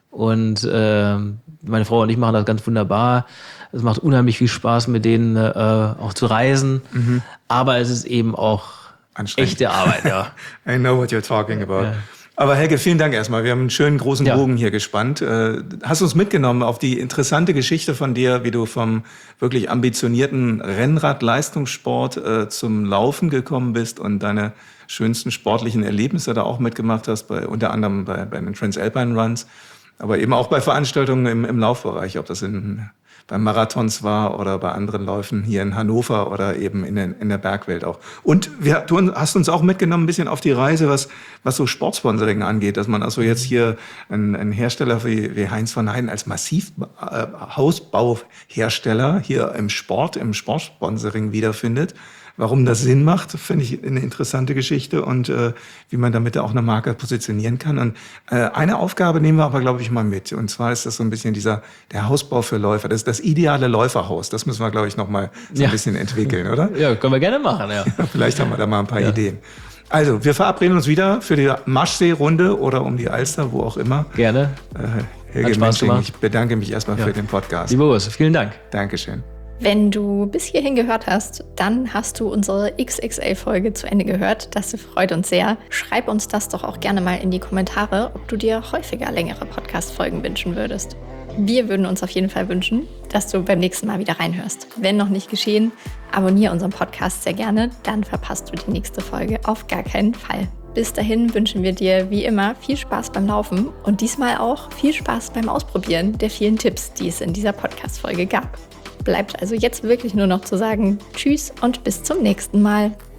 Und äh, meine Frau und ich machen das ganz wunderbar. Es macht unheimlich viel Spaß, mit denen äh, auch zu reisen. Mhm. Aber es ist eben auch echte Arbeit, ja. I know what you're talking about. Ja. Aber Helge, vielen Dank erstmal. Wir haben einen schönen großen ja. Bogen hier gespannt. Hast uns mitgenommen auf die interessante Geschichte von dir, wie du vom wirklich ambitionierten Rennrad-Leistungssport äh, zum Laufen gekommen bist und deine schönsten sportlichen Erlebnisse da auch mitgemacht hast, bei, unter anderem bei, bei den Transalpine Runs, aber eben auch bei Veranstaltungen im, im Laufbereich, ob das in beim Marathons war oder bei anderen Läufen hier in Hannover oder eben in, den, in der Bergwelt auch. Und wir, du hast uns auch mitgenommen ein bisschen auf die Reise, was, was so Sportsponsoring angeht, dass man also jetzt hier einen, einen Hersteller wie, wie Heinz von Heiden als Massivhausbauhersteller hier im Sport, im Sportsponsoring wiederfindet. Warum das Sinn macht, finde ich eine interessante Geschichte und äh, wie man damit auch eine Marke positionieren kann. Und äh, eine Aufgabe nehmen wir aber, glaube ich, mal mit. Und zwar ist das so ein bisschen dieser der Hausbau für Läufer. Das ist das ideale Läuferhaus. Das müssen wir, glaube ich, noch mal so ein ja. bisschen entwickeln, oder? Ja, können wir gerne machen, ja. Vielleicht haben wir da mal ein paar ja. Ideen. Also, wir verabreden uns wieder für die Maschsee-Runde oder um die Alster, wo auch immer. Gerne. Äh, Helge Mensching, ich bedanke mich erstmal ja. für den Podcast. Lieber Urs, vielen Dank. Dankeschön. Wenn du bis hierhin gehört hast, dann hast du unsere X X L-Folge zu Ende gehört. Das freut uns sehr. Schreib uns das doch auch gerne mal in die Kommentare, ob du dir häufiger längere Podcast-Folgen wünschen würdest. Wir würden uns auf jeden Fall wünschen, dass du beim nächsten Mal wieder reinhörst. Wenn noch nicht geschehen, abonniere unseren Podcast sehr gerne, dann verpasst du die nächste Folge auf gar keinen Fall. Bis dahin wünschen wir dir wie immer viel Spaß beim Laufen und diesmal auch viel Spaß beim Ausprobieren der vielen Tipps, die es in dieser Podcast-Folge gab. Bleibt also jetzt wirklich nur noch zu sagen, tschüss und bis zum nächsten Mal.